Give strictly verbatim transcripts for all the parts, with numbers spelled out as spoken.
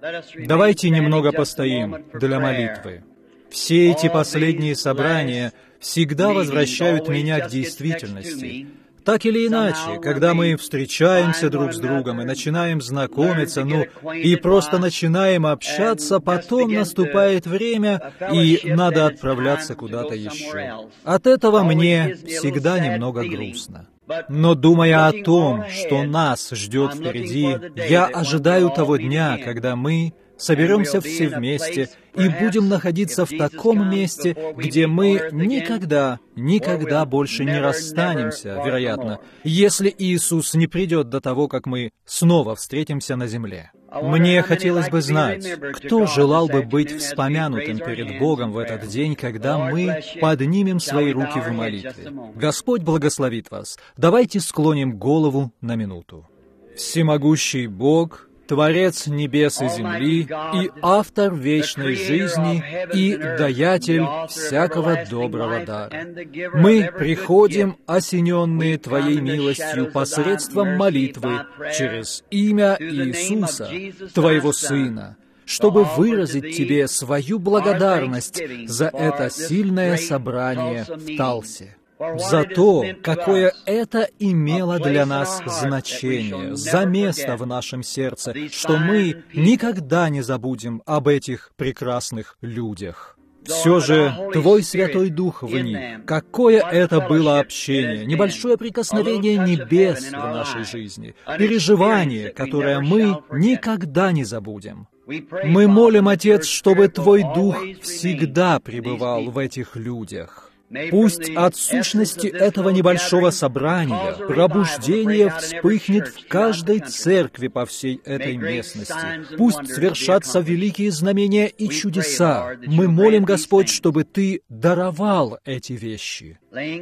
Давайте немного постоим для молитвы. Все эти последние собрания всегда возвращают меня к действительности. Так или иначе, когда мы встречаемся друг с другом и начинаем знакомиться, ну, и просто начинаем общаться, потом наступает время, и надо отправляться куда-то еще. От этого мне всегда немного грустно. Но думая о том, что нас ждет впереди, я ожидаю того дня, когда мы соберемся все вместе и будем находиться в таком месте, где мы никогда, никогда больше не расстанемся, вероятно, если Иисус не придет до того, как мы снова встретимся на земле. Мне хотелось бы знать, кто желал бы быть вспомянутым перед Богом в этот день, когда мы поднимем свои руки в молитве. Господь благословит вас. Давайте склоним голову на минуту. Всемогущий Бог, Творец небес и земли, и автор вечной жизни, и даятель всякого доброго дара. Мы приходим, осененные Твоей милостью посредством молитвы через имя Иисуса, Твоего Сына, чтобы выразить Тебе свою благодарность за это сильное собрание в Талсе. За то, какое это имело для нас значение, за место в нашем сердце, что мы никогда не забудем об этих прекрасных людях. Все же Твой Святой Дух в них, какое это было общение, небольшое прикосновение небес в нашей жизни, переживание, которое мы никогда не забудем. Мы молим, Отец, чтобы Твой Дух всегда пребывал в этих людях. Пусть от сущности этого небольшого собрания пробуждение вспыхнет в каждой церкви по всей этой местности. Пусть свершатся великие знамения и чудеса. Мы молим, Господь, чтобы Ты даровал эти вещи.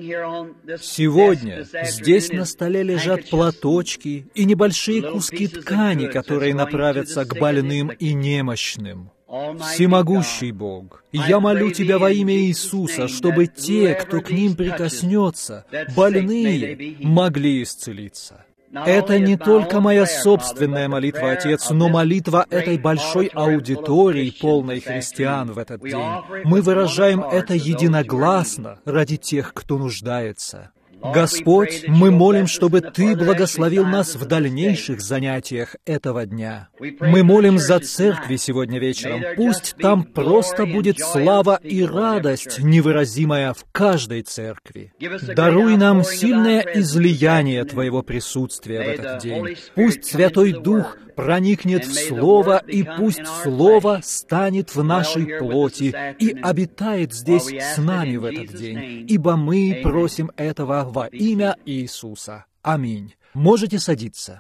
Сегодня здесь на столе лежат платочки и небольшие куски ткани, которые направятся к больным и немощным. Всемогущий Бог, я молю Тебя во имя Иисуса, чтобы те, кто к ним прикоснется, больные, могли исцелиться. Это не только моя собственная молитва, Отец, но молитва этой большой аудитории, полной христиан в этот день. Мы выражаем это единогласно ради тех, кто нуждается. Господь, мы молим, чтобы Ты благословил нас в дальнейших занятиях этого дня. Мы молим за церкви сегодня вечером. Пусть там просто будет слава и радость, невыразимая в каждой церкви. Даруй нам сильное излияние Твоего присутствия в этот день. Пусть Святой Дух проникнет в Слово, и пусть Слово станет в нашей плоти и обитает здесь с нами в этот день, ибо мы просим этого во имя Иисуса. Аминь. Можете садиться.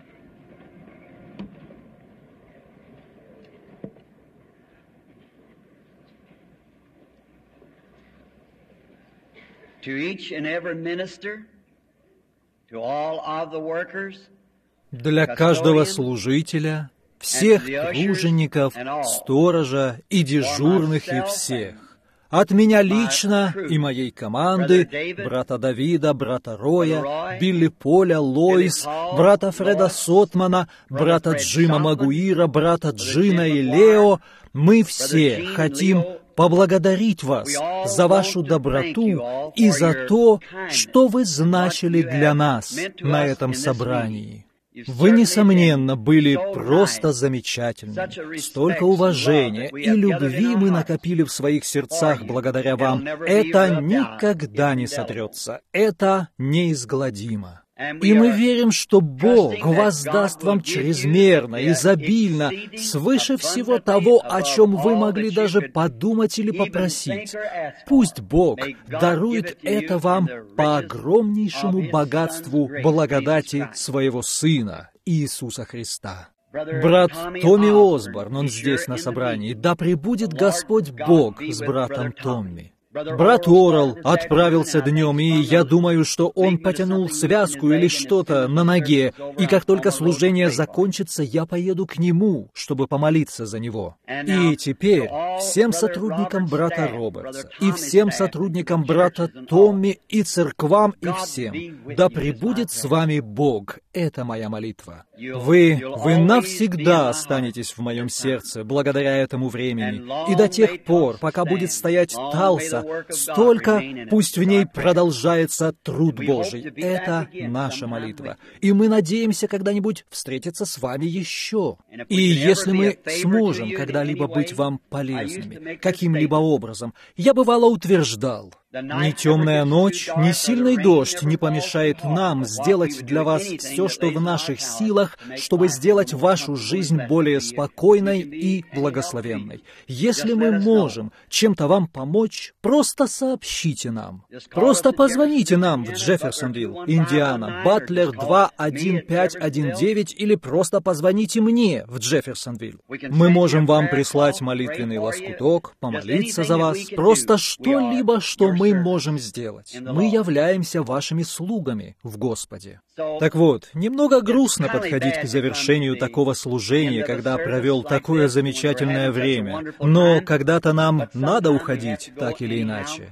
To each and every minister, to all of the workers, для каждого служителя, всех тружеников, сторожа и дежурных и всех. От меня лично и моей команды, брата Давида, брата Роя, Билли Поля, Лоис, брата Фреда Сотмана, брата Джима Магуира, брата Джина и Лео, мы все хотим поблагодарить вас за вашу доброту и за то, что вы значили для нас на этом собрании. Вы, несомненно, были просто замечательны. Столько уважения и любви мы накопили в своих сердцах благодаря вам. Это никогда не сотрется. Это неизгладимо. И мы верим, что Бог воздаст вам чрезмерно, изобильно, свыше всего того, о чем вы могли даже подумать или попросить. Пусть Бог дарует это вам по огромнейшему богатству благодати Своего Сына, Иисуса Христа. Брат Томми Осборн, он здесь на собрании. Да пребудет Господь Бог с братом Томми. Брат Орел отправился днем, и я думаю, что он потянул связку или что-то на ноге, и как только служение закончится, я поеду к нему, чтобы помолиться за него. И теперь всем сотрудникам брата Робертса, и всем сотрудникам брата Томми, и церквам, и всем, да пребудет с вами Бог это моя молитва. Вы, вы навсегда останетесь в моем сердце благодаря этому времени. И до тех пор, пока будет стоять Талса, столько пусть в ней продолжается труд Божий. Это наша молитва. И мы надеемся когда-нибудь встретиться с вами еще. И если мы сможем когда-либо быть вам полезными, каким-либо образом, я бывало утверждал, ни темная ночь, ни сильный дождь не помешает нам сделать для вас все, что в наших силах, чтобы сделать вашу жизнь более спокойной и благословенной. Если мы можем чем-то вам помочь, просто сообщите нам. Просто позвоните нам в Джефферсонвилл, Индиана, Батлер два один пять один девять, или просто позвоните мне в Джефферсонвилл. Мы можем вам прислать молитвенный лоскуток, помолиться за вас, просто что-либо, что мы можем сделать. Мы являемся вашими слугами в Господе. Так вот, немного грустно подходить к завершению такого служения, когда провел такое замечательное время, но когда-то нам надо уходить, так или иначе.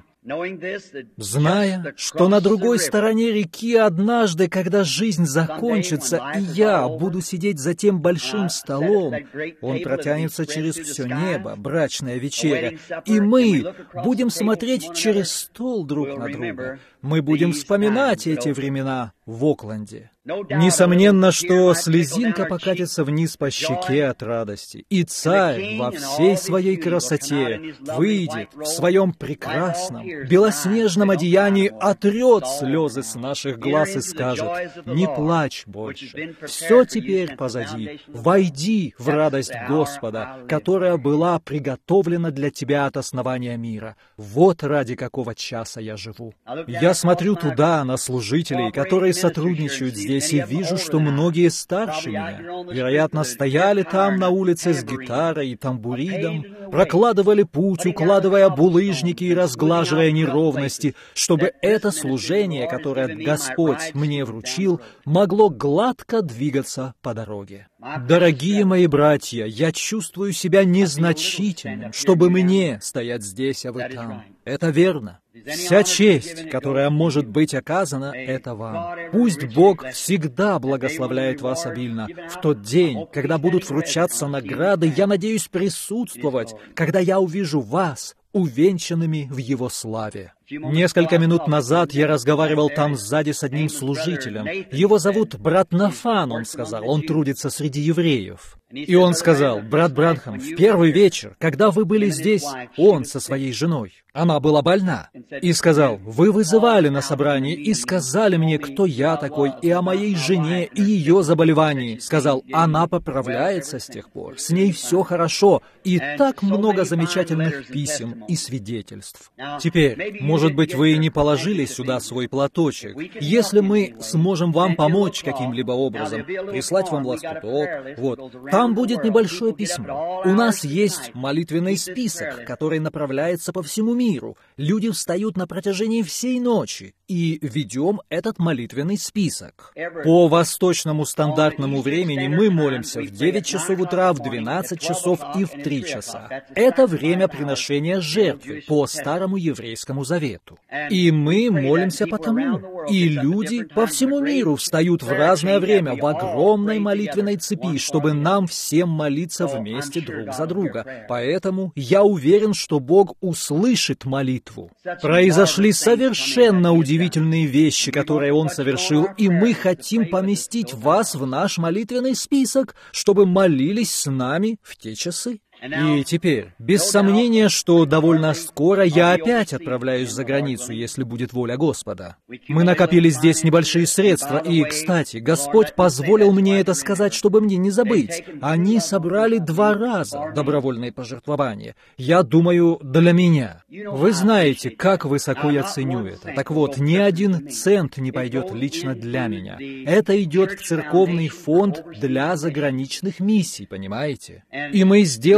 Зная, что на другой стороне реки однажды, когда жизнь закончится, и я буду сидеть за тем большим столом, он протянется через все небо, брачная вечеря, и мы будем смотреть через стол друг на друга. Мы будем вспоминать эти времена в Окленде. Несомненно, что слезинка покатится вниз по щеке от радости, и царь во всей своей красоте выйдет в своем прекрасном, белоснежном одеянии, отрет слезы с наших глаз и скажет: «Не плачь больше, все теперь позади, войди в радость Господа, которая была приготовлена для тебя от основания мира. Вот ради какого часа я живу». Я смотрю туда, на служителей, которые сотрудничают здесь, и вижу, что многие старше меня, вероятно, стояли там на улице с гитарой и тамбуридом, прокладывали путь, укладывая булыжники и разглаживая неровности, чтобы это служение, которое Господь мне вручил, могло гладко двигаться по дороге. Дорогие мои братья, я чувствую себя незначительным, чтобы мне стоять здесь, а вы там. Это верно. Вся честь, которая может быть оказана, это вам. Пусть Бог всегда благословляет вас обильно. В тот день, когда будут вручаться награды, я надеюсь присутствовать, когда я увижу вас, увенчанными в Его славе. Несколько минут назад я разговаривал там сзади с одним служителем. Его зовут брат Нафан, он сказал, он трудится среди евреев. И он сказал: «Брат Бранхам, в первый вечер, когда вы были здесь, он со своей женой, она была больна, и сказал: вы вызывали на собрание и сказали мне, кто я такой, и о моей жене, и ее заболевании. Сказал, она поправляется с тех пор, с ней все хорошо, и так много замечательных писем и свидетельств». Теперь, может быть, вы не положили сюда свой платочек. Если мы сможем вам помочь каким-либо образом, прислать вам лоскуток, вот, там будет небольшое письмо. У нас есть молитвенный список, который направляется по всему миру. Люди встают на протяжении всей ночи, и ведем этот молитвенный список. По восточному стандартному времени мы молимся в девять часов утра, в двенадцать часов и в три часа. Это время приношения жертвы по старому еврейскому завету. И мы молимся потому. И люди по всему миру встают в разное время в огромной молитвенной цепи, чтобы нам всем молиться вместе друг за друга. Поэтому я уверен, что Бог услышит молитву. Произошли совершенно удивительные вещи, которые Он совершил, и мы хотим поместить вас в наш молитвенный список, чтобы молились с нами в те часы. И теперь, без сомнения, что довольно скоро я опять отправляюсь за границу, если будет воля Господа. Мы накопили здесь небольшие средства, и, кстати, Господь позволил мне это сказать, чтобы мне не забыть. Они собрали два раза добровольные пожертвования. Я думаю, для меня. Вы знаете, как высоко я ценю это. Так вот, ни один цент не пойдет лично для меня. Это идет в церковный фонд для заграничных миссий, понимаете? И мы сделали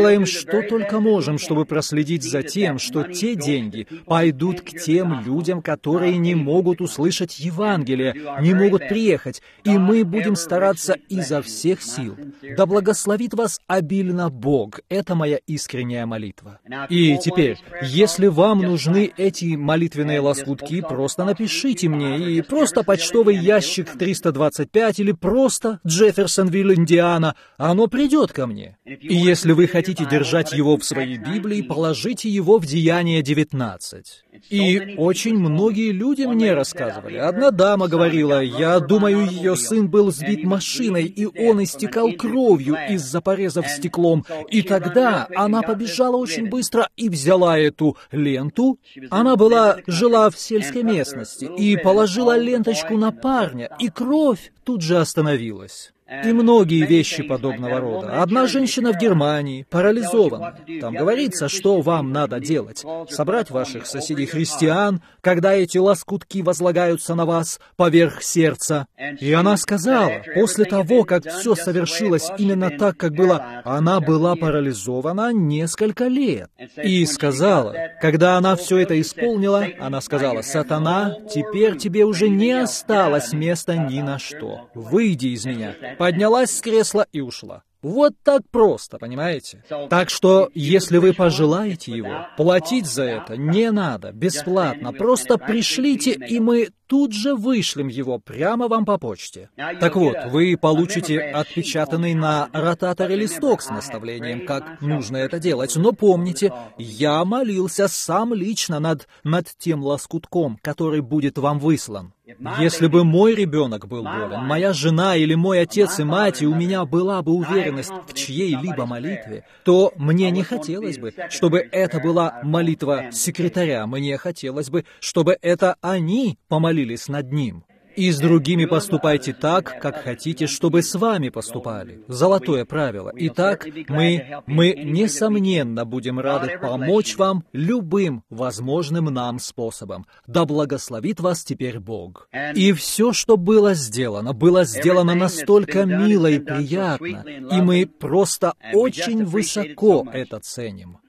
делаем что только можем, чтобы проследить за тем, что те деньги пойдут к тем людям, которые не могут услышать Евангелие, не могут приехать, и мы будем стараться изо всех сил. Да благословит вас обильно Бог. Это моя искренняя молитва. И теперь, если вам нужны эти молитвенные лоскутки, просто напишите мне, и просто почтовый ящик триста двадцать пять или просто Джефферсонвилл, Индиана, оно придет ко мне. И если вы хотите держать его в своей Библии, положите его в Деяния девятнадцать. И очень многие люди мне рассказывали. Одна дама говорила, я думаю, ее сын был сбит машиной, и он истекал кровью из-за порезов стеклом. И тогда она побежала очень быстро и взяла эту ленту. Она была, жила в сельской местности, и положила ленточку на парня, и кровь тут же остановилась. И многие вещи подобного рода. Одна женщина в Германии парализована. Там говорится, что вам надо делать. Собрать ваших соседей-христиан, когда эти лоскутки возлагаются на вас поверх сердца. И она сказала, после того, как все совершилось именно так, как было, она была парализована несколько лет. И сказала, когда она все это исполнила, она сказала, «Сатана, теперь тебе уже не осталось места ни на что. Выйди из меня». Поднялась с кресла и ушла. Вот так просто, понимаете? Так что, если вы пожелаете его, платить за это не надо, бесплатно. Просто пришлите, и мы тут же вышлем его прямо вам по почте. Так вот, вы получите отпечатанный на ротаторе листок с наставлением, как нужно это делать. Но помните, я молился сам лично над, над тем лоскутком, который будет вам выслан. Если бы мой ребенок был болен, моя жена или мой отец и мать, и у меня была бы уверенность в чьей-либо молитве, то мне не хотелось бы, чтобы это была молитва секретаря, мне хотелось бы, чтобы это они помолились над ним. И с другими поступайте так, как хотите, чтобы с вами поступали. Золотое правило. Итак, мы, мы, несомненно, будем рады помочь вам любым возможным нам способом. Да благословит вас теперь Бог. И все, что было сделано, было сделано настолько мило и приятно, и мы просто очень высоко это ценим.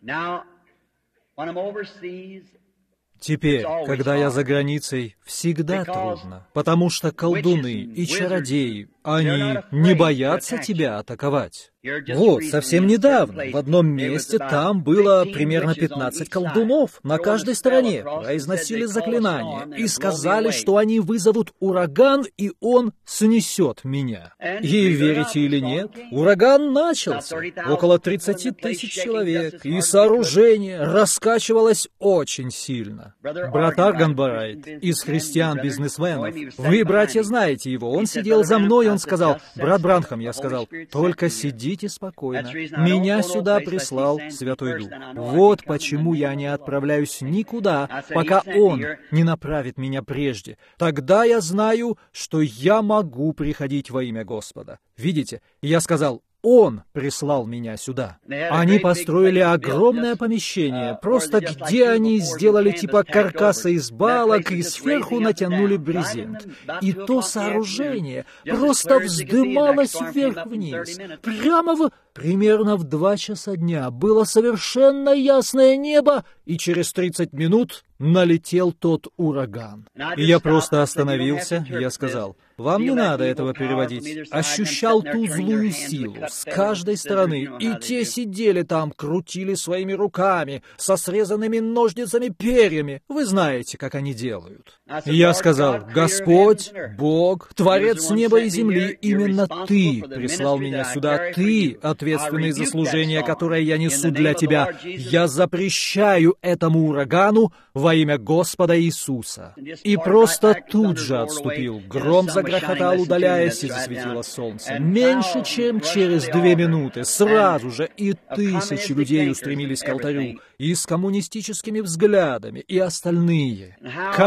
Теперь, когда я за границей, всегда трудно, потому что колдуны и чародеи, они не боятся тебя атаковать. Вот, совсем недавно, в одном месте там было примерно пятнадцать колдунов на каждой стороне, произносили заклинания и сказали, что они вызовут ураган, и он снесет меня. И верите или нет, ураган начался, около тридцати тысяч человек, и сооружение раскачивалось очень сильно. Брат Арганбарайт из христиан-бизнесменов, вы, братья, знаете его, он сидел за мной, он сказал, брат Бранхам, я сказал, только сидите спокойно. Меня сюда прислал Святой Дух. Вот почему я не отправляюсь никуда, пока Он не направит меня прежде. Тогда я знаю, что я могу приходить во имя Господа. Видите, я сказал, Он прислал меня сюда. Они построили огромное помещение, просто где они сделали типа каркаса из балок и сверху натянули брезент. И то сооружение просто вздымалось вверх-вниз. Прямо в... Примерно в два часа дня было совершенно ясное небо, и через тридцать минут налетел тот ураган. И я просто остановился, я сказал, вам не надо этого переводить. Ощущал ту злую силу с каждой стороны, и те сидели там, крутили своими руками, со срезанными ножницами перьями. Вы знаете, как они делают. И я сказал, Господь, Бог, Творец неба и земли, именно Ты прислал меня сюда, Ты ответственный за служение, которое я несу для Тебя. Я запрещаю этому урагану во имя Господа Иисуса. И просто тут же отступил. Гром загрохотал, удаляясь, и засветило солнце. Меньше чем через две минуты, сразу же, и тысячи людей устремились к алтарю, и с коммунистическими взглядами, и остальные. Как...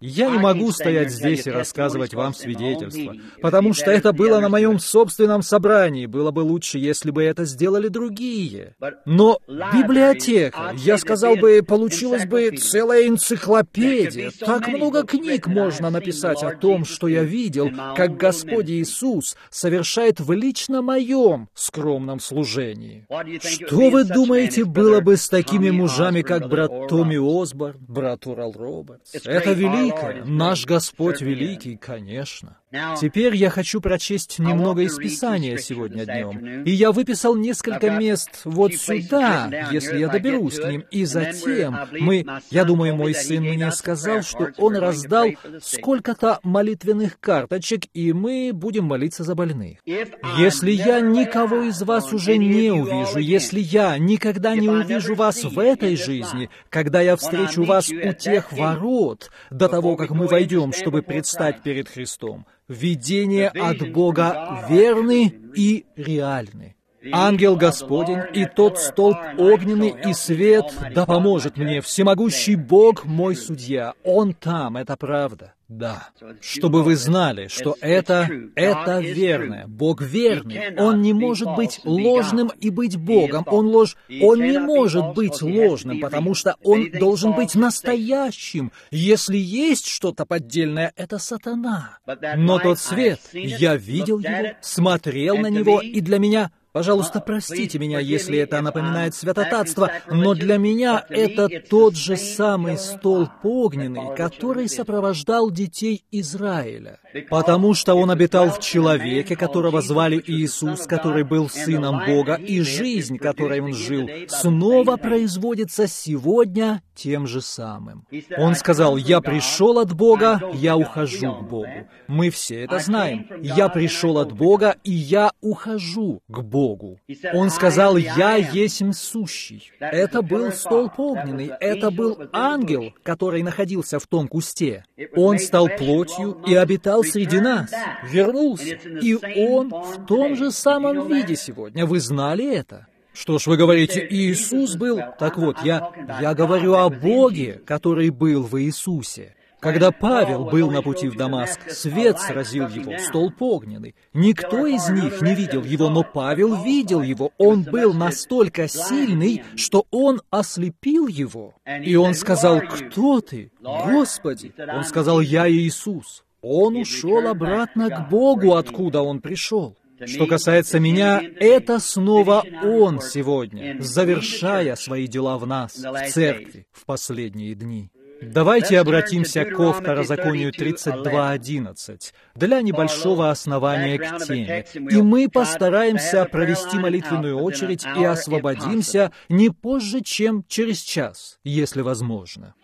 Я не могу стоять здесь и рассказывать вам свидетельства, потому что это было на моем собственном собрании. Было бы лучше, если бы это сделали другие. Но библиотека, я сказал бы, получилась бы целая энциклопедия. Так много книг можно написать о том, что я видел, как Господь Иисус совершает в лично моем скромном служении. Что вы думаете, было бы с такими мужами, как брат Томми Осборн, брат Орал Робертс? Это великое. Наш Господь великий, конечно. Теперь я хочу прочесть немного из Писания сегодня днем. И я выписал несколько мест вот сюда, если я доберусь к ним. И затем мы, я думаю, мой сын мне сказал, что он раздал сколько-то молитвенных карточек, и мы будем молиться за больных. Если я никого из вас уже не увижу, если я никогда не увижу вас в этой жизни, когда я встречу вас у тех ворот, до того, как мы войдем, чтобы предстать перед Христом, видения от Бога верны и реальны. Ангел Господень и тот столб огненный и свет, да поможет мне всемогущий Бог мой судья. Он там, это правда. Да. Чтобы вы знали, что это, это верное. Бог верный. Он не может быть ложным и быть Богом. Он лож... Он не может быть ложным, потому что он должен быть настоящим. Если есть что-то поддельное, это сатана. Но тот свет, я видел его, смотрел на него, и для меня... Пожалуйста, простите меня, если это напоминает святотатство, но для меня это тот же самый столб огненный, который сопровождал детей Израиля. Потому что он обитал в человеке, которого звали Иисус, который был Сыном Бога, и жизнь, которой он жил, снова производится сегодня тем же самым. Он сказал: «Я пришел от Бога, я ухожу к Богу». Мы все это знаем. «Я пришел от Бога, и я ухожу к Богу». Богу. Он сказал: «Я есмь сущий». Это был столб огненный, это был ангел, который находился в том кусте. Он стал плотью и обитал среди нас, вернулся, и он в том же самом виде сегодня. Вы знали это? Что ж, вы говорите, Иисус был? Так вот, я, я говорю о Боге, который был в Иисусе. Когда Павел был на пути в Дамаск, свет сразил его, столб огненный. Никто из них не видел его, но Павел видел его. Он был настолько сильный, что он ослепил его. И он сказал: «Кто ты, Господи?» Он сказал: «Я Иисус». Он ушел обратно к Богу, откуда он пришел. Что касается меня, это снова Он сегодня, завершая свои дела в нас, в церкви, в последние дни. Давайте обратимся к Второзаконию тридцать два одиннадцать для небольшого основания к теме, и мы постараемся провести молитвенную очередь и освободимся не позже, чем через час, если возможно.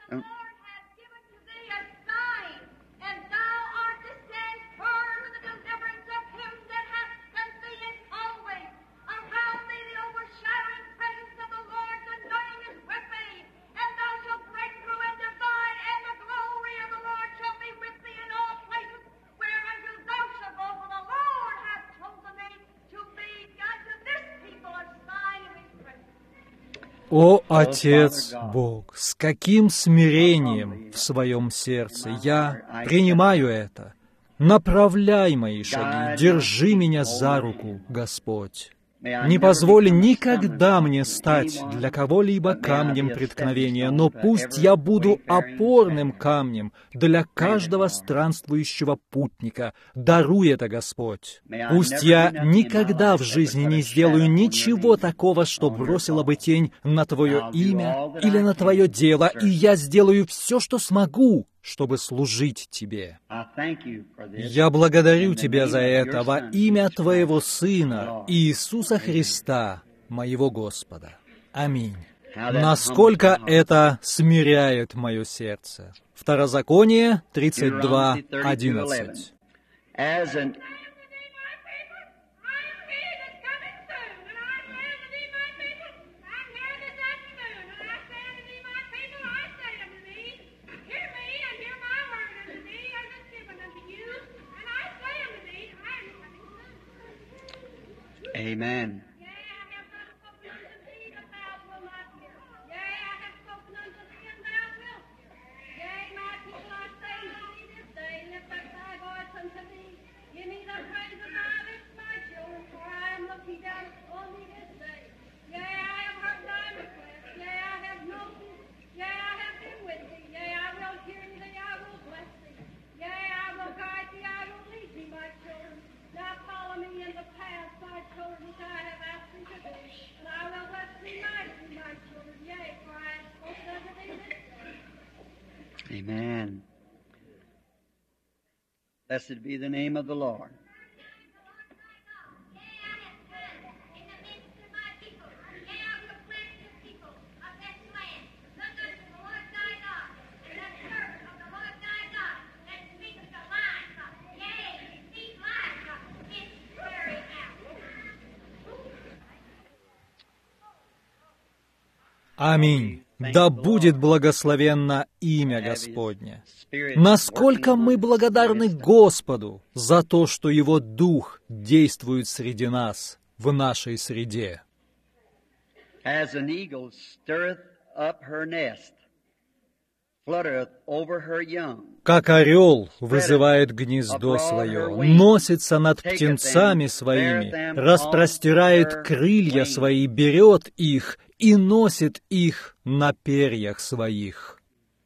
О, Отец Бог, с каким смирением в своем сердце я принимаю это. Направляй мои шаги, держи меня за руку, Господь. Не позволь никогда мне стать для кого-либо камнем преткновения, но пусть я буду опорным камнем для каждого странствующего путника. Даруй это, Господь. Пусть я никогда в жизни не сделаю ничего такого, что бросило бы тень на Твое имя или на Твое дело, и я сделаю все, что смогу, чтобы служить Тебе. Я благодарю Тебя за это во имя Твоего Сына, Иисуса Христа, моего Господа. Аминь. Насколько это смиряет мое сердце. Второзаконие тридцать два одиннадцать. Amen. Amen. Blessed be the name of the Lord. Аминь. Да будет благословенно имя Господне. Насколько мы благодарны Господу за то, что Его Дух действует среди нас, в нашей среде. As an eagle stirreth up her nest, fluttereth over her young. Как орел вызывает гнездо свое, носится над птенцами своими, распростирает крылья свои, берет их и носит их на перьях своих.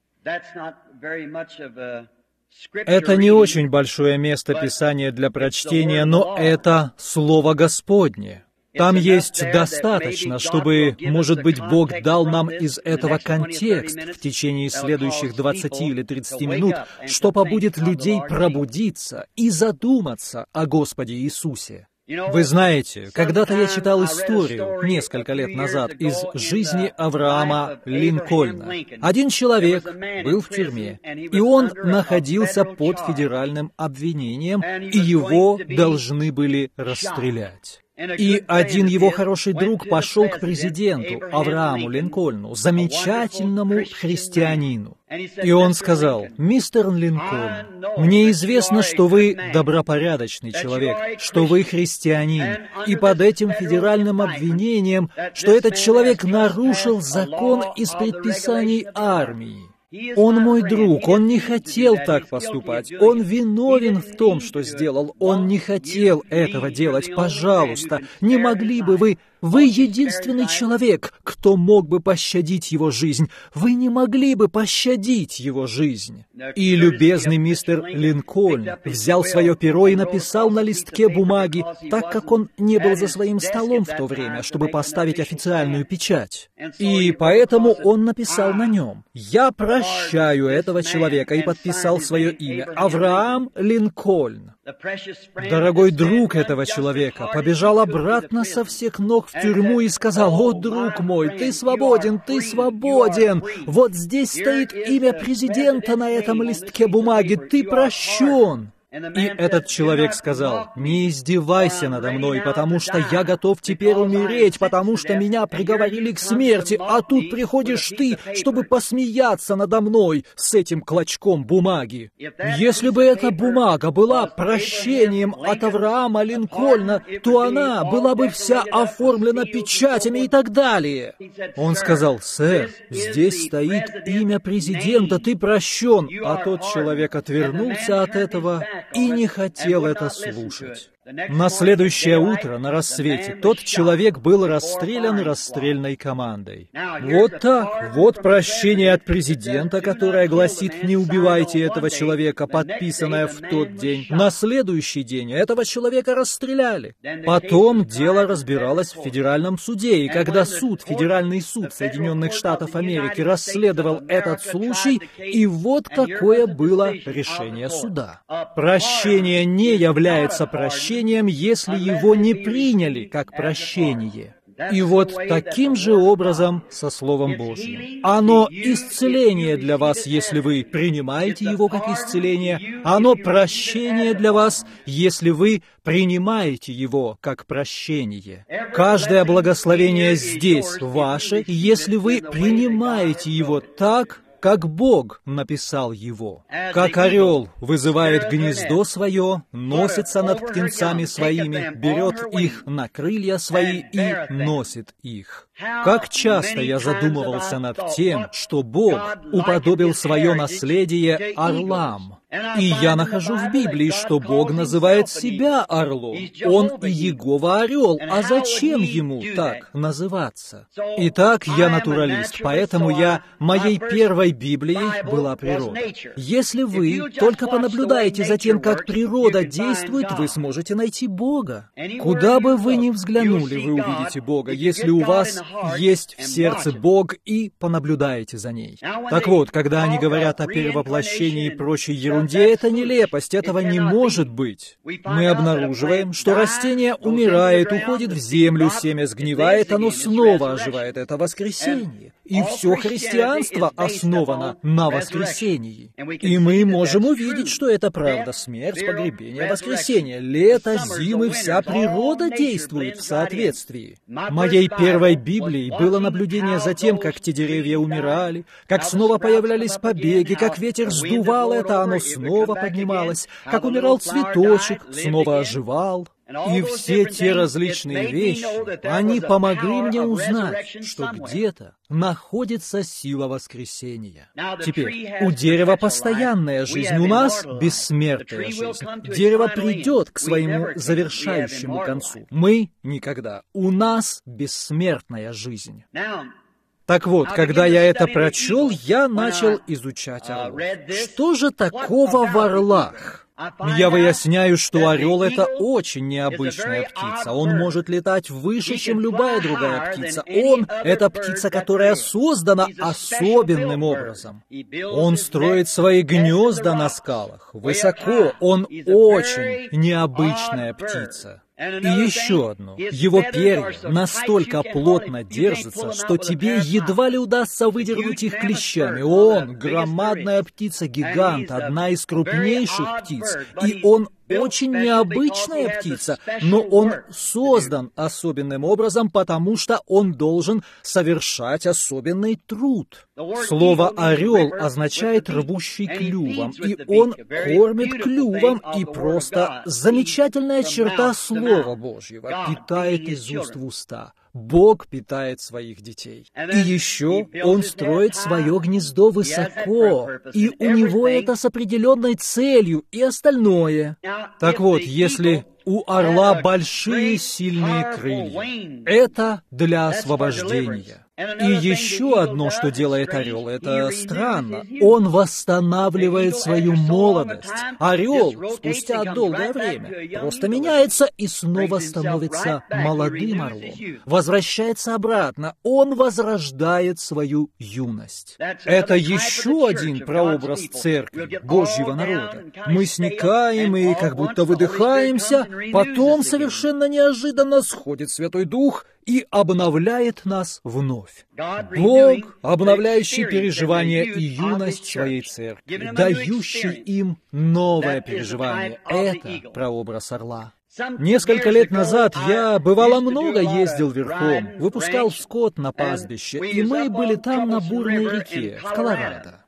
Это не очень большое место Писания для прочтения, но это Слово Господне. Там есть достаточно, чтобы, может быть, Бог дал нам из этого контекст в течение следующих двадцати или тридцати минут, что побудит людей пробудиться и задуматься о Господе Иисусе. Вы знаете, когда-то я читал историю несколько лет назад из жизни Авраама Линкольна. Один человек был в тюрьме, и он находился под федеральным обвинением, и его должны были расстрелять. И один его хороший друг пошел к президенту Аврааму Линкольну, замечательному христианину. И он сказал: «Мистер Линкольн, мне известно, что вы добропорядочный человек, что вы христианин, и под этим федеральным обвинением, что этот человек нарушил закон из предписаний армии. Он мой друг, он не хотел так поступать, он виновен в том, что сделал, он не хотел этого делать. Пожалуйста, не могли бы вы... Вы единственный человек, кто мог бы пощадить его жизнь. Вы не могли бы пощадить его жизнь». И любезный мистер Линкольн взял свое перо и написал на листке бумаги, так как он не был за своим столом в то время, чтобы поставить официальную печать. И поэтому он написал на нем: «Я прощаю этого человека», и подписал свое имя: Авраам Линкольн. Дорогой друг этого человека побежал обратно со всех ног в тюрьму и сказал: «О, друг мой, ты свободен, ты свободен! Вот здесь стоит имя президента на этом листке бумаги, ты прощен!» И этот человек сказал: «Не издевайся надо мной, потому что я готов теперь умереть, потому что меня приговорили к смерти, а тут приходишь ты, чтобы посмеяться надо мной с этим клочком бумаги». Если бы эта бумага была прощением от Авраама Линкольна, то она была бы вся оформлена печатями и так далее. Он сказал: «Сэр, здесь стоит имя президента, ты прощен». А тот человек отвернулся от этого и не хотел это слушать. На следующее утро, на рассвете, тот человек был расстрелян расстрельной командой. Вот так, вот прощение от президента, которое гласит: «Не убивайте этого человека», подписанное в тот день. На следующий день этого человека расстреляли. Потом дело разбиралось в федеральном суде, и когда суд, Федеральный суд Соединенных Штатов Америки, расследовал этот случай, и вот какое было решение суда. Прощение не является прощением, если его не приняли как прощение. И вот таким же образом со Словом Божьим. Оно исцеление для вас, если вы принимаете его как исцеление. Оно прощение для вас, если вы принимаете его как прощение. Каждое благословение здесь ваше, если вы принимаете его так, как Бог написал его. Как орел вызывает гнездо свое, носится над птенцами своими, берет их на крылья свои и носит их. Как часто я задумывался над тем, что Бог уподобил свое наследие орлам. И я нахожу в Библии, что Бог называет себя орлом. Он и Иегова орел. А зачем ему так называться? Итак, я натуралист, поэтому я моей первой первой Библией была природа. Если вы только понаблюдаете за тем, как природа действует, вы сможете найти Бога. Куда бы вы ни взглянули, вы увидите Бога, если у вас есть в сердце Бог, и понаблюдаете за ней. Так вот, когда они говорят о перевоплощении и прочей ерунде, это нелепость, этого не может быть. Мы обнаруживаем, что растение умирает, уходит в землю, семя сгнивает, оно снова оживает. Это воскресение. И все христианство основано на воскресении. И мы можем увидеть, что это правда. Смерть, погребение, воскресение, лето, зимы, вся природа действует в соответствии. Моей первой Библией было наблюдение за тем, как те деревья умирали, как снова появлялись побеги, как ветер сдувал это, оно снова поднималось, как умирал цветочек, снова оживал. И все те различные вещи, они помогли мне узнать, что где-то находится сила воскресения. Теперь, у дерева постоянная жизнь, у нас бессмертная жизнь. Дерево придет к своему завершающему концу. Мы никогда. У нас бессмертная жизнь. Так вот, когда я это прочел, я начал изучать орлов. Что же такого в орлах? Я выясняю, что орел — это очень необычная птица. Он может летать выше, чем любая другая птица. Он — это птица, которая создана особенным образом. Он строит свои гнезда на скалах, высоко. Он очень необычная птица. И еще одно. Его перья настолько плотно держатся, что тебе едва ли удастся выдернуть их клещами. Он — громадная птица-гигант, одна из крупнейших птиц. И он очень необычная птица, но он создан особенным образом, потому что он должен совершать особенный труд. Слово «орел» означает «рвущий клювом», и он кормит клювом, и просто замечательная черта Слова Божьего питает из уст в уста. Бог питает своих детей. И еще Он строит свое гнездо высоко, и у Него это с определенной целью и остальное. Так вот, если у орла большие сильные крылья, это для освобождения. И еще одно, что делает орел, это странно. Он восстанавливает свою молодость. Орел спустя долгое время просто меняется и снова становится молодым орлом. Возвращается обратно. Он возрождает свою юность. Это еще один прообраз церкви, Божьего народа. Мы сникаем и как будто выдыхаемся, потом совершенно неожиданно сходит Святой Дух и обновляет нас вновь. Бог, обновляющий переживания и юность своей церкви, дающий им новое переживание. Это прообраз орла. Несколько лет назад я, бывало, много ездил верхом, выпускал скот на пастбище, и мы были там на бурной реке, в Колорадо.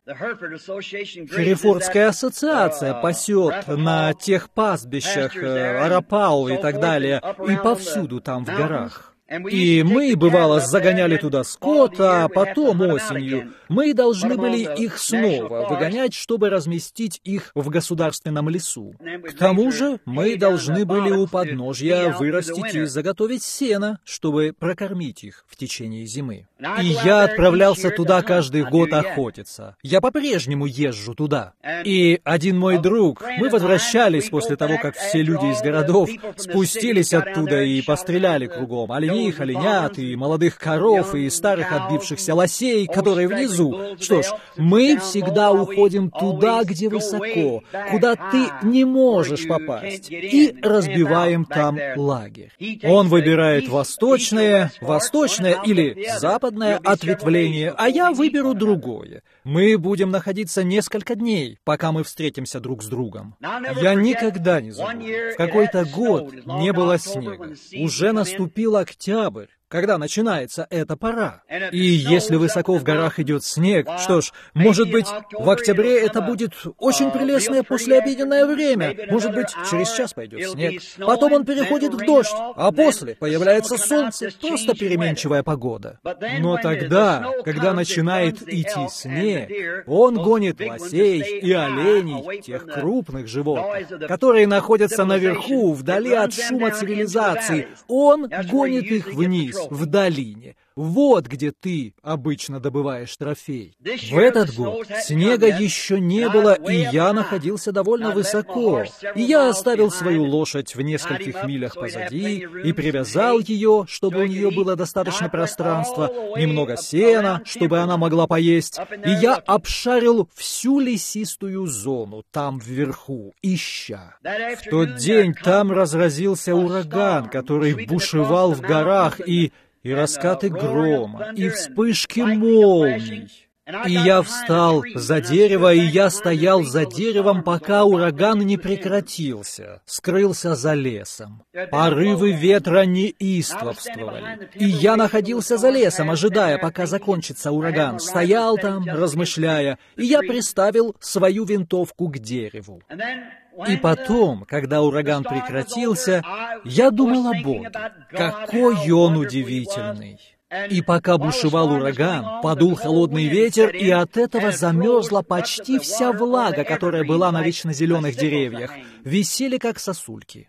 Херефордская ассоциация пасет на тех пастбищах, Арапау и так далее, и повсюду там в горах. И мы, бывало, загоняли туда скот, а потом осенью мы должны были их снова выгонять, чтобы разместить их в государственном лесу. К тому же мы должны были у подножья вырастить и заготовить сено, чтобы прокормить их в течение зимы. И я отправлялся туда каждый год охотиться. Я по-прежнему езжу туда. И один мой друг, мы возвращались после того, как все люди из городов спустились оттуда и постреляли кругом оленей, оленят и молодых коров и старых отбившихся лосей, которые внизу. Что ж, мы всегда уходим туда, где высоко, куда ты не можешь попасть, и разбиваем там лагерь. Он выбирает восточное, восточное или западное ответвление, а я выберу другое. Мы будем находиться несколько дней, пока мы встретимся друг с другом. Я никогда не забуду. В какой-то год не было снега. Уже наступил октябрь, когда начинается эта пора. И если высоко в горах идет снег, что ж, может быть, в октябре это будет очень прелестное послеобеденное время. Может быть, через час пойдет снег. Потом он переходит в дождь, а после появляется солнце, просто переменчивая погода. Но тогда, когда начинает идти снег, он гонит лосей и оленей, тех крупных животных, которые находятся наверху, вдали от шума цивилизации. Он гонит их вниз, в долине. Вот где ты обычно добываешь трофей. В этот год снега еще не было, и я находился довольно высоко. И я оставил свою лошадь в нескольких милях позади и привязал ее, чтобы у нее было достаточно пространства, немного сена, чтобы она могла поесть. И я обшарил всю лесистую зону там вверху, ища. В тот день там разразился ураган, который бушевал в горах, и и раскаты грома, и вспышки молний. И я встал за дерево, и я стоял за деревом, пока ураган не прекратился, скрылся за лесом. Порывы ветра неистовствовали. И я находился за лесом, ожидая, пока закончится ураган. Стоял там, размышляя, и я приставил свою винтовку к дереву. И потом, когда ураган прекратился, я думал о Боге. Какой он удивительный! И пока бушевал ураган, подул холодный ветер, и от этого замерзла почти вся влага, которая была на вечно зеленых деревьях, висели как сосульки.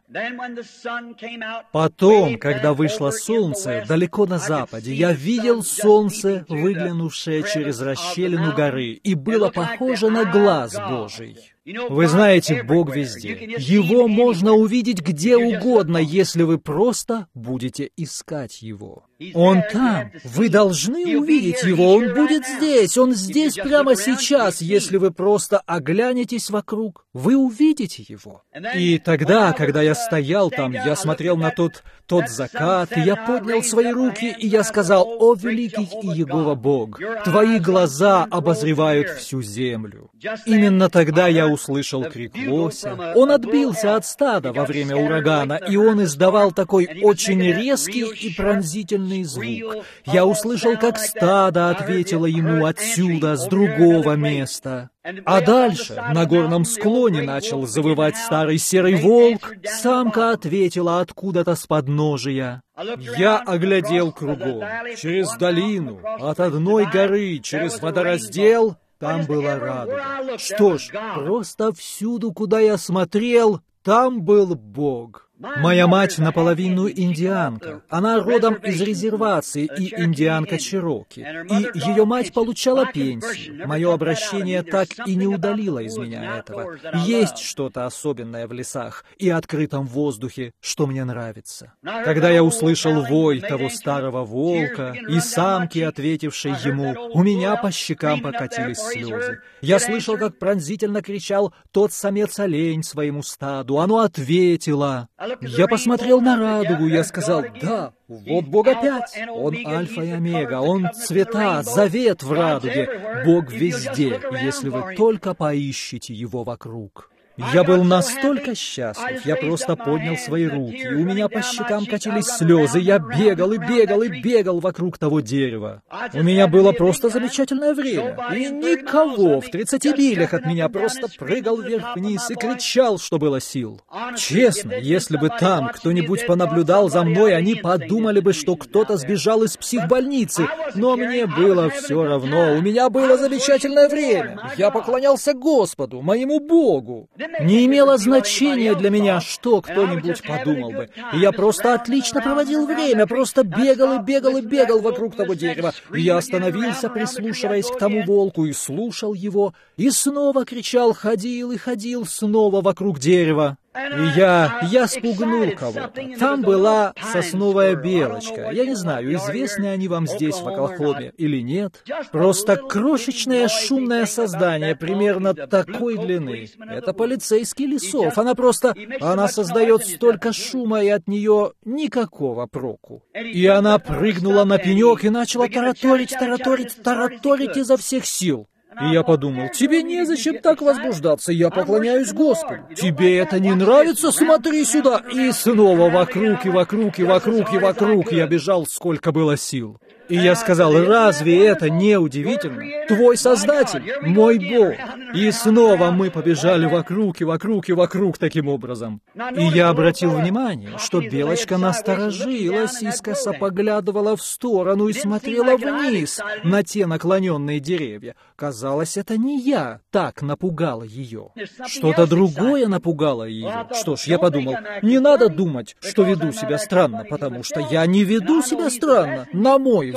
Потом, когда вышло солнце далеко на западе, я видел солнце, выглянувшее через расщелину горы, и было похоже на глаз Божий. Вы знаете, Бог везде. Его можно увидеть где угодно, если вы просто будете искать Его. Он там. Вы должны увидеть Его. Он будет здесь. Он здесь прямо сейчас. Если вы просто оглянетесь вокруг, вы увидите Его. И тогда, когда я стоял там, я смотрел на тот, тот закат, и я поднял свои руки, и я сказал: «О, великий Иегова Бог, Твои глаза обозревают всю землю». Именно тогда я услышал крик лося. Он отбился от стада во время урагана, и он издавал такой очень резкий и пронзительный звук. Я услышал, как стадо ответило ему отсюда, с другого места. А дальше, на горном склоне, начал завывать старый серый волк. Самка ответила откуда-то с подножия. Я оглядел кругом, через долину, от одной горы, через водораздел. Там была радуга. Что ж, просто всюду, куда я смотрел, там был Бог. Моя мать наполовину индианка. Она родом из резервации и индианка Чероки. И ее мать получала пенсию. Мое обращение так и не удалило из меня этого. Есть что-то особенное в лесах и открытом воздухе, что мне нравится. Когда я услышал вой того старого волка и самки, ответившей ему, у меня по щекам покатились слезы. Я слышал, как пронзительно кричал тот самец-олень своему стаду. Оно ответило. Я посмотрел на радугу, я сказал: «Да, вот Бог опять. Он альфа и омега, Он цвета, завет в радуге. Бог везде, если вы только поищете Его вокруг». Я был настолько счастлив, я просто поднял свои руки, и у меня по щекам катились слезы, я бегал и бегал и бегал вокруг того дерева. У меня было просто замечательное время, и никого в тридцати милях от меня просто прыгал вверх-вниз и кричал, что было сил. Честно, если бы там кто-нибудь понаблюдал за мной, они подумали бы, что кто-то сбежал из психбольницы, но мне было все равно, у меня было замечательное время. Я поклонялся Господу, моему Богу. Не имело значения для меня, что кто-нибудь подумал бы. И я просто отлично проводил время, просто бегал и бегал и бегал вокруг того дерева. И я остановился, прислушиваясь к тому волку, и слушал его, и снова кричал, ходил и ходил снова вокруг дерева. И я, я спугнул кого-то. Там была сосновая белочка. Я не знаю, известны они вам здесь, в Оклахоме, или нет. Просто крошечное шумное создание, примерно такой длины. Это полицейский лесов. Она просто... Она создает столько шума, и от нее никакого проку. И она прыгнула на пенек и начала тараторить, тараторить, тараторить изо всех сил. И я подумал: тебе незачем так возбуждаться, я поклоняюсь Господу. Тебе это не нравится? Смотри сюда! И снова вокруг, и вокруг, и вокруг, и вокруг я бежал, сколько было сил. И я сказал: разве это не удивительно? Твой Создатель, мой Бог. И снова мы побежали вокруг и вокруг и вокруг таким образом. И я обратил внимание, что белочка насторожилась, искоса поглядывала в сторону и смотрела вниз на те наклоненные деревья. Казалось, это не я так напугала ее. Что-то другое напугало ее. Что ж, я подумал, не надо думать, что веду себя странно, потому что я не веду себя странно, на мой взгляд.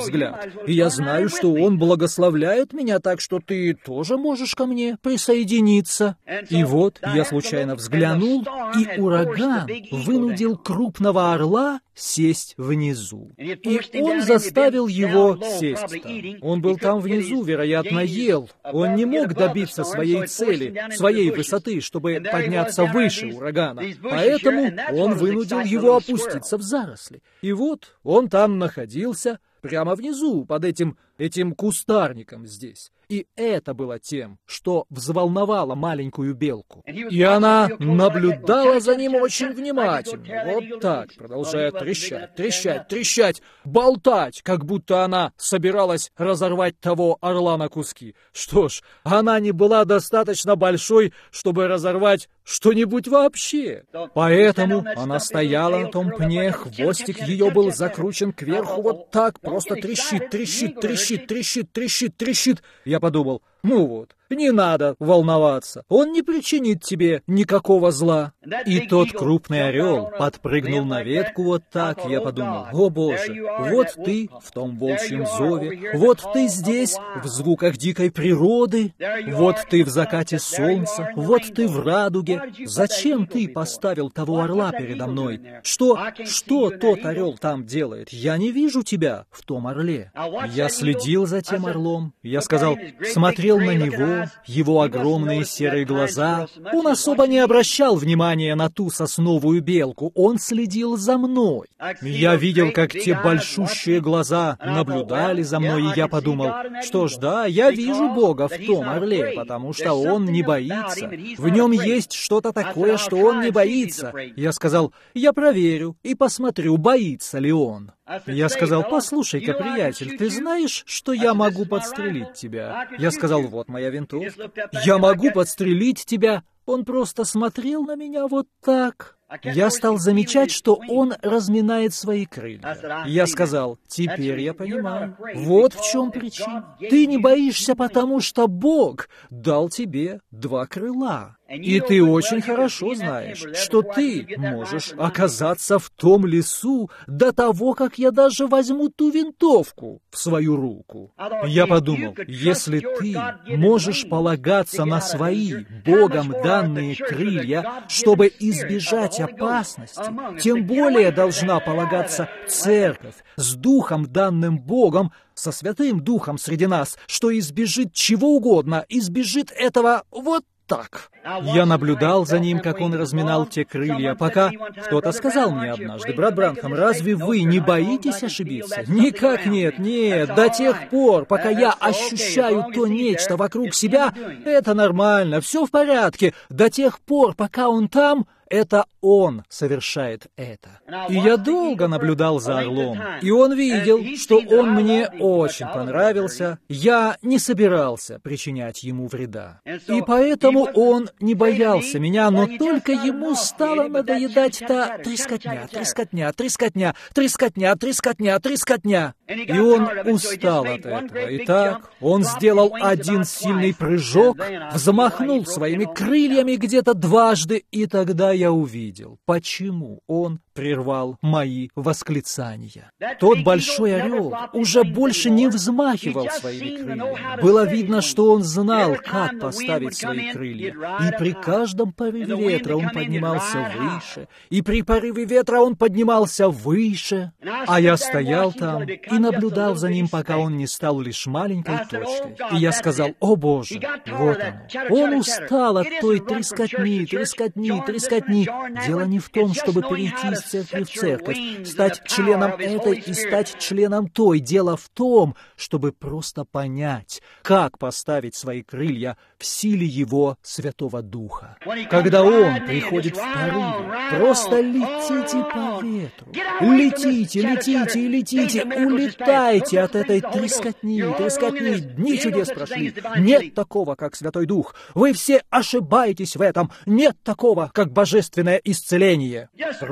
взгляд. И я знаю, что Он благословляет меня, так что ты тоже можешь ко мне присоединиться. И вот я случайно взглянул, и ураган вынудил крупного орла сесть внизу. И он заставил его сесть там. Он был там внизу, вероятно, ел. Он не мог добиться своей цели, своей высоты, чтобы подняться выше урагана. Поэтому он вынудил его опуститься в заросли. И вот он там находился, прямо внизу, под этим, этим кустарником здесь. И это было тем, что взволновало маленькую белку. И она наблюдала за ним очень внимательно. Вот так, продолжая трещать, трещать, трещать, болтать, как будто она собиралась разорвать того орла на куски. Что ж, она не была достаточно большой, чтобы разорвать что-нибудь вообще. Поэтому она стояла на том пне, хвостик ее был закручен кверху, вот так, просто трещит, трещит, трещит, трещит, трещит, трещит. Я подумал, ну вот, не надо волноваться, он не причинит тебе никакого зла. И тот крупный орел подпрыгнул на ветку вот так, я подумал, о Боже, вот ты в том волчьем зове, вот ты здесь в звуках дикой природы, вот ты в закате солнца, вот ты в радуге. Зачем ты поставил того орла передо мной? Что, что тот орел там делает? Я не вижу тебя в том орле. Я следил за тем орлом, я сказал, смотрел на него, его огромные серые глаза. Он особо не обращал внимания на ту сосновую белку, он следил за мной. Я видел, как те большущие глаза наблюдали за мной, и я подумал, что ж, да, я вижу Бога в том орле, потому что он не боится. В нем есть что-то такое, что он не боится. Я сказал, я проверю и посмотрю, боится ли он. Я сказал, послушай-ка, приятель, ты знаешь, что я могу подстрелить тебя? Я сказал, вот моя винтовка. Я могу подстрелить тебя. Он просто смотрел на меня вот так. Я стал замечать, что он разминает свои крылья. Я сказал, теперь я понимаю. Вот в чем причина. Ты не боишься, потому что Бог дал тебе два крыла. И ты очень хорошо знаешь, что ты можешь оказаться в том лесу до того, как я даже возьму ту винтовку в свою руку. Я подумал, если ты можешь полагаться на свои Богом данные крылья, чтобы избежать опасности, тем более должна полагаться церковь с духом, данным Богом, со Святым Духом среди нас, что избежит чего угодно, избежит этого вот так. Я наблюдал за ним, как он разминал те крылья, пока кто-то сказал мне однажды, брат Бранхам, разве вы не боитесь ошибиться? Никак нет, нет, до тех пор, пока я ощущаю то нечто вокруг себя, это нормально, все в порядке, до тех пор, пока он там, это он совершает это. И я долго наблюдал за орлом, и он видел, что он мне очень понравился, я не собирался причинять ему вреда. И поэтому он не боялся меня, но только ему стало надоедать та трескотня, трескотня, трескотня, трескотня, трескотня, трескотня. И он устал от этого. Итак, он сделал один сильный прыжок, взмахнул своими крыльями где-то дважды, и тогда я увидел, почему он прервал мои восклицания. Тот большой орел уже больше не взмахивал своими крыльями. Было видно, что он знал, как поставить свои крылья. И при каждом порыве ветра он поднимался выше, и при порыве ветра он поднимался выше. А я стоял там и наблюдал за ним, пока он не стал лишь маленькой точкой. И я сказал, о Боже, вот оно. Он устал от той трескотни, трескотни, трескотни. Дело не в том, чтобы перейти из церкви в церковь, стать членом этой и стать членом той. Дело в том, чтобы просто понять, как поставить свои крылья в силе Его Святого Духа. Когда Он приходит в порыве, просто летите по ветру. Летите, летите и летите, улетайте от этой трескотни, трескотни. Дни чудес прошли. Нет такого, как Святой Дух. Вы все ошибаетесь в этом. Нет такого, как божественное исцеление. Просто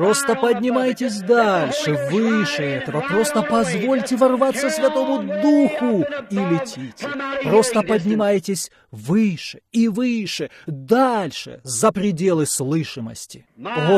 Поднимайтесь дальше, выше этого. Просто позвольте ворваться Святому Духу и летите. Просто поднимайтесь выше и выше, дальше, за пределы слышимости.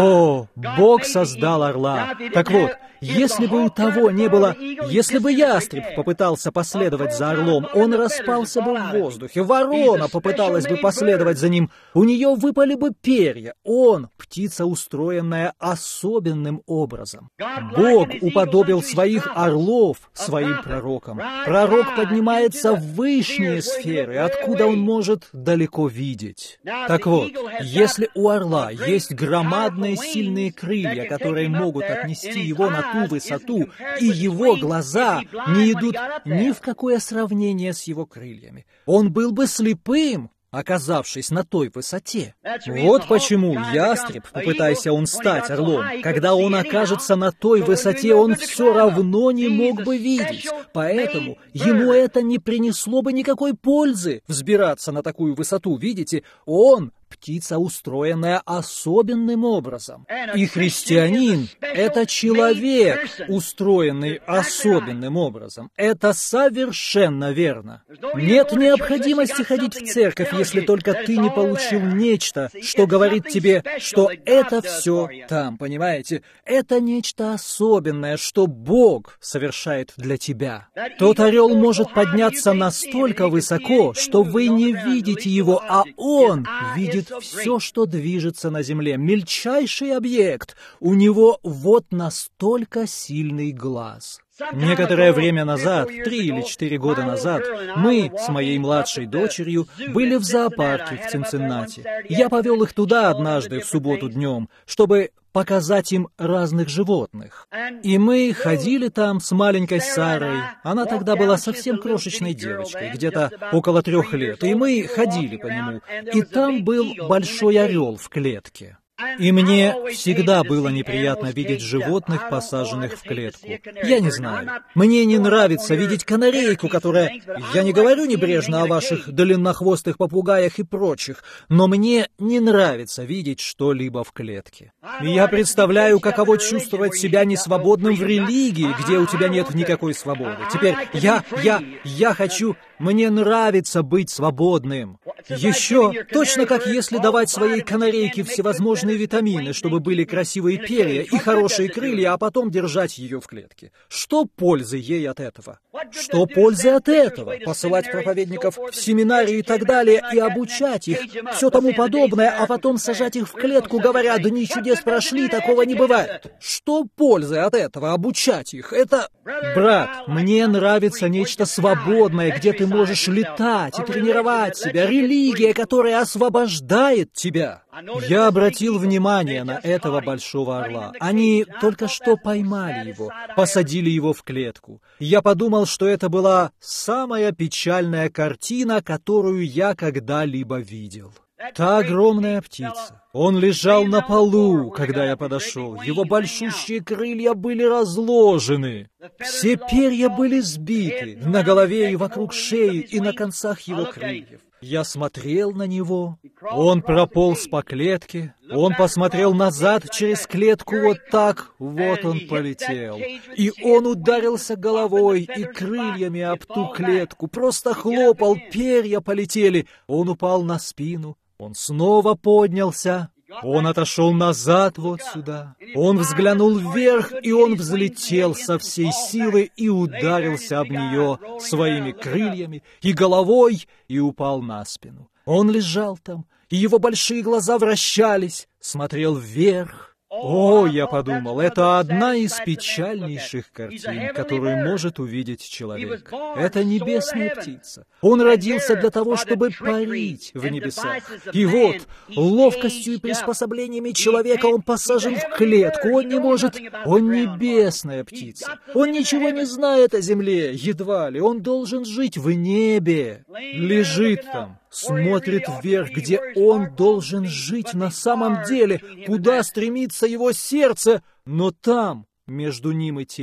О, Бог создал орла. Так вот, если бы у того не было, если бы ястреб попытался последовать за орлом, он распался бы в воздухе. Ворона попыталась бы последовать за ним, у нее выпали бы перья. Он — птица, устроенная особенным образом. Бог уподобил своих орлов своим пророкам. Пророк поднимается в вышние сферы, откуда он может далеко видеть. Так вот, если у орла есть громадные сильные крылья, которые могут отнести его на ту высоту, и его глаза не идут ни в какое сравнение с его крыльями, он был бы слепым, оказавшись на той высоте. Вот почему ястреб, попытайся он стать орлом, когда он окажется на той высоте, он все равно не мог бы видеть. Поэтому ему это не принесло бы никакой пользы взбираться на такую высоту. Видите, он — птица, устроенная особенным образом. И христианин — это человек, устроенный особенным образом. Это совершенно верно. Нет необходимости ходить в церковь, если только ты не получил нечто, что говорит тебе, что это все там, понимаете? Это нечто особенное, что Бог совершает для тебя. Тот орел может подняться настолько высоко, что вы не видите его, а он видит все, что движется на земле. Мельчайший объект. У него вот настолько сильный глаз. Некоторое время назад, три или четыре года назад, мы с моей младшей дочерью были в зоопарке в Цинциннати. Я повел их туда однажды в субботу днем, чтобы показать им разных животных. И мы ходили там с маленькой Сарой. Она тогда была совсем крошечной девочкой, где-то около трех лет. И мы ходили по нему. И там был большой орел в клетке. И мне всегда было неприятно видеть животных, посаженных в клетку. Я не знаю. Мне не нравится видеть канарейку, которая... Я не говорю небрежно о ваших длиннохвостых попугаях и прочих, но мне не нравится видеть что-либо в клетке. И я представляю, каково чувствовать себя несвободным в религии, где у тебя нет никакой свободы. Теперь я, я, я хочу... Мне нравится быть свободным. Еще, точно как если давать своей канарейке всевозможные витамины, чтобы были красивые перья и хорошие крылья, а потом держать ее в клетке. Что пользы ей от этого? Что пользы от этого? Посылать проповедников в семинарии и так далее, и обучать их, все тому подобное, а потом сажать их в клетку, говоря, дни чудес прошли, такого не бывает. Что пользы от этого? Обучать их? Это... Брат, мне нравится нечто свободное, где ты можешь летать и тренировать себя, религия, которая освобождает тебя. Я обратил внимание на этого большого орла. Они только что поймали его, посадили его в клетку. Я подумал, что это была самая печальная картина, которую я когда-либо видел. Та огромная птица. Он лежал на полу, когда я подошел. Его большущие крылья были разложены. Все перья были сбиты на голове и вокруг шеи, и на концах его крыльев. Я смотрел на него. Он прополз по клетке. Он посмотрел назад через клетку вот так. Вот он полетел. И он ударился головой и крыльями об ту клетку. Просто хлопал, перья полетели. Он упал на спину. Он снова поднялся. Он отошел назад вот сюда. Он взглянул вверх, и он взлетел со всей силы и ударился об нее своими крыльями и головой и упал на спину. Он лежал там, и его большие глаза вращались, смотрел вверх. О, я подумал, это одна из печальнейших картин, которую может увидеть человек. Это небесная птица. Он родился для того, чтобы парить в небесах. И вот, ловкостью и приспособлениями человека он посажен в клетку. Он не может... Он небесная птица. Он ничего не знает о земле, едва ли. Он должен жить в небе. Лежит там. Смотрит вверх, где он должен жить на самом деле, куда стремится его сердце, но там, между ним и тем,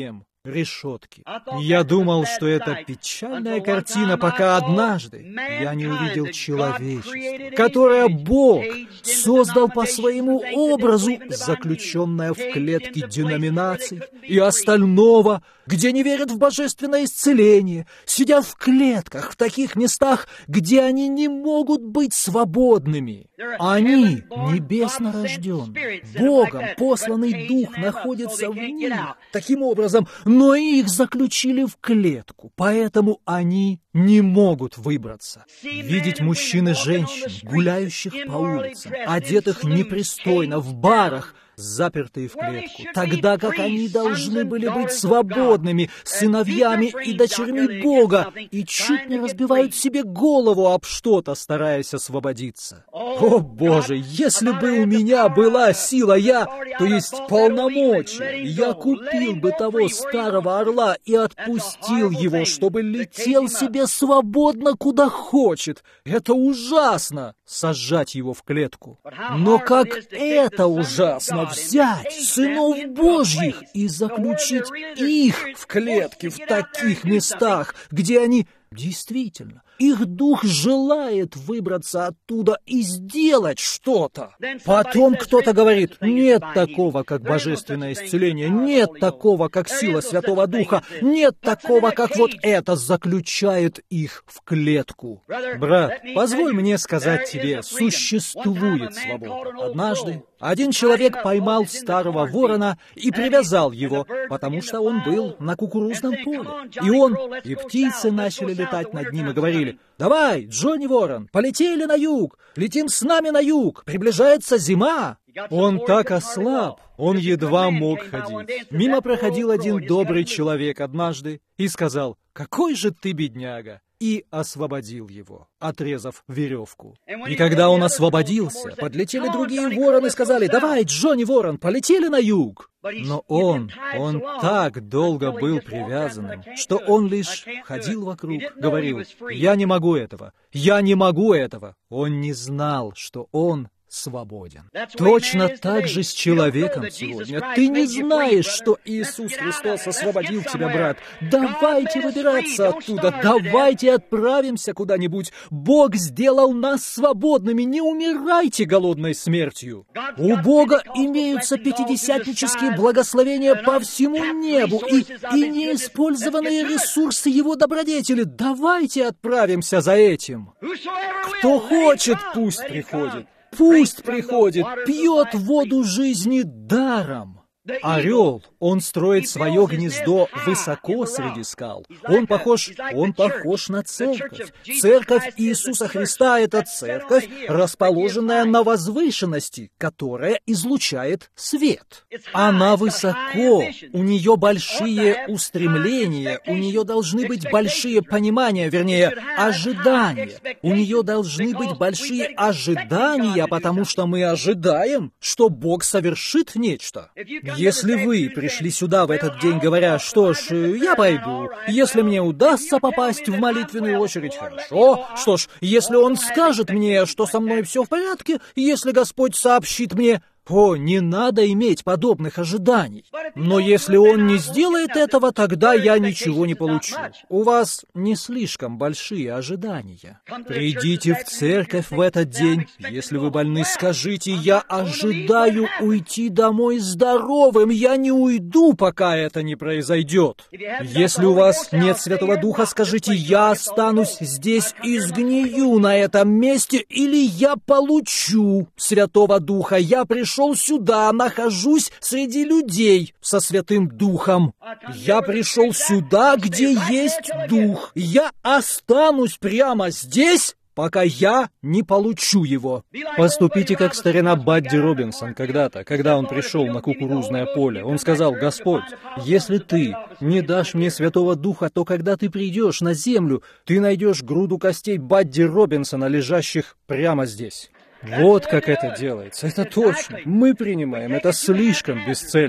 решетки. Я думал, что это печальная картина, пока однажды я не увидел человечество, которое Бог создал по своему образу, заключенное в клетке деноминаций и остального, где не верят в божественное исцеление, сидя в клетках, в таких местах, где они не могут быть свободными. Они небесно рожденные, Богом посланный Дух находится в них, таким образом, но их заключили в клетку, поэтому они не могут выбраться. Видеть мужчин и женщин, гуляющих по улицам, одетых непристойно, в барах, запертые в клетку, тогда как они должны были быть свободными, сыновьями и дочерьми Бога, и чуть не разбивают себе голову об что-то, стараясь освободиться. О, Боже, если бы у меня была сила, я, то есть полномочия, я купил бы того старого орла и отпустил его, чтобы летел себе свободно, куда хочет. Это ужасно, сажать его в клетку. Но как это ужасно, взять сынов Божьих и заключить их в клетки в таких местах, где они действительно, их дух желает выбраться оттуда и сделать что-то. Потом кто-то говорит, нет такого, как божественное исцеление, нет такого, как сила Святого Духа, нет такого, как вот это заключает их в клетку. Брат, позволь мне сказать тебе, существует свобода. Однажды один человек поймал старого ворона и привязал его, потому что он был на кукурузном поле. И он, и птицы начали летать над ним и говорили, «Давай, Джонни Ворон, полетели на юг, летим с нами на юг, приближается зима». Он так ослаб, он едва мог ходить. Мимо проходил один добрый человек однажды и сказал, «Какой же ты бедняга!» и освободил его, отрезав веревку. И когда он освободился, подлетели другие вороны и сказали, «Давай, Джонни Ворон, полетели на юг». Но он, он так долго был привязанным, что он лишь ходил вокруг, говорил, «Я не могу этого, я не могу этого». Он не знал, что он свободен. Точно так же с человеком сегодня. Ты не знаешь, что Иисус Христос освободил тебя, брат. Давайте выбираться оттуда, давайте отправимся куда-нибудь. Бог сделал нас свободными, не умирайте голодной смертью. У Бога имеются пятидесятнические благословения по всему небу и, и неиспользованные ресурсы Его добродетели. Давайте отправимся за этим. Кто хочет, пусть приходит. Пусть приходит, пьет воду жизни даром. Орел, он строит свое гнездо высоко среди скал. Он похож, он похож на церковь. Церковь Иисуса Христа — это церковь, расположенная на возвышенности, которая излучает свет. Она высоко, у нее большие устремления, у нее должны быть большие понимания, вернее, ожидания. У нее должны быть большие ожидания, потому что мы ожидаем, что Бог совершит нечто. Если вы пришли сюда в этот день, говоря, что ж, я пойду, если мне удастся попасть в молитвенную очередь, хорошо, что ж, если Он скажет мне, что со мной все в порядке, если Господь сообщит мне, о, не надо иметь подобных ожиданий. Но если Он не сделает этого, тогда я ничего не получу. У вас не слишком большие ожидания. Придите в церковь в этот день. Если вы больны, скажите, я ожидаю уйти домой здоровым. Я не уйду, пока это не произойдет. Если у вас нет Святого Духа, скажите, я останусь здесь и сгнию на этом месте, или я получу Святого Духа. Я пришел Пришел сюда, нахожусь среди людей со Святым Духом. Я пришел сюда, где есть Дух. Я останусь прямо здесь, пока я не получу его. Поступите, как старина Бадди Робинсон когда-то, когда он пришел на кукурузное поле. Он сказал, «Господь, если ты не дашь мне Святого Духа, то когда ты придешь на землю, ты найдешь груду костей Бадди Робинсона, лежащих прямо здесь». Вот как это делается. Это точно. Мы принимаем это слишком бесцельно.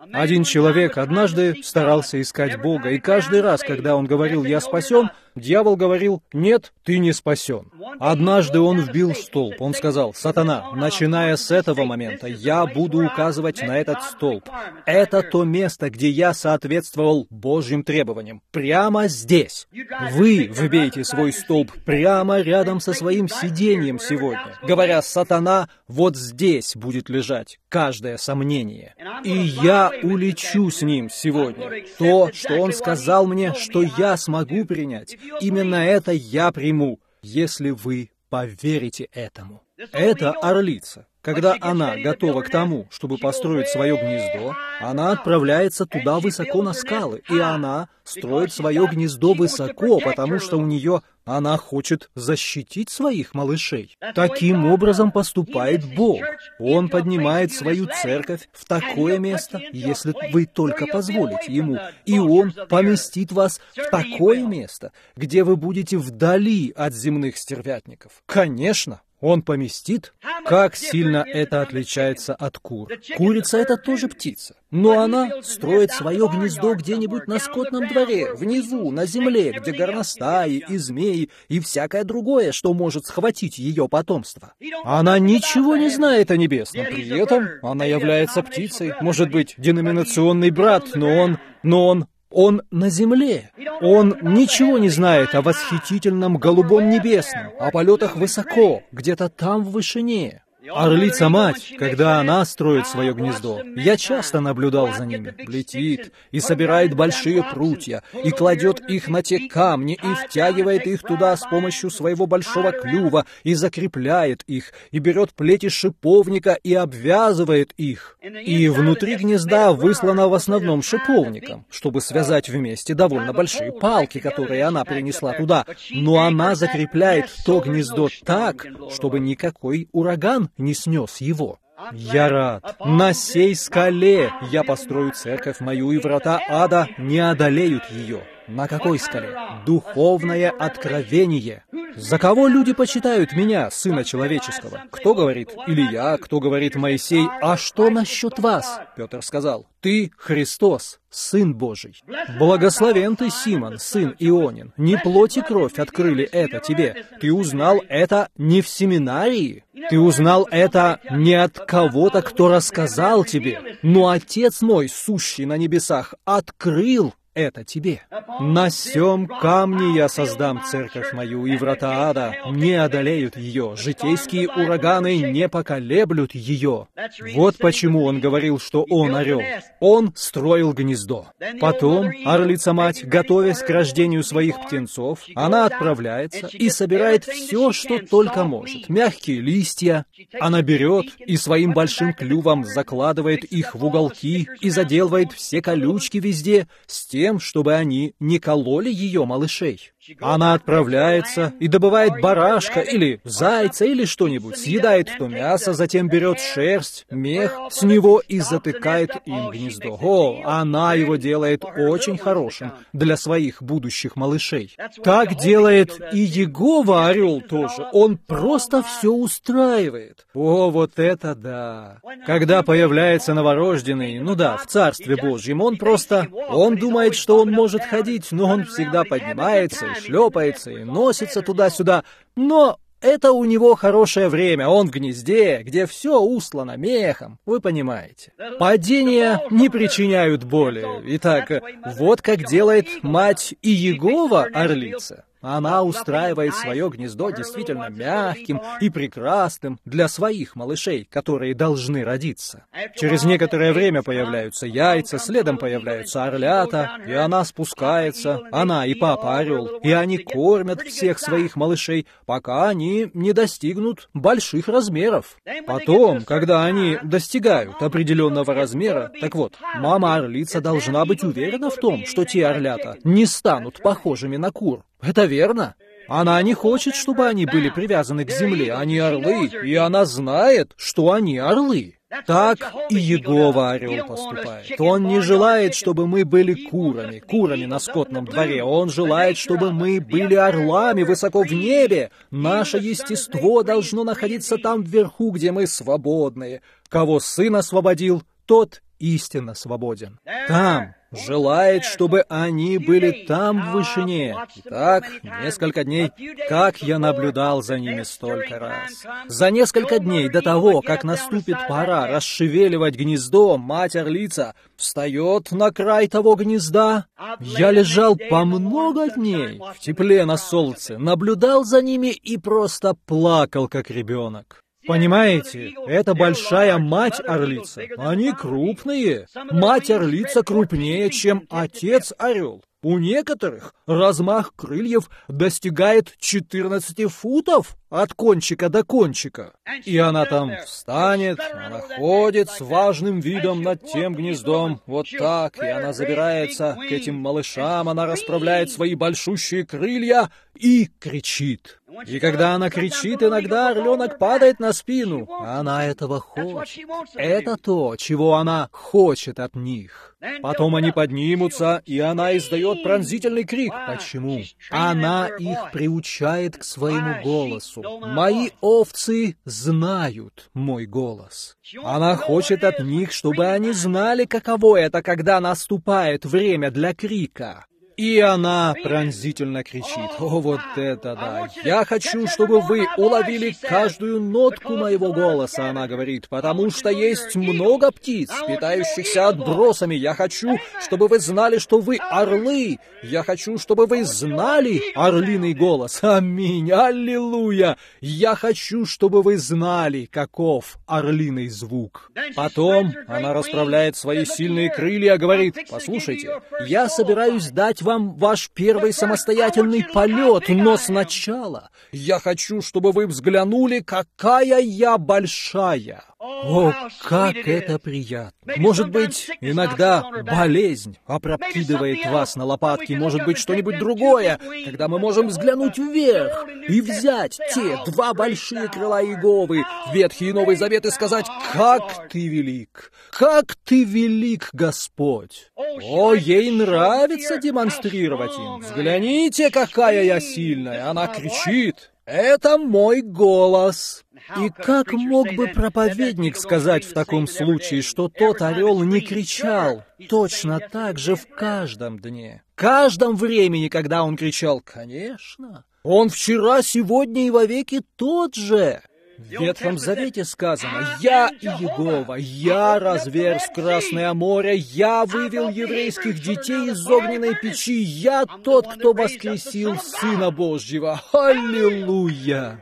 Один человек однажды старался искать Бога, и каждый раз, когда он говорил «я спасен», дьявол говорил «нет, ты не спасен». Однажды он вбил столб. Он сказал: «Сатана, начиная с этого момента, я буду указывать на этот столб. Это то место, где я соответствовал Божьим требованиям. Прямо здесь. Вы вбейте свой столб прямо рядом со своим сиденьем сегодня, говоря: «Сатана, вот здесь будет лежать каждое сомнение. И я улечу с ним сегодня. То, что он сказал мне, что я смогу принять, именно это я приму, если вы поверите этому». Это орлица. Когда она готова к тому, чтобы построить свое гнездо, она отправляется туда высоко на скалы, и она строит свое гнездо высоко, потому что у нее она хочет защитить своих малышей. Таким образом поступает Бог. Он поднимает свою церковь в такое место, если вы только позволите Ему, и Он поместит вас в такое место, где вы будете вдали от земных стервятников. Конечно, Он поместит. Как сильно это отличается от кур. Курица — это тоже птица, но она строит свое гнездо где-нибудь на скотном дворе, внизу, на земле, где горностаи и змеи и всякое другое, что может схватить ее потомство. Она ничего не знает о небесном, при этом она является птицей, может быть, деноминационный брат, но он, но он Он на земле. Он ничего не знает о восхитительном голубом небесном, о полетах высоко, где-то там в вышине. Орлица-мать, когда она строит свое гнездо, я часто наблюдал за ними, летит и собирает большие прутья, и кладет их на те камни, и втягивает их туда с помощью своего большого клюва, и закрепляет их, и берет плети шиповника и обвязывает их. И внутри гнезда выслано в основном шиповником, чтобы связать вместе довольно большие палки, которые она принесла туда, но она закрепляет то гнездо так, чтобы никакой ураган не снес его. Я рад. На сей скале я построю церковь мою, и врата ада не одолеют ее. На какой скале? Духовное откровение. За кого люди почитают меня, Сына Человеческого? Кто говорит Илия, кто говорит Моисей? А что насчет вас? Петр сказал: ты Христос, Сын Божий. Благословен ты, Симон, сын Ионин. Не плоть и кровь открыли это тебе. Ты узнал это не в семинарии. Ты узнал это не от кого-то, кто рассказал тебе, но Отец мой, сущий на небесах, открыл это тебе. На сем камне я создам церковь мою, и врата ада не одолеют ее, житейские ураганы не поколеблют ее. Вот почему он говорил, что он орел. Он строил гнездо. Потом орлица-мать, готовясь к рождению своих птенцов, она отправляется и собирает все, что только может. Мягкие листья. Она берет и своим большим клювом закладывает их в уголки и заделывает все колючки везде, с тем, чтобы они не кололи ее малышей. Она отправляется и добывает барашка или зайца или что-нибудь, съедает то мясо, затем берет шерсть, мех с него и затыкает им гнездо. О, она его делает очень хорошим для своих будущих малышей. Так делает и Иегова орел тоже. Он просто все устраивает. О, вот это да! Когда появляется новорожденный, ну да, в Царстве Божьем, он просто, он думает, что он может ходить, но он всегда поднимается и шлепается, и носится туда-сюда, но это у него хорошее время, он в гнезде, где все услано мехом, вы понимаете. Падения не причиняют боли. Итак, вот как делает мать Иегова орлица. Она устраивает свое гнездо действительно мягким и прекрасным для своих малышей, которые должны родиться. Через некоторое время появляются яйца, следом появляются орлята, и она спускается, она и папа орел, и они кормят всех своих малышей, пока они не достигнут больших размеров. Потом, когда они достигают определенного размера, так вот, мама-орлица должна быть уверена в том, что те орлята не станут похожими на кур. Это верно. Она не хочет, чтобы они были привязаны к земле. Они орлы, и она знает, что они орлы. Так и Иегова орел поступает. Он не желает, чтобы мы были курами, курами на скотном дворе. Он желает, чтобы мы были орлами высоко в небе. Наше естество должно находиться там вверху, где мы свободные. Кого Сын освободил, тот истинно свободен. Там желает, чтобы они были там в вышине. Итак, несколько дней, как я наблюдал за ними столько раз. За несколько дней до того, как наступит пора расшевеливать гнездо, мать-орлица встает на край того гнезда. Я лежал по много дней в тепле на солнце, наблюдал за ними и просто плакал, как ребенок. Понимаете, это большая мать-орлица. Они крупные. Мать-орлица крупнее, чем отец-орел. У некоторых размах крыльев достигает четырнадцати футов от кончика до кончика. И она там встанет, она ходит с важным видом над тем гнездом, вот так, и она забирается к этим малышам, она расправляет свои большущие крылья и кричит. И когда она кричит, иногда орленок падает на спину. Она этого хочет. Это то, чего она хочет от них. Потом они поднимутся, и она издает пронзительный крик. Почему? Она их приучает к своему голосу. Мои овцы знают мой голос. Она хочет от них, чтобы они знали, каково это, когда наступает время для крика. И она пронзительно кричит. О, вот это да! Я хочу, чтобы вы уловили каждую нотку моего голоса, она говорит, потому что есть много птиц, питающихся отбросами. Я хочу, чтобы вы знали, что вы орлы. Я хочу, чтобы вы знали орлиный голос. Аминь! Аллилуйя! Я хочу, чтобы вы знали, каков орлиный звук. Потом она расправляет свои сильные крылья, говорит, послушайте, я собираюсь дать вам ваш первый самостоятельный полет, но сначала я хочу, чтобы вы взглянули, какая я большая. О, как это приятно! Может быть, иногда болезнь опрокидывает вас на лопатки, может быть, что-нибудь другое, когда мы можем взглянуть вверх и взять те два большие крыла Иеговы, Ветхий и Новый Завет, и сказать, как ты велик, как ты велик, Господь! О, ей нравится демонстрировать им. Взгляните, какая я сильная! Она кричит. Это мой голос. И как мог бы проповедник сказать в таком случае, что тот орел не кричал точно так же в каждом дне, в каждом времени, когда он кричал? Конечно, он вчера, сегодня и вовеки тот же. В Ветхом Завете сказано, «Я Иегова, я разверз Красное море, я вывел еврейских детей из огненной печи, я тот, кто воскресил Сына Божьего». Аллилуйя!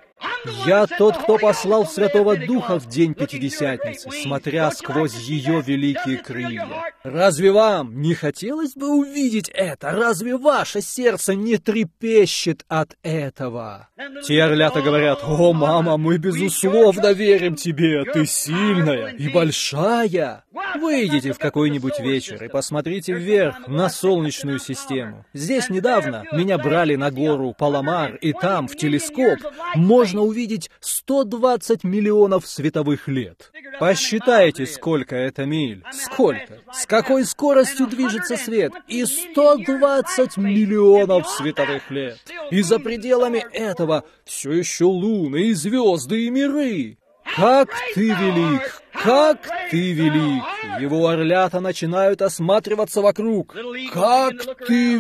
Я тот, кто послал Святого Духа в день Пятидесятницы, смотря сквозь ее великие крылья. Разве вам не хотелось бы увидеть это? Разве ваше сердце не трепещет от этого? Те орлята говорят, «О, мама, мы безусловно верим тебе, ты сильная и большая». Выйдите в какой-нибудь вечер и посмотрите вверх на Солнечную систему. Здесь недавно меня брали на гору Паламар, и там, в телескоп, можно увидеть сто двадцать миллионов световых лет. Посчитайте, сколько это миль. Сколько? С какой скоростью движется свет? И сто двадцать миллионов световых лет. И за пределами этого все еще луны и звезды и миры. Как ты велик! Как ты велик! Его орлята начинают осматриваться вокруг. Как ты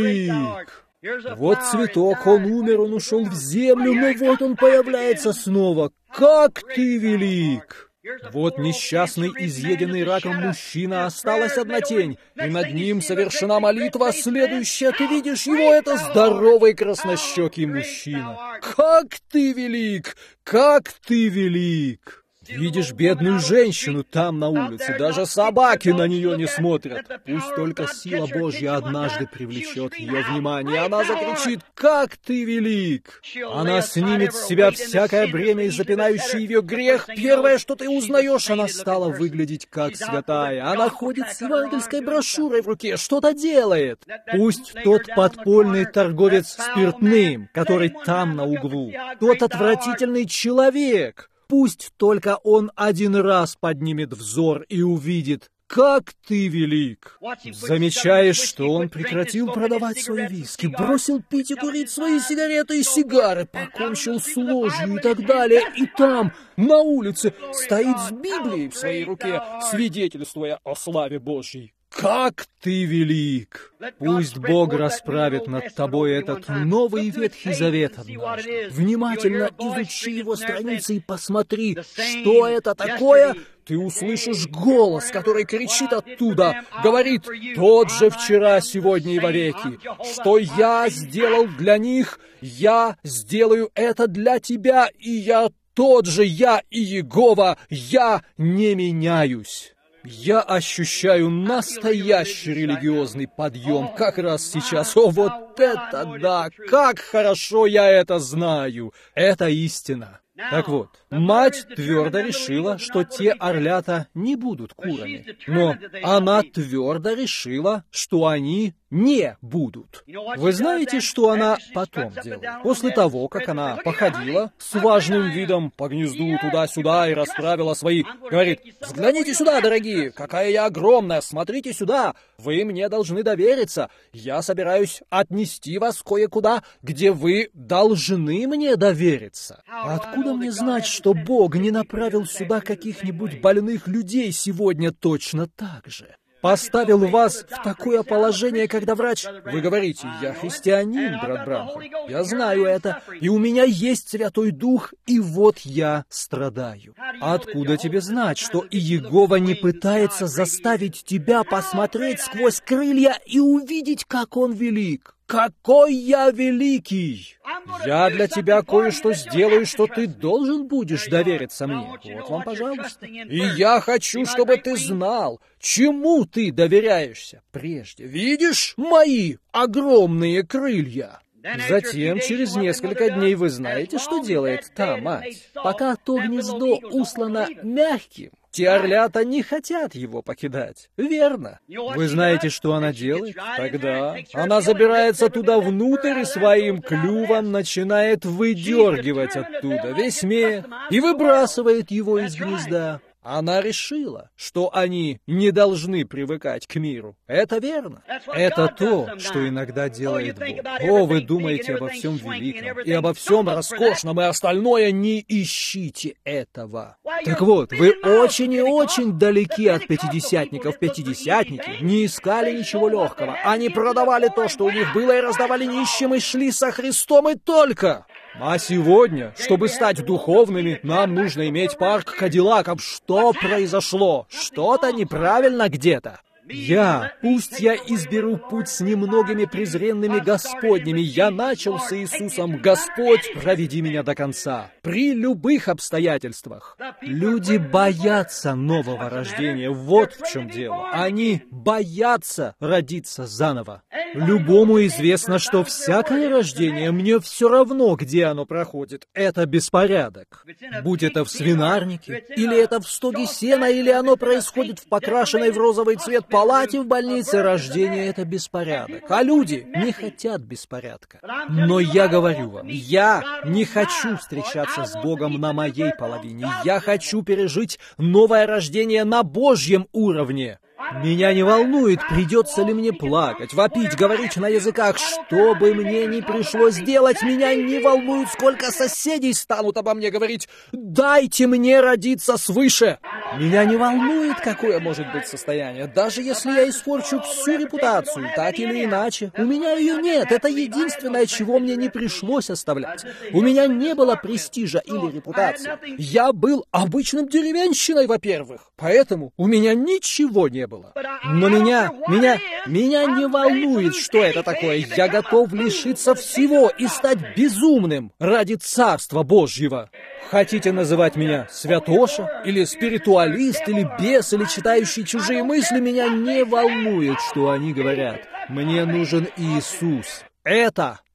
велик! Вот цветок, он умер, он ушел в землю, но вот он появляется снова. Как ты велик! Вот несчастный, изъеденный раком мужчина, осталась одна тень, и над ним совершена молитва. Следующая, ты видишь его, это здоровый краснощекий мужчина. Как ты велик! Как ты велик! Видишь бедную женщину там на улице, даже собаки на нее не смотрят. Пусть только сила Божья однажды привлечет ее внимание. Она закричит, как ты велик! Она снимет с себя всякое бремя и запинающий ее грех. Первое, что ты узнаешь, она стала выглядеть как святая. Она ходит с евангельской брошюрой в руке, что-то делает. Пусть тот подпольный торговец спиртным, который там на углу, тот отвратительный человек, пусть только он один раз поднимет взор и увидит, как ты велик! Замечаешь, что он прекратил продавать свои виски, бросил пить и курить свои сигареты и сигары, покончил с ложью и так далее, и там, на улице, стоит с Библией в своей руке, свидетельствуя о славе Божьей. Как ты велик! Пусть Бог расправит над тобой этот Новый Ветхий Завет однажды. Внимательно изучи его страницы и посмотри, что это такое. Ты услышишь голос, который кричит оттуда, говорит: «Тот же вчера, сегодня и вовеки. Что я сделал для них, я сделаю это для тебя, и я тот же, я и Иегова, я не меняюсь». Я ощущаю настоящий религиозный подъем как раз сейчас. О, вот это да! Как хорошо я это знаю! Это истина. Так вот, мать твердо решила, что те орлята не будут курами. Но она твердо решила, что они не будут. Вы знаете, что она потом делала? После того, как она походила с важным видом по гнезду туда-сюда и расправила свои, говорит: «Взгляните сюда, дорогие, какая я огромная, смотрите сюда, вы мне должны довериться, я собираюсь отнести вас кое-куда, где вы должны мне довериться». Откуда мне знать, что Бог не направил сюда каких-нибудь больных людей сегодня точно так же? Поставил вас в такое положение, когда врач... Вы говорите: «Я христианин, брат Бранхам, я знаю это, и у меня есть Святой Дух, и вот я страдаю». Откуда тебе знать, что Иегова не пытается заставить тебя посмотреть сквозь крылья и увидеть, как Он велик? Какой я великий! Я для тебя кое-что сделаю, что ты должен будешь довериться мне. Вот вам, пожалуйста. И я хочу, чтобы ты знал, чему ты доверяешься прежде. Видишь мои огромные крылья? Затем, через несколько дней, вы знаете, что делает та мать. Пока то гнездо услано мягким, те орлята не хотят его покидать. Верно? Вы знаете, что она делает? Тогда она забирается туда внутрь и своим клювом начинает выдергивать оттуда весь мех и выбрасывает его из гнезда. Она решила, что они не должны привыкать к миру. Это верно. Это то, что иногда делает Бог. О, вы думаете обо всем великом и обо всем роскошном, и остальное не ищите этого. Так вот, вы очень и очень далеки от пятидесятников. Пятидесятники не искали ничего легкого. Они продавали то, что у них было, и раздавали нищим, и шли со Христом, и только... А сегодня, чтобы стать духовными, нам нужно иметь парк Кадиллаков. Что произошло? Что-то неправильно где-то. Я, пусть я изберу путь с немногими презренными Господнями, я начал с Иисусом: «Господь, проведи меня до конца». При любых обстоятельствах. Люди боятся нового рождения, вот в чем дело. Они боятся родиться заново. Любому известно, что всякое рождение, мне все равно, где оно проходит, это беспорядок. Будь это в свинарнике, или это в стоге сена, или оно происходит в покрашенной в розовый цвет палате в больнице, рождение — это беспорядок. А люди не хотят беспорядка. Но я говорю вам, я не хочу встречаться с Богом на моей половине. Я хочу пережить новое рождение на Божьем уровне. Меня не волнует, придется ли мне плакать, вопить, говорить на языках, что бы мне ни пришлось делать. Меня не волнует, сколько соседей станут обо мне говорить: «Дайте мне родиться свыше». Меня не волнует, какое может быть состояние, даже если я испорчу всю репутацию, так или иначе. У меня ее нет, это единственное, чего мне не пришлось оставлять. У меня не было престижа или репутации. Я был обычным деревенщиной, во-первых, поэтому у меня ничего не было. Но меня, меня, меня не волнует, что это такое. Я готов лишиться всего и стать безумным ради Царства Божьего. Хотите называть меня святоша, или спиритуалист, или бес, или читающий чужие мысли, меня не волнует, что они говорят. Мне нужен Иисус. Это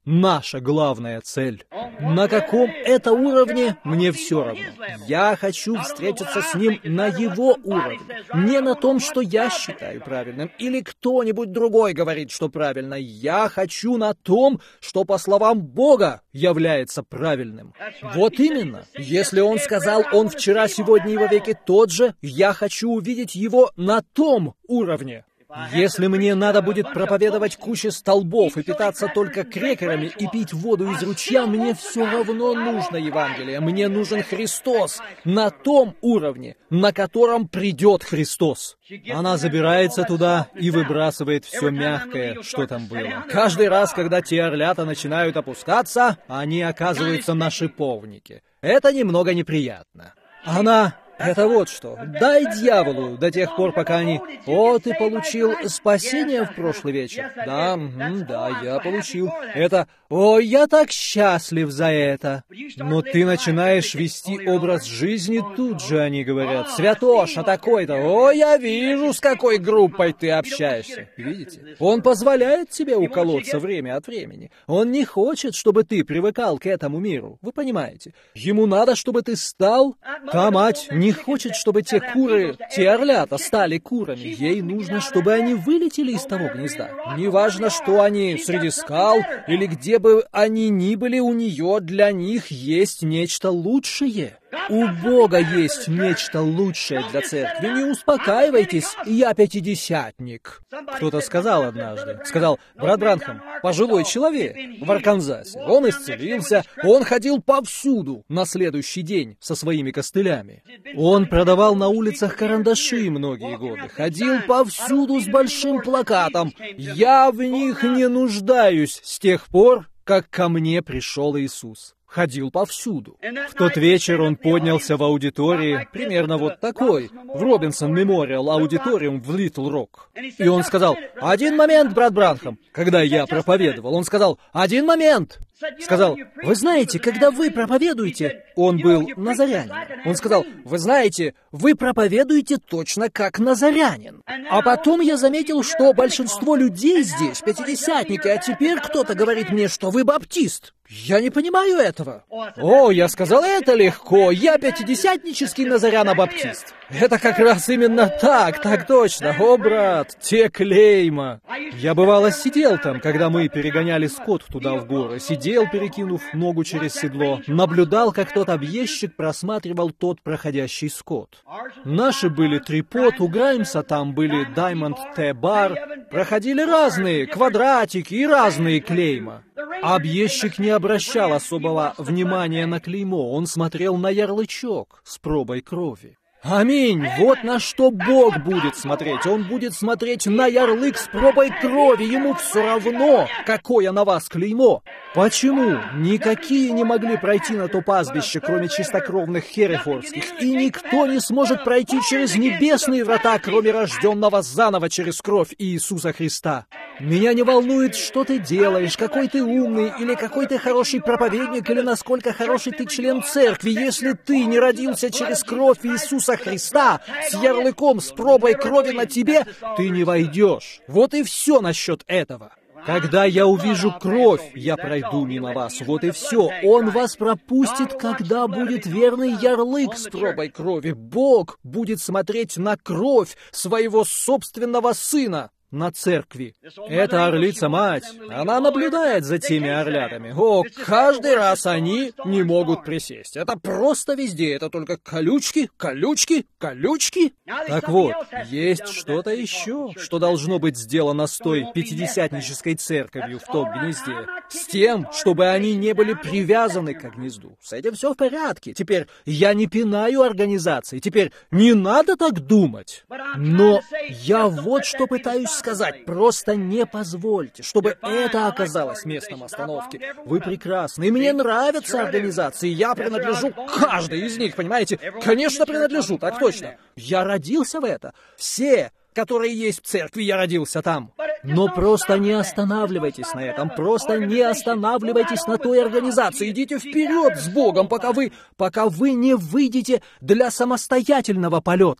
наша главная цель. На каком это уровне, мне все равно. Я хочу встретиться с Ним на Его уровне. Не на том, что я считаю правильным, или кто-нибудь другой говорит, что правильно. Я хочу на том, что, по словам Бога, является правильным. Вот именно. Если Он сказал, Он вчера, сегодня и вовеки тот же, я хочу увидеть Его на том уровне. Если мне надо будет проповедовать куче столбов и питаться только крекерами и пить воду из ручья, мне все равно нужно Евангелие. Мне нужен Христос на том уровне, на котором придет Христос. Она забирается туда и выбрасывает все мягкое, что там было. Каждый раз, когда те орлята начинают опускаться, они оказываются на шиповнике. Это немного неприятно. Она... Это вот что. Дай дьяволу до тех пор, пока они... О, ты получил спасение в прошлый вечер? Да, м, да, я получил. Это... О, я так счастлив за это. Но ты начинаешь вести образ жизни, тут же они говорят. Святоша такой-то. О, я вижу, с какой группой ты общаешься. Видите? Он позволяет тебе уколоться время от времени. Он не хочет, чтобы ты привыкал к этому миру. Вы понимаете? Ему надо, чтобы ты стал... Та мать не хочет, чтобы те куры, те орлята стали курами. Ей нужно, чтобы они вылетели из того гнезда. Неважно, что они среди скал или где бы они ни были, у нее для них есть нечто лучшее. У Бога есть нечто лучшее для церкви. Не успокаивайтесь, я пятидесятник. Кто-то сказал однажды, сказал, брат Бранхам, пожилой человек в Арканзасе. Он исцелился, он ходил повсюду на следующий день со своими костылями. Он продавал на улицах карандаши многие годы, ходил повсюду с большим плакатом. Я в них не нуждаюсь с тех пор, как ко мне пришел Иисус. Ходил повсюду. В тот вечер он поднялся в аудитории, примерно вот такой, в Робинсон Мемориал аудиториум в Литл Рок. И он сказал, один момент, брат Бранхам. Когда я проповедовал, он сказал, один момент. Сказал, вы знаете, когда вы проповедуете, он был назарянин. Он сказал, вы знаете, вы проповедуете точно как назарянин. А потом я заметил, что большинство людей здесь пятидесятники, а теперь кто-то говорит мне, что вы баптист. Я не понимаю этого. О, я сказал, это легко. Я пятидесятнический назаряно-баптист. Это как раз именно так, так точно. О, брат, те клейма. Я бывало сидел там, когда мы перегоняли скот туда в горы. Сидел, перекинув ногу через седло. Наблюдал, как тот объездчик просматривал тот проходящий скот. Наши были Трипод, у Граймса там были Diamond T-Bar. Проходили разные квадратики и разные клейма. Объездчик не обращал особого внимания на клеймо. Он смотрел на ярлычок с пробой крови. Аминь! Вот на что Бог будет смотреть. Он будет смотреть на ярлык с пробой крови. Ему все равно, какое на вас клеймо. Почему? Никакие не могли пройти на то пастбище, кроме чистокровных херефордских. И никто не сможет пройти через небесные врата, кроме рожденного заново через кровь Иисуса Христа. Меня не волнует, что ты делаешь, какой ты умный, или какой ты хороший проповедник, или насколько хороший ты член церкви. Если ты не родился через кровь Иисуса Христа с ярлыком, с пробой крови на тебе, ты не войдешь. Вот и все насчет этого. Когда я увижу кровь, я пройду мимо вас. Вот и все. Он вас пропустит, когда будет верный ярлык с пробой крови. Бог будет смотреть на кровь своего собственного Сына на церкви. Эта орлица-мать, она наблюдает за теми орлятами. О, каждый раз они не могут присесть. Это просто везде. Это только колючки, колючки, колючки. Так вот, есть что-то еще, что должно быть сделано с той пятидесятнической церковью в том гнезде. С тем, чтобы они не были привязаны к гнезду. С этим все в порядке. Теперь я не пинаю организации. Теперь не надо так думать. Но я вот что пытаюсь сказать. Просто не позвольте, чтобы это оказалось местом остановки. Вы прекрасны, и мне нравятся организации. Я принадлежу к каждой из них, понимаете? Конечно, принадлежу, так точно. Я родился в это. Все, которые есть в церкви, я родился там. Но просто не останавливайтесь на этом. Просто не останавливайтесь на той организации. Идите вперед с Богом, пока вы, пока вы не выйдете для самостоятельного полета.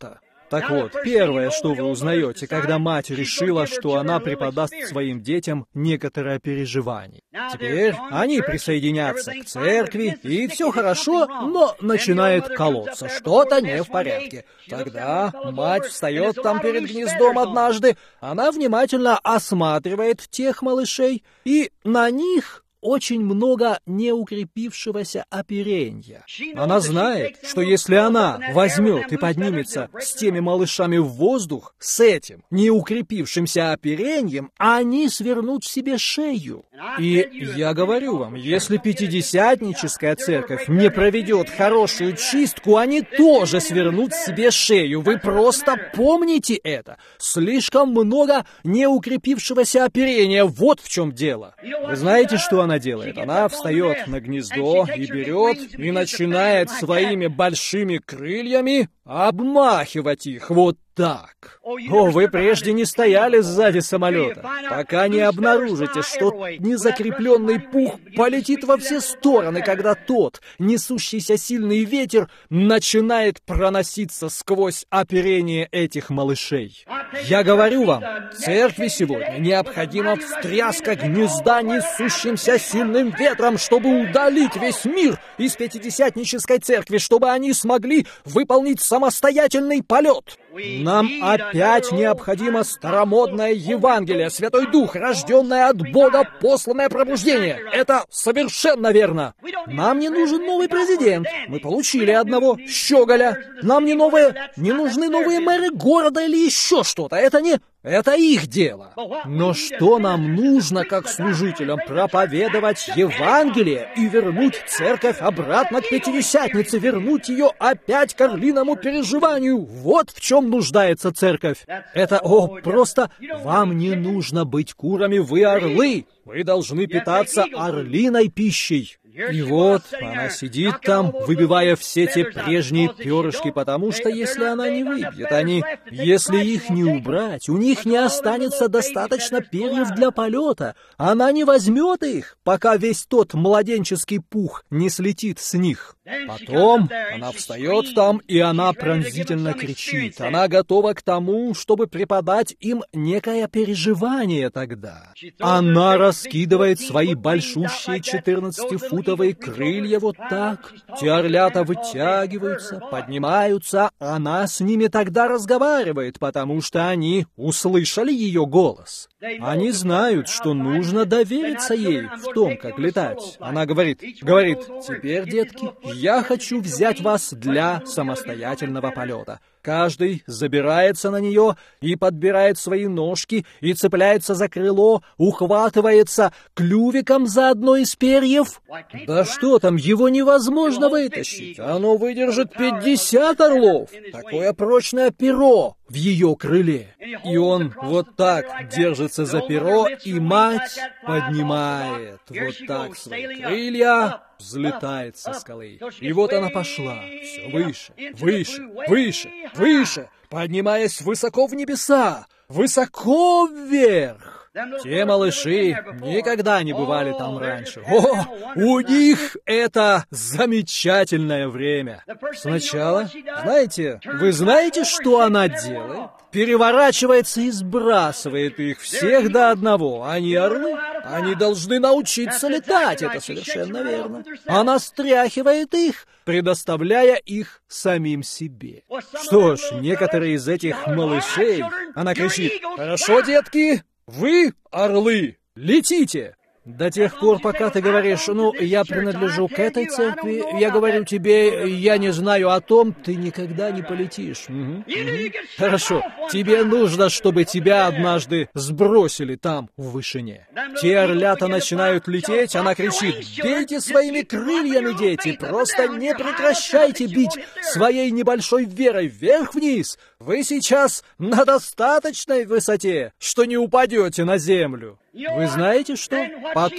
Так вот, первое, что вы узнаете, когда мать решила, что она преподаст своим детям некоторое переживание. Теперь они присоединятся к церкви, и все хорошо, но начинает колоться, что-то не в порядке. Тогда мать встает там перед гнездом однажды, она внимательно осматривает тех малышей, и на них очень много неукрепившегося оперенья. Она знает, что если она возьмет и поднимется с теми малышами в воздух, с этим неукрепившимся опереньем, они свернут себе шею. И я говорю вам, если пятидесятническая церковь не проведет хорошую чистку, они тоже свернут себе шею. Вы просто помните это. Слишком много неукрепившегося оперения. Вот в чем дело. Вы знаете, что она делает? Она встает на гнездо и берет и начинает своими большими крыльями обмахивать их вот так. О, вы прежде не стояли сзади самолета, пока не обнаружите, что незакрепленный пух полетит во все стороны, когда тот, несущийся сильный ветер, начинает проноситься сквозь оперение этих малышей. Я говорю вам, церкви сегодня необходима встряска гнезда несущимся сильным ветром, чтобы удалить весь мир из пятидесятнической церкви, чтобы они смогли выполнить самостоятельный полет. Нам опять необходимо старомодное Евангелие, Святой Дух, рожденное от Бога, посланное пробуждение. Это совершенно верно. Нам не нужен новый президент. Мы получили одного, Щеголя. Нам не новые, не нужны новые мэры города или еще что-то. Это не... Это их дело. Но что нам нужно, как служителям, проповедовать Евангелие и вернуть церковь обратно к Пятидесятнице, вернуть ее опять к орлиному переживанию. Вот в чем нуждается церковь. Это, о, просто вам не нужно быть курами, вы орлы. Вы должны питаться орлиной пищей. И вот она сидит там, выбивая все те прежние перышки, потому что если она не выбьет, они, если их не убрать, у них не останется достаточно перьев для полета. Она не возьмет их, пока весь тот младенческий пух не слетит с них. Потом она встает там, и она пронзительно кричит. Она готова к тому, чтобы преподать им некое переживание тогда. Она раскидывает свои большущие четырнадцатифутовые крылья вот так. Те орлята вытягиваются, поднимаются. Она с ними тогда разговаривает, потому что они услышали ее голос. Они знают, что нужно довериться ей в том, как летать. Она говорит, говорит, теперь, детки, я хочу взять вас для самостоятельного полета. Каждый забирается на нее и подбирает свои ножки и цепляется за крыло, ухватывается клювиком за одно из перьев. Да что там, его невозможно вытащить. Оно выдержит пятьдесят орлов. Такое прочное перо в ее крыле. И он вот так держится за перо, и мать поднимает вот так свои крылья, взлетает со скалы. И вот она пошла все выше, выше, выше, выше, поднимаясь высоко в небеса, высоко вверх. Те малыши никогда не бывали там раньше. О, у них это замечательное время. Сначала, знаете, вы знаете, что она делает? Переворачивается и сбрасывает их всех до одного. Они орлы, они должны научиться летать, это совершенно верно. Она стряхивает их, предоставляя их самим себе. Что ж, некоторые из этих малышей, она кричит, «Хорошо, детки, вы, орлы, летите!» До тех пор, пока ты говоришь, ну, я принадлежу к этой церкви, я говорю тебе, я не знаю о том, ты никогда не полетишь. Угу, угу. Хорошо, тебе нужно, чтобы тебя однажды сбросили там, в вышине. Те орлята начинают лететь, она кричит, бейте своими крыльями, дети, просто не прекращайте бить своей небольшой верой вверх-вниз. Вы сейчас на достаточной высоте, что не упадете на землю. Вы знаете что? Потом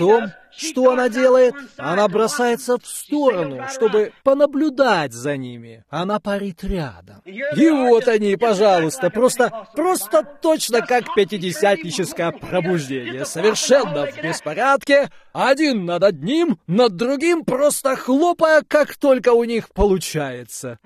Что она делает? Она бросается в сторону, чтобы понаблюдать за ними. Она парит рядом. И вот они, пожалуйста, просто, просто точно как пятидесятническое пробуждение. Совершенно в беспорядке. Один над одним, над другим просто хлопая, как только у них получается.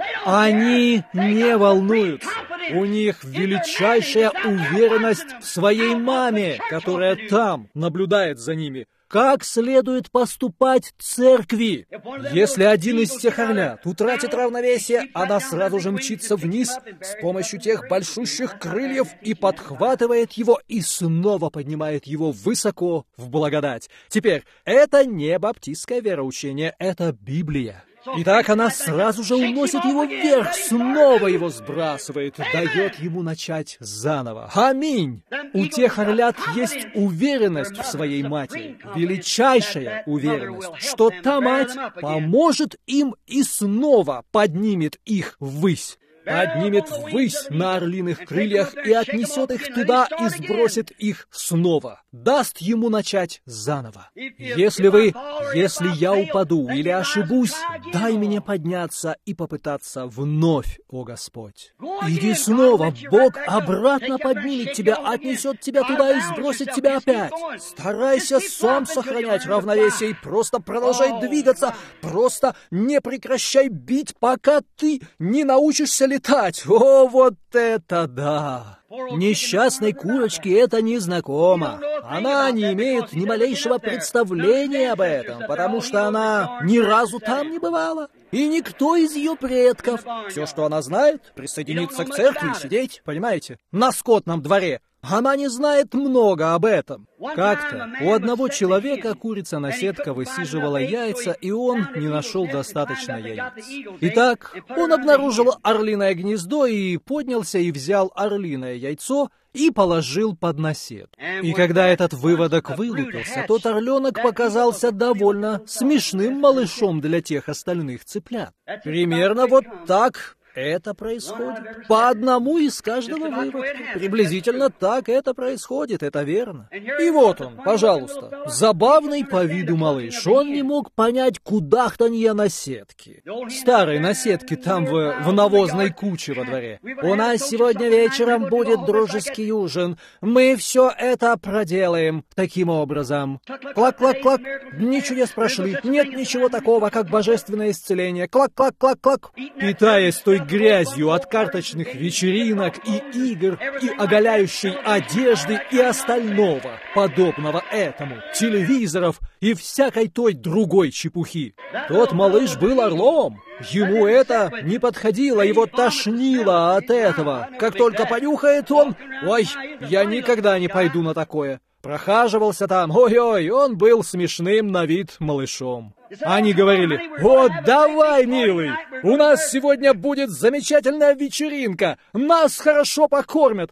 Они не волнуются. У них величайшая уверенность в своей маме, которая там наблюдает за ними. Как следует поступать церкви? Если один из тех орлят утратит равновесие, она сразу же мчится вниз с помощью тех большущих крыльев и подхватывает его и снова поднимает его высоко в благодать. Теперь, это не баптистское вероучение, это Библия. Итак, она сразу же уносит его вверх, снова его сбрасывает, дает ему начать заново. Аминь! У тех орлят есть уверенность в своей матери, величайшая уверенность, что та мать поможет им и снова поднимет их ввысь. Поднимет ввысь на орлиных крыльях и отнесет их туда и сбросит их снова. Даст ему начать заново. Если вы, если я упаду или ошибусь, дай мне подняться и попытаться вновь, о Господь. Иди снова, Бог обратно поднимет тебя, отнесет тебя туда и сбросит тебя опять. Старайся сам сохранять равновесие и просто продолжай двигаться, просто не прекращай бить, пока ты не научишься летать. О, вот это да! Несчастной курочке это незнакомо. Она не имеет ни малейшего представления об этом, потому что она ни разу там не бывала. И никто из ее предков. Все, что она знает, присоединиться к церкви и сидеть, понимаете, на скотном дворе. Она не знает много об этом. Как-то у одного человека курица-наседка высиживала яйца, и он не нашел достаточно яиц. Итак, он обнаружил орлиное гнездо и поднялся и взял орлиное яйцо и положил под наседку. И когда этот выводок вылупился, тот орленок показался довольно смешным малышом для тех остальных цыплят. Примерно вот так это происходит. По одному из каждого выводка. Приблизительно так это происходит, это верно. И вот он, пожалуйста, забавный по виду малыш. Он не мог понять кудахтанье наседки. Старой наседки там в, в навозной куче во дворе. У нас сегодня вечером будет дружеский ужин. Мы все это проделаем таким образом. Клак-клак-клак. Дни чудес прошли. Нет ничего такого, как божественное исцеление. Клак-клак-клак-клак. Питаясь той грязью от карточных вечеринок и игр, и оголяющей одежды, и остального, подобного этому, телевизоров и всякой той другой чепухи. Тот малыш был орлом. Ему это не подходило, его тошнило от этого. Как только понюхает он, ой, я никогда не пойду на такое. Прохаживался там, ой-ой, он был смешным на вид малышом. Они говорили: «Вот давай, милый, у нас сегодня будет замечательная вечеринка, нас хорошо покормят».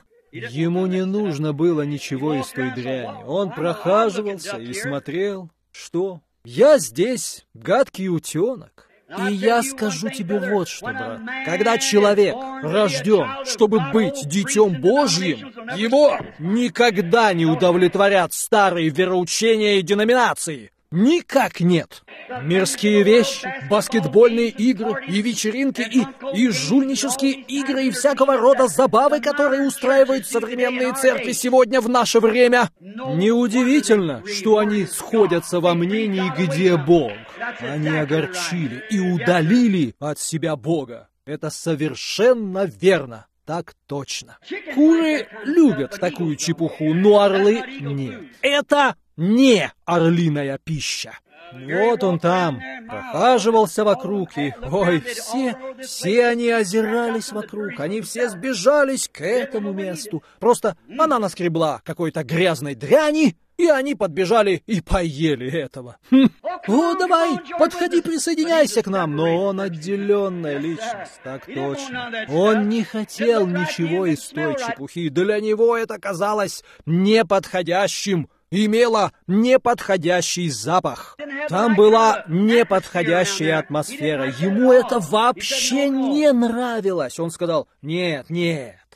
Ему не нужно было ничего из той дряни. Он прохаживался и смотрел, что «я здесь гадкий утенок». И я скажу тебе вот что, брат. Когда человек рожден, чтобы быть Детем Божьим, его никогда не удовлетворят старые вероучения и деноминации. Никак нет. Мирские вещи, баскетбольные игры и вечеринки, и, и жульнические игры, и всякого рода забавы, которые устраивают современные церкви сегодня в наше время. Неудивительно, что они сходятся во мнении, где Бог. Они огорчили и удалили от себя Бога. Это совершенно верно. Так точно. Куры любят такую чепуху, но орлы нет. Это не орлиная пища. Вот он там, прохаживался вокруг, и, ой, все, все они озирались вокруг, они все сбежались к этому месту. Просто она наскребла какой-то грязной дряни, и они подбежали и поели этого. Хм. О, давай, подходи, присоединяйся к нам. Но он отделенная личность, так точно. Он не хотел ничего из той чепухи. Для него это казалось неподходящим. Имела неподходящий запах. Там была неподходящая атмосфера. Ему это вообще не нравилось. Он сказал: «Нет, нет,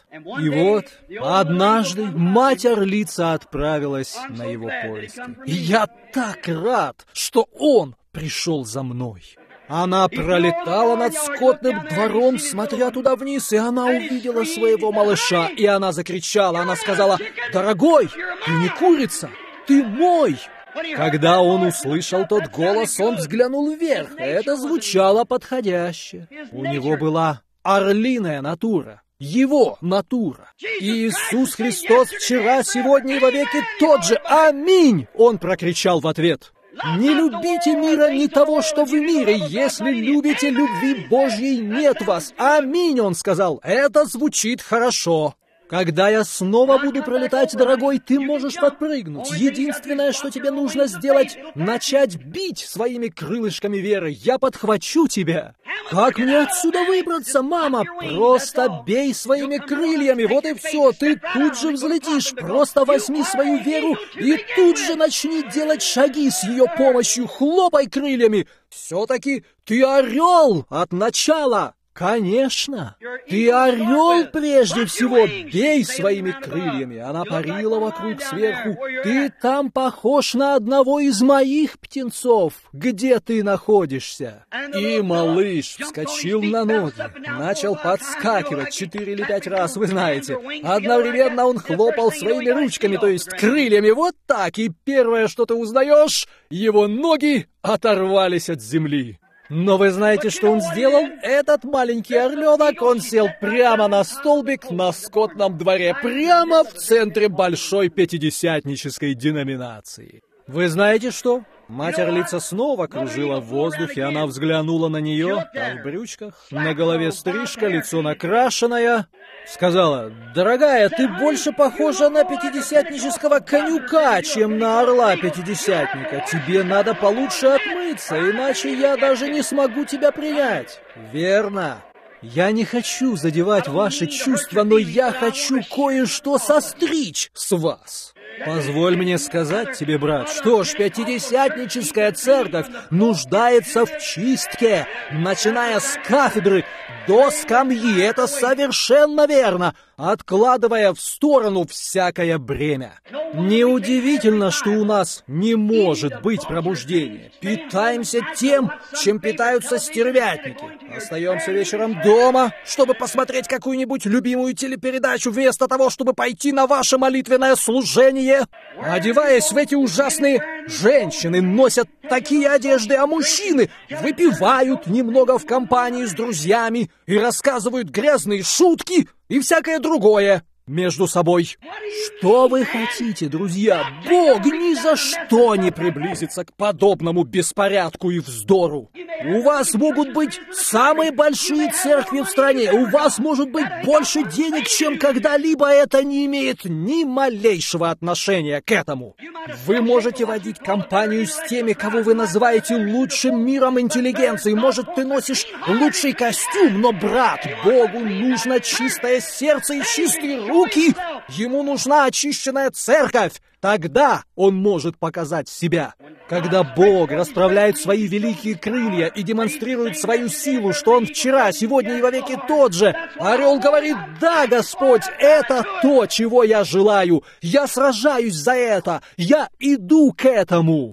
И вот, однажды Мать-Орлица отправилась на его поиски. И я так рад, что он пришел за мной. Она пролетала над скотным двором, смотря туда вниз, и она увидела своего малыша, и она закричала, она сказала: «Дорогой, ты не курица, ты мой!» Когда он услышал тот голос, он взглянул вверх. Это звучало подходяще. У него была орлиная натура. Его натура. Иисус Христос вчера, сегодня и вовеки тот же. Аминь! Он прокричал в ответ. Не любите мира, ни того, что в мире. Если любите, любви Божьей нет вас. Аминь, он сказал. Это звучит хорошо. Когда я снова буду пролетать, дорогой, ты можешь подпрыгнуть. Единственное, что тебе нужно сделать, начать бить своими крылышками веры. Я подхвачу тебя. Как мне отсюда выбраться, мама? Просто бей своими крыльями, вот и все. Ты тут же взлетишь. Просто возьми свою веру и тут же начни делать шаги с ее помощью. Хлопай крыльями. Все-таки ты орел от начала. Конечно, ты орел прежде всего, бей своими крыльями. Она парила вокруг сверху. Ты там похож на одного из моих птенцов, где ты находишься. И малыш вскочил на ноги, начал подскакивать четыре или пять раз, вы знаете. Одновременно он хлопал своими ручками, то есть крыльями, вот так. И первое, что ты узнаешь, его ноги оторвались от земли. Но вы знаете, что он сделал? Этот маленький орленок, он сел прямо на столбик на скотном дворе, прямо в центре большой пятидесятнической деноминации. Вы знаете что? Мать-Орлица снова кружила в воздухе, она взглянула на нее, та в брючках, на голове стрижка, лицо накрашенное. Сказала: «Дорогая, ты больше похожа на пятидесятнического конюка, чем на орла-пятидесятника. Тебе надо получше отмыться, иначе я даже не смогу тебя принять». «Верно. Я не хочу задевать ваши чувства, но я хочу кое-что состричь с вас. Позволь мне сказать тебе, брат, что ж, пятидесятническая церковь нуждается в чистке, начиная с кафедры до скамьи. Это совершенно верно, откладывая в сторону всякое бремя. Неудивительно, что у нас не может быть пробуждения. Питаемся тем, чем питаются стервятники. Остаемся вечером дома, чтобы посмотреть какую-нибудь любимую телепередачу, вместо того, чтобы пойти на ваше молитвенное служение. Одеваясь в эти ужасные, женщины носят такие одежды, а мужчины выпивают немного в компании с друзьями и рассказывают грязные шутки и всякое другое между собой. Что вы хотите, друзья? Бог ни за что не приблизится к подобному беспорядку и вздору. У вас могут быть самые большие церкви в стране, у вас может быть больше денег, чем когда-либо, это не имеет ни малейшего отношения к этому. Вы можете водить компанию с теми, кого вы называете лучшим миром интеллигенции. Может, ты носишь лучший костюм, но, брат, Богу нужно чистое сердце и чистые руки. Ему нужна очищенная церковь. Тогда он может показать себя. Когда Бог расправляет свои великие крылья и демонстрирует свою силу, что Он вчера, сегодня и вовеки тот же, орел говорит: «Да, Господь, это то, чего я желаю. Я сражаюсь за это. Я иду к этому».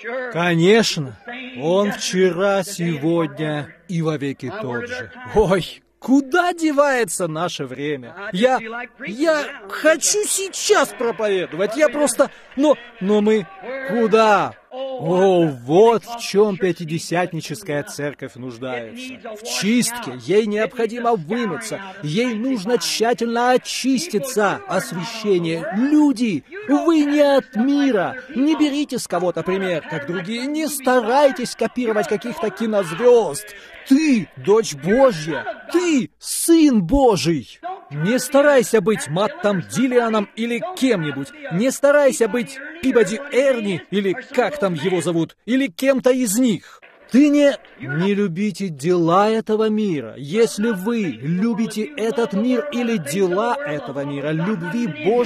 Конечно, Он вчера, сегодня и вовеки тот же. Ой! Куда девается наше время? Я... я хочу сейчас проповедовать. Я просто... Но... но мы... Куда? О, вот в чем пятидесятническая церковь нуждается. В чистке. Ей необходимо вымыться. Ей нужно тщательно очиститься. Освящение. Люди, вы не от мира. Не берите с кого-то пример, как другие. Не старайтесь копировать каких-то кинозвезд. Ты — дочь Божья. Ты — сын Божий. Не старайся быть Маттом Диллианом или кем-нибудь. Не старайся быть Пибоди Эрни или как там его зовут, или кем-то из них. Ты не... Не любите дела этого мира. Если вы любите этот мир или дела этого мира, любви Божьей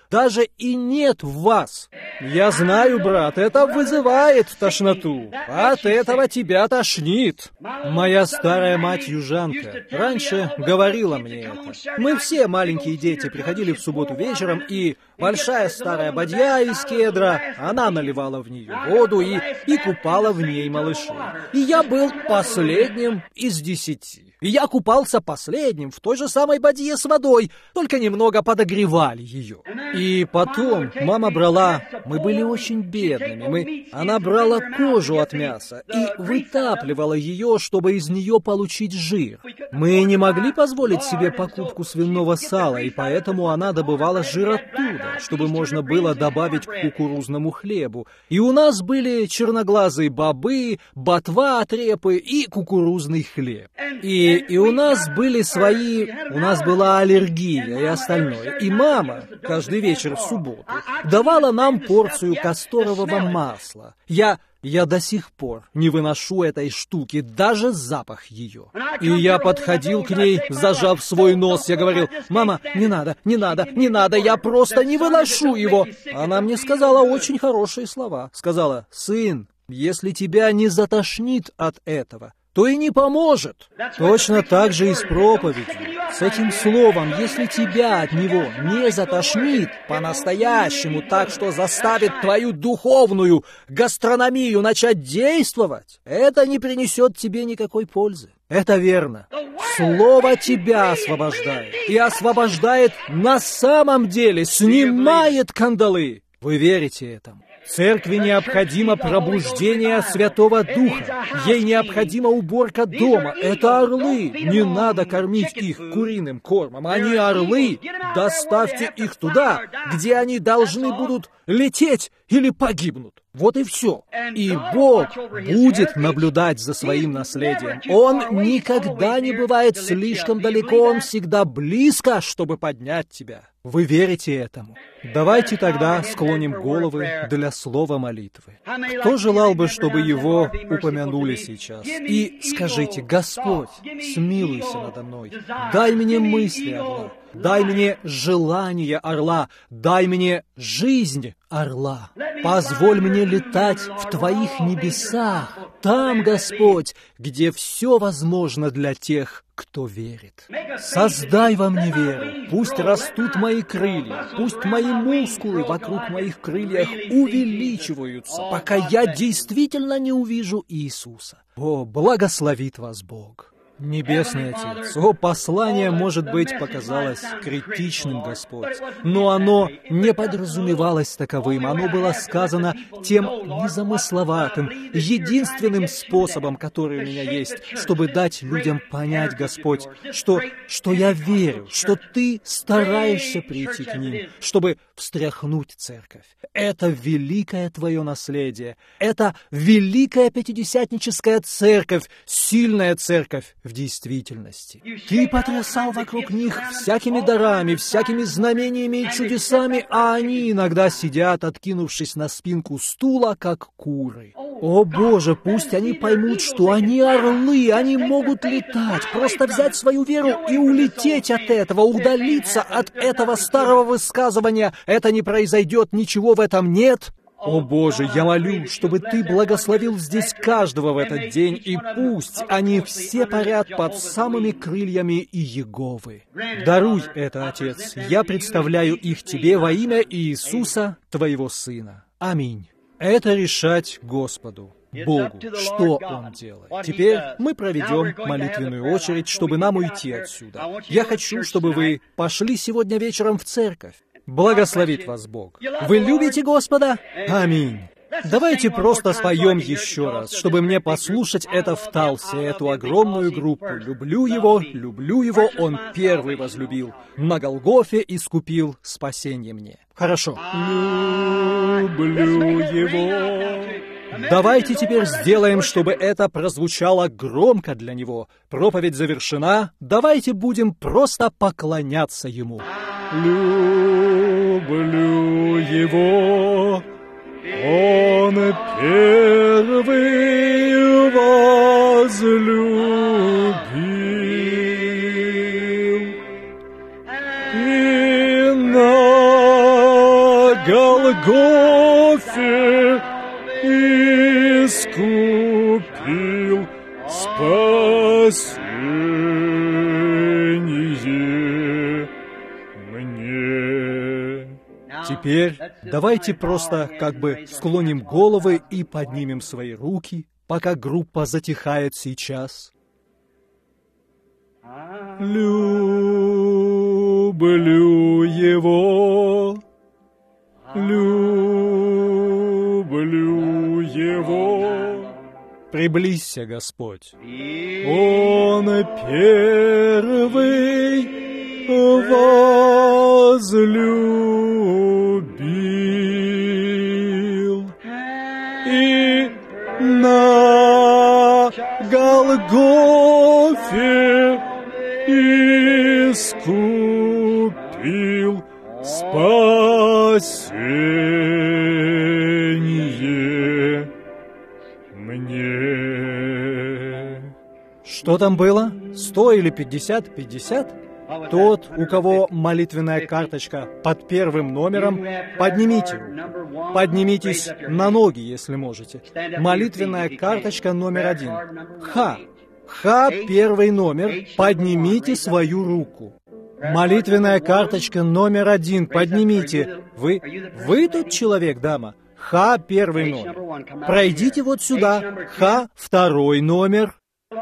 даже и нет в вас. Я знаю, брат, это вызывает тошноту. От этого тебя тошнит. Моя старая мать-южанка раньше говорила мне это. Мы все, маленькие дети, приходили в субботу вечером, и большая старая бадья из кедра, она наливала в нее воду и, и купала в ней малышей. И я был последним из десяти. И я купался последним в той же самой бадье с водой, только немного подогревали ее. И потом мама брала, мы были очень бедными, мы, она брала кожу от мяса и вытапливала ее, чтобы из нее получить жир. Мы не могли позволить себе покупку свиного сала, и поэтому она добывала жир оттуда, чтобы можно было добавить к кукурузному хлебу. И у нас были черноглазые бобы, ботва от репы и кукурузный хлеб. И, и у нас были свои, у нас была аллергия и остальное. И мама каждый вечер в субботу давала нам порцию касторового масла. Я... Я до сих пор не выношу этой штуки, даже запах ее. И я подходил к ней, зажав свой нос. Я говорил: «Мама, не надо, не надо, не надо, я просто не выношу его». Она мне сказала очень хорошие слова. Сказала: «Сын, если тебя не затошнит от этого, то и не поможет». Точно так же и с проповедью. С этим словом, если тебя от него не затошнит по-настоящему так, что заставит твою духовную гастрономию начать действовать, это не принесет тебе никакой пользы. Это верно. Слово тебя освобождает. И освобождает на самом деле, снимает кандалы. Вы верите этому? Церкви необходимо пробуждение Святого Духа. Ей необходима уборка дома. Это орлы. Не надо кормить их куриным кормом. Они орлы. Доставьте их туда, где они должны будут лететь или погибнут. Вот и все. И Бог будет наблюдать за своим наследием. Он никогда не бывает слишком далеко, Он всегда близко, чтобы поднять тебя. Вы верите этому? Давайте тогда склоним головы для слова молитвы. Кто желал бы, чтобы его упомянули сейчас? И скажите: «Господь, смилуйся надо мной, дай мне мысли орла, дай мне желание орла, дай мне жизнь орла. Позволь мне летать в Твоих небесах, там, Господь, где все возможно для тех, кто верит. Создай во мне веру, пусть растут мои крылья, пусть мои мускулы вокруг моих крыльев увеличиваются, пока я действительно не увижу Иисуса. О, благословит вас Бог!» Небесный Отец, о, послание, может быть, показалось критичным, Господь, но оно не подразумевалось таковым, оно было сказано тем незамысловатым, единственным способом, который у меня есть, чтобы дать людям понять, Господь, что, что я верю, что Ты стараешься прийти к ним, чтобы встряхнуть церковь. Это великое Твое наследие, это великая пятидесятническая церковь, сильная церковь, в действительности. Ты потрясал вокруг них всякими дарами, всякими знамениями и чудесами, а они иногда сидят, откинувшись на спинку стула, как куры. О Боже, пусть они поймут, что они орлы, они могут летать, просто взять свою веру и улететь от этого, удалиться от этого старого высказывания. Это не произойдет, ничего в этом нет. О Боже, я молю, чтобы Ты благословил здесь каждого в этот день, и пусть они все парят под самыми крыльями Иеговы. Даруй это, Отец, я представляю их Тебе во имя Иисуса, Твоего Сына. Аминь. Это решать Господу, Богу, что Он делает. Теперь мы проведем молитвенную очередь, чтобы нам уйти отсюда. Я хочу, чтобы вы пошли сегодня вечером в церковь. Благословит вас Бог. Вы любите Господа? Аминь. Давайте просто споем еще раз, чтобы мне послушать это в Талсе, эту огромную группу. Люблю Его, люблю Его, Он первый возлюбил. На Голгофе искупил спасение мне. Хорошо. Люблю Его. Давайте теперь сделаем, чтобы это прозвучало громко для Него. Проповедь завершена. Давайте будем просто поклоняться Ему. Люблю Его, Он первый возлюбил, и на Голгофе искупил спасение мне. Теперь давайте просто как бы склоним головы и поднимем свои руки, пока группа затихает сейчас. Люблю его, люблю его. Приблизься, Господь. Он первый возлюбил, и на Голгофе искупил спасение мне. Что там было? Сто или пятьдесят? Пятьдесят? Тот, у кого молитвенная карточка под первым номером, поднимите руку. Поднимитесь на ноги, если можете. Молитвенная карточка номер один. Ха. Ха, первый номер. Поднимите свою руку. Молитвенная карточка номер один. Поднимите. Вы, вы тот человек, дама? Ха, первый номер. Пройдите вот сюда. Ха, второй номер.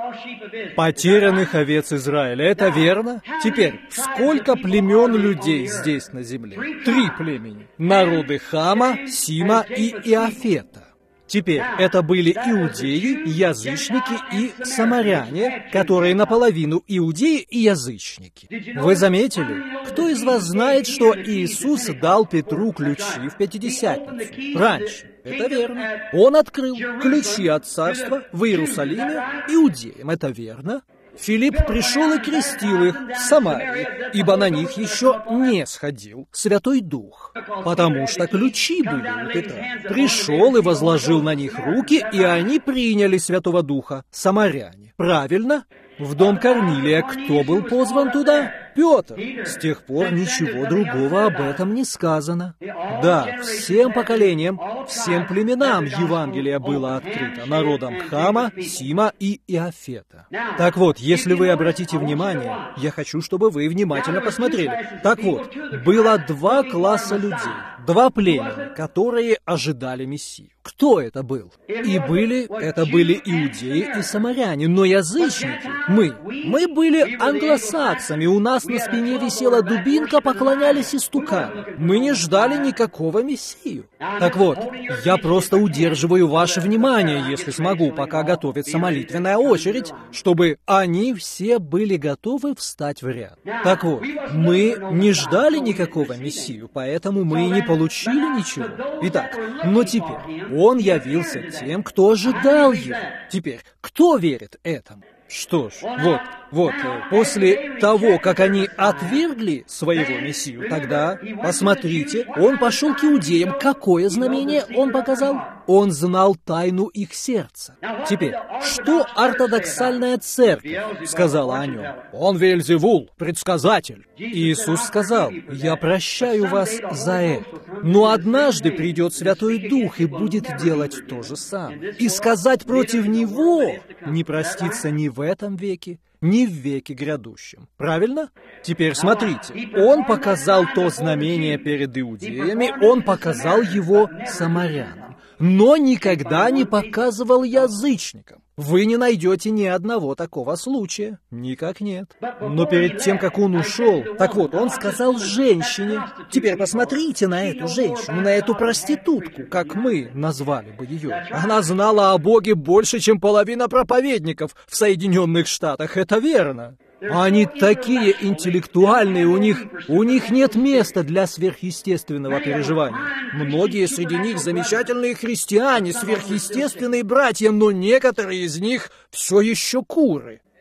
Потерянных овец Израиля. Это верно? Теперь, сколько племен людей здесь на земле? Три племени. Народы Хама, Сима и Иафета. Теперь, это были иудеи, язычники и самаряне, которые наполовину иудеи и язычники. Вы заметили? Кто из вас знает, что Иисус дал Петру ключи в Пятидесятницу? Раньше. Это верно. Он открыл ключи от царства в Иерусалиме иудеям. Это верно. Филипп пришел и крестил их в Самарии, ибо на них еще не сходил Святой Дух, потому что ключи были у Петра. Пришел и возложил на них руки, и они приняли Святого Духа, самаряне. Правильно? В дом Корнилия кто был позван туда? Петр. С тех пор ничего другого об этом не сказано. Да, всем поколениям, всем племенам Евангелие было открыто, народам Хама, Сима и Иафета. Так вот, если вы обратите внимание, я хочу, чтобы вы внимательно посмотрели. Так вот, было два класса людей, два племени, которые ожидали Мессию. Кто это был? И были, это были иудеи и самаряне, но язычники, мы, мы были англосаксами, у нас на спине висела дубинка, поклонялись истукану. Мы не ждали никакого Мессию. Так вот, я просто удерживаю ваше внимание, если смогу, пока готовится молитвенная очередь, чтобы они все были готовы встать в ряд. Так вот, мы не ждали никакого Мессию, поэтому мы и не получили ничего. Итак, но теперь он явился тем, кто ожидал его. Теперь, кто верит этому? Что ж, вот, вот, после того, как они отвергли своего Мессию, тогда, посмотрите, он пошел к иудеям. Какое знамение он показал? Он знал тайну их сердца. Теперь, что ортодоксальная церковь сказала о нем? Он Вельзевул, предсказатель. Иисус сказал: «Я прощаю вас за это, но однажды придет Святой Дух и будет делать то же самое. И сказать против Него не простится ни в этом веке, ни в веке грядущем». Правильно? Теперь смотрите. Он показал то знамение перед иудеями, он показал его самарянам, но никогда не показывал язычникам. Вы не найдете ни одного такого случая. Никак нет. Но перед тем, как он ушел, так вот, он сказал женщине: теперь посмотрите на эту женщину, на эту проститутку, как мы назвали бы ее. Она знала о Боге больше, чем половина проповедников в Соединенных Штатах. Это верно. Они такие интеллектуальные, у них, у них нет места для сверхъестественного переживания. Многие среди них замечательные христиане, сверхъестественные братья, но некоторые из них все еще куры.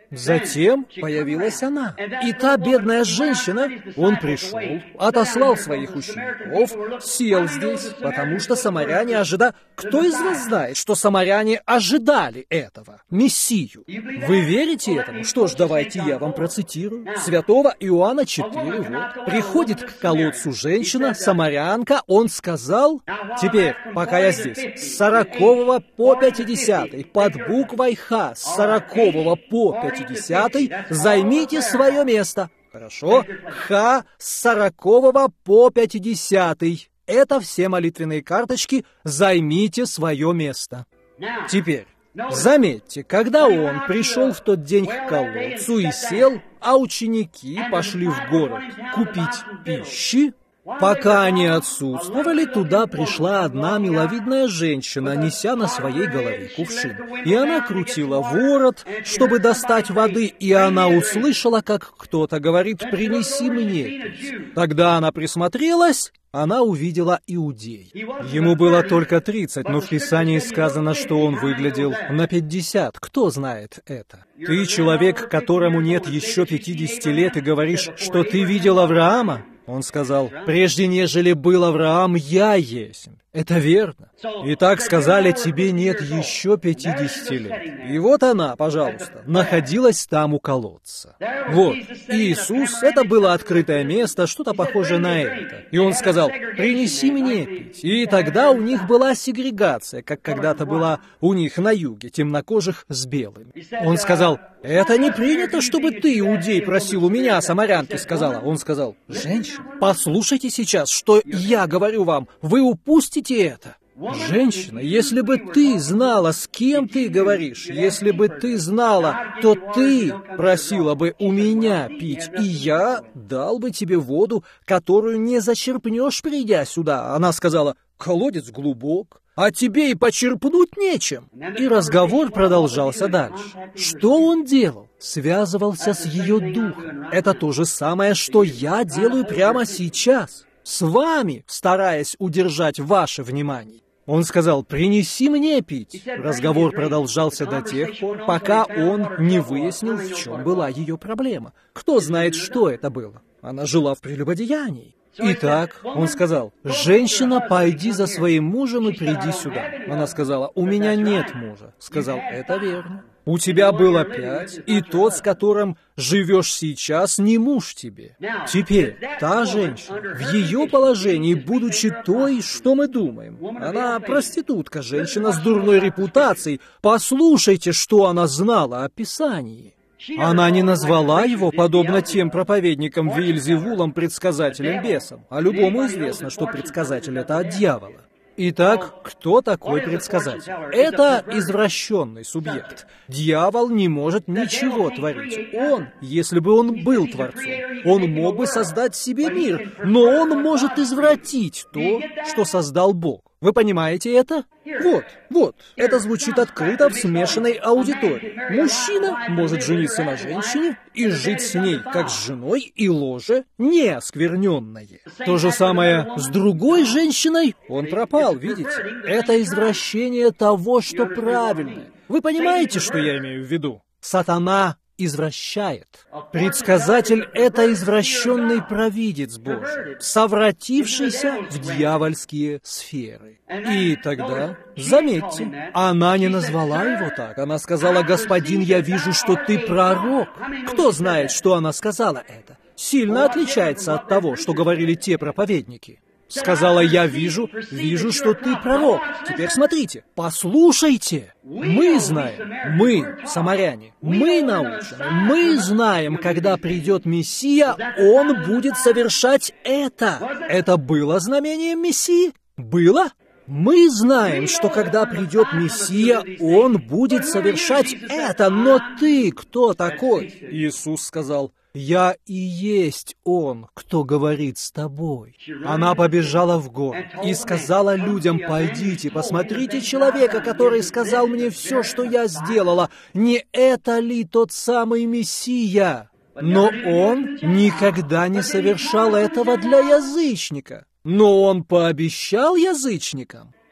Затем появилась она. И та бедная женщина, он пришел, отослал своих учеников, сел здесь, потому что самаряне ожидали... Кто из вас знает, что самаряне ожидали этого, Мессию? Вы верите этому? Что ж, давайте я вам процитирую. Святого Иоанна четыре, вот. Приходит к колодцу женщина, самарянка, он сказал... Теперь, пока я здесь, с сорокового по пятидесятый, под буквой Х, с сорокового по пятидесятый, займите свое место. Хорошо? Х с сорокового по пятидесятый. Это все молитвенные карточки. Займите свое место. Теперь, заметьте, когда он пришел в тот день к колодцу и сел, а ученики пошли в город купить пищи, пока они отсутствовали, туда пришла одна миловидная женщина, неся на своей голове кувшин. И она крутила ворот, чтобы достать воды, и она услышала, как кто-то говорит: «Принеси мне пить». Тогда она присмотрелась, она увидела иудей. Ему было только тридцать, но в Писании сказано, что он выглядел на пятьдесят. Кто знает это? Ты человек, которому нет еще пятидесяти лет, и говоришь, что ты видел Авраама? Он сказал: «Прежде нежели был Авраам, я есть». Это верно. И так сказали: тебе нет еще пятидесяти лет. И вот она, пожалуйста, находилась там у колодца. Вот, Иисус, это было открытое место, что-то похожее на это. И он сказал: принеси мне пить. И тогда у них была сегрегация, как когда-то была у них на юге, темнокожих с белыми. Он сказал: это не принято, чтобы ты, иудей, просил у меня, самарянки, сказала. Он сказал: женщина, послушайте сейчас, что я говорю вам, вы упустите это. Женщина, если бы ты знала, с кем ты говоришь, если бы ты знала, то ты просила бы у меня пить, и я дал бы тебе воду, которую не зачерпнешь, придя сюда. Она сказала: колодец глубок, а тебе и почерпнуть нечем. И разговор продолжался дальше. Что он делал? Связывался с ее духом. Это то же самое, что я делаю прямо сейчас, с вами, стараясь удержать ваше внимание. Он сказал: принеси мне пить. Разговор продолжался до тех пор, пока он не выяснил, в чем была ее проблема. Кто знает, что это было? Она жила в прелюбодеянии. Итак, он сказал: женщина, пойди за своим мужем и приди сюда. Она сказала: у меня нет мужа. Сказал: это верно. У тебя было пять, и тот, с которым живешь сейчас, не муж тебе. Теперь, та женщина, в ее положении, будучи той, что мы думаем, она проститутка, женщина с дурной репутацией. Послушайте, что она знала о Писании. Она не назвала его, подобно тем проповедникам Веельзевулам, предсказателем бесом, а любому известно, что предсказатель — это от дьявола. Итак, кто такой предсказатель? Это извращенный субъект. Дьявол не может ничего творить. Он, если бы он был Творцом, он мог бы создать себе мир, но он может извратить то, что создал Бог. Вы понимаете это? Вот, вот, это звучит открыто в смешанной аудитории. Мужчина может жениться на женщине и жить с ней, как с женой, и ложе не оскверненное. То же самое с другой женщиной. Он пропал, видите? Это извращение того, что правильно. Вы понимаете, что я имею в виду? Сатана извращает. Предсказатель — это извращенный провидец Божий, совратившийся в дьявольские сферы. И тогда, заметьте, она не назвала его так. Она сказала: господин, я вижу, что ты пророк. Кто знает, что она сказала это? Сильно отличается от того, что говорили те проповедники. Сказала: я вижу, вижу, что ты пророк. Теперь смотрите, послушайте. Мы знаем, мы, самаряне, мы научены, мы знаем, когда придет Мессия, Он будет совершать это. Это было знамением Мессии? Было? Мы знаем, что когда придет Мессия, Он будет совершать это. Но ты кто такой? Иисус сказал: я и есть Он, кто говорит с тобой. Она побежала в город и сказала людям: пойдите, посмотрите человека, который сказал мне все, что я сделала. Не это ли тот самый Мессия? Но он никогда не совершал этого для язычника. Но он пообещал язычникам.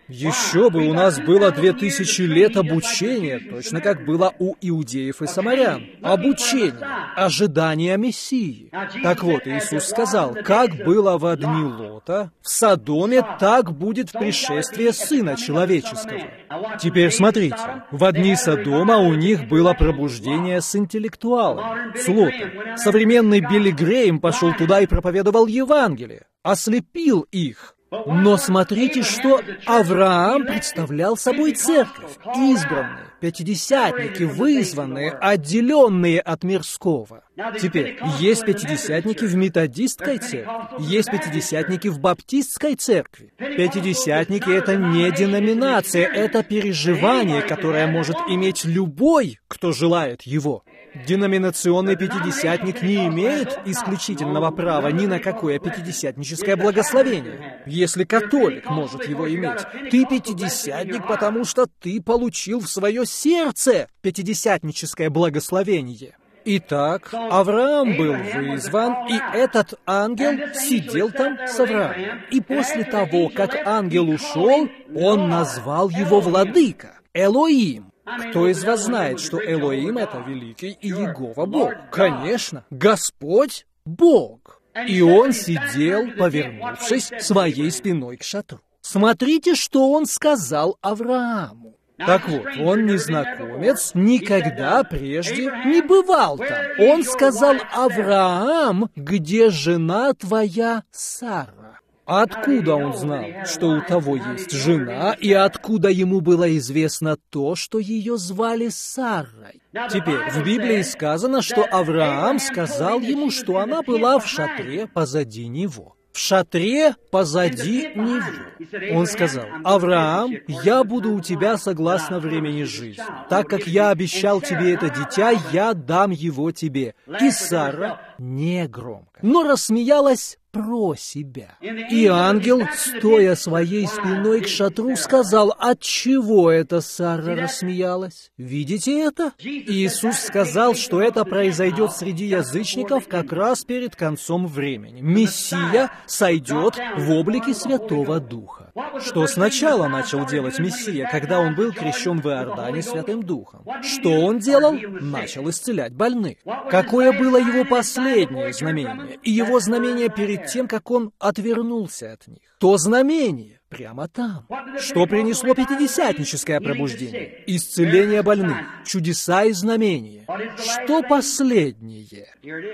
Еще бы, у нас было две тысячи лет обучения, точно как было у иудеев и самарян. Обучение, ожидание Мессии. Так вот, Иисус сказал, как было в дни Лота, в Содоме, так будет в пришествии Сына Человеческого. Теперь смотрите, в дни Содома у них было пробуждение с интеллектуалом, с Лотом. Современный Билли Грэем пошел туда и проповедовал Евангелие, ослепил их. Но смотрите, что Авраам представлял собой церковь, избранные, пятидесятники, вызванные, отделенные от мирского. Теперь, есть пятидесятники в методистской церкви, есть пятидесятники в баптистской церкви. Пятидесятники — это не деноминация, это переживание, которое может иметь любой, кто желает его. Деноминационный пятидесятник не имеет исключительного права ни на какое пятидесятническое благословение. Если католик может его иметь, ты пятидесятник, потому что ты получил в свое сердце пятидесятническое благословение. Итак, Авраам был вызван, и этот ангел сидел там с Авраамом. И после того, как ангел ушел, он назвал его владыка, Элоим. Кто из вас знает, что Элоим — это великий и Иегова Бог? Конечно, Господь Бог. И он сидел, повернувшись своей спиной к шатру. Смотрите, что он сказал Аврааму. Так вот, он незнакомец, никогда прежде не бывал там. Он сказал: «Авраам, где жена твоя Сара?» Откуда он знал, что у того есть жена, и откуда ему было известно то, что ее звали Сарой? Теперь, в Библии сказано, что Авраам сказал ему, что она была в шатре позади него. В шатре позади него. Он сказал: «Авраам, я буду у тебя согласно времени жизни. Так как я обещал тебе это дитя, я дам его тебе». И Сара негромко, но рассмеялась про себя. И ангел, стоя своей спиной к шатру, сказал: «Отчего это Сара рассмеялась? Видите это?» Иисус сказал, что это произойдет среди язычников как раз перед концом времени. Мессия сойдет в облике Святого Духа. Что сначала начал делать Мессия, когда он был крещен в Иордане Святым Духом? Что он делал? Начал исцелять больных. Какое было его последнее знамение? И его знамение перед тем, как он отвернулся от них. То знамение прямо там. Что принесло пятидесятническое пробуждение? Исцеление больных, чудеса и знамения. Что последнее?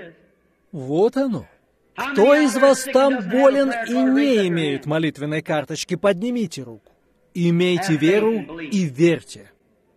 Вот оно. Кто из вас там болен и не имеет молитвенной карточки, поднимите руку. Имейте веру и верьте.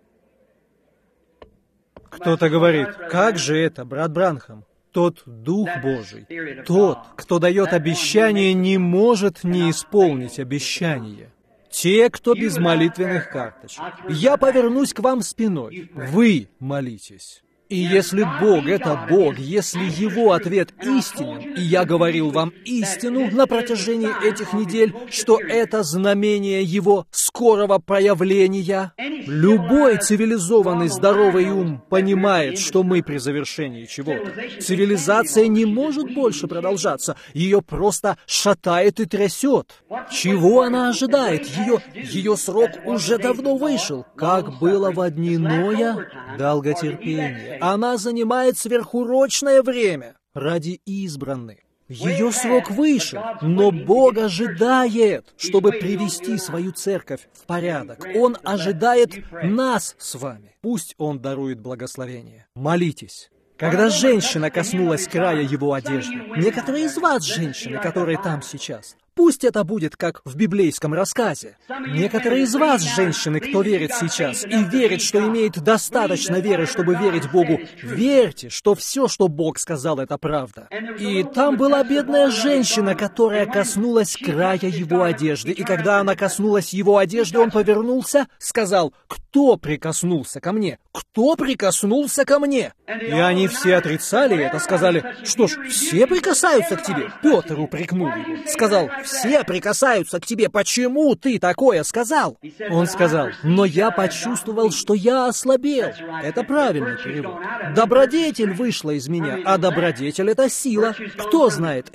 Кто-то говорит: «Как же это, брат Бранхам? Тот Дух Божий, тот, кто дает обещание, не может не исполнить обещание. Те, кто без молитвенных карточек. Я повернусь к вам спиной. Вы молитесь». И если Бог — это Бог, если Его ответ истинен, и я говорил вам истину на протяжении этих недель, что это знамение Его скорого проявления, любой цивилизованный здоровый ум понимает, что мы при завершении чего-то. Цивилизация не может больше продолжаться, ее просто шатает и трясет. Чего она ожидает? Ее, ее срок уже давно вышел. Как было во дни Ноя, долготерпение. Она занимает сверхурочное время ради избранных. Ее срок вышел, но Бог ожидает, чтобы привести свою церковь в порядок. Он ожидает нас с вами. Пусть Он дарует благословение. Молитесь. Когда женщина коснулась края Его одежды, некоторые из вас, женщины, которые там сейчас, пусть это будет как в библейском рассказе. Некоторые из вас, женщины, кто верит сейчас и верит, что имеет достаточно веры, чтобы верить Богу, верьте, что все, что Бог сказал, это правда. И там была бедная женщина, которая коснулась края Его одежды, и когда она коснулась Его одежды, Он повернулся, сказал: «Кто прикоснулся ко мне? Кто прикоснулся ко мне?» И они все отрицали это, сказали: «Что ж, все прикасаются к тебе?» Петр упрекнул его, сказал: «Все прикасаются к тебе. Почему ты такое сказал?» Он сказал: «Но я почувствовал, что я ослабел». Это правильный перевод. Добродетель вышла из меня, а добродетель — это сила. Кто знает это?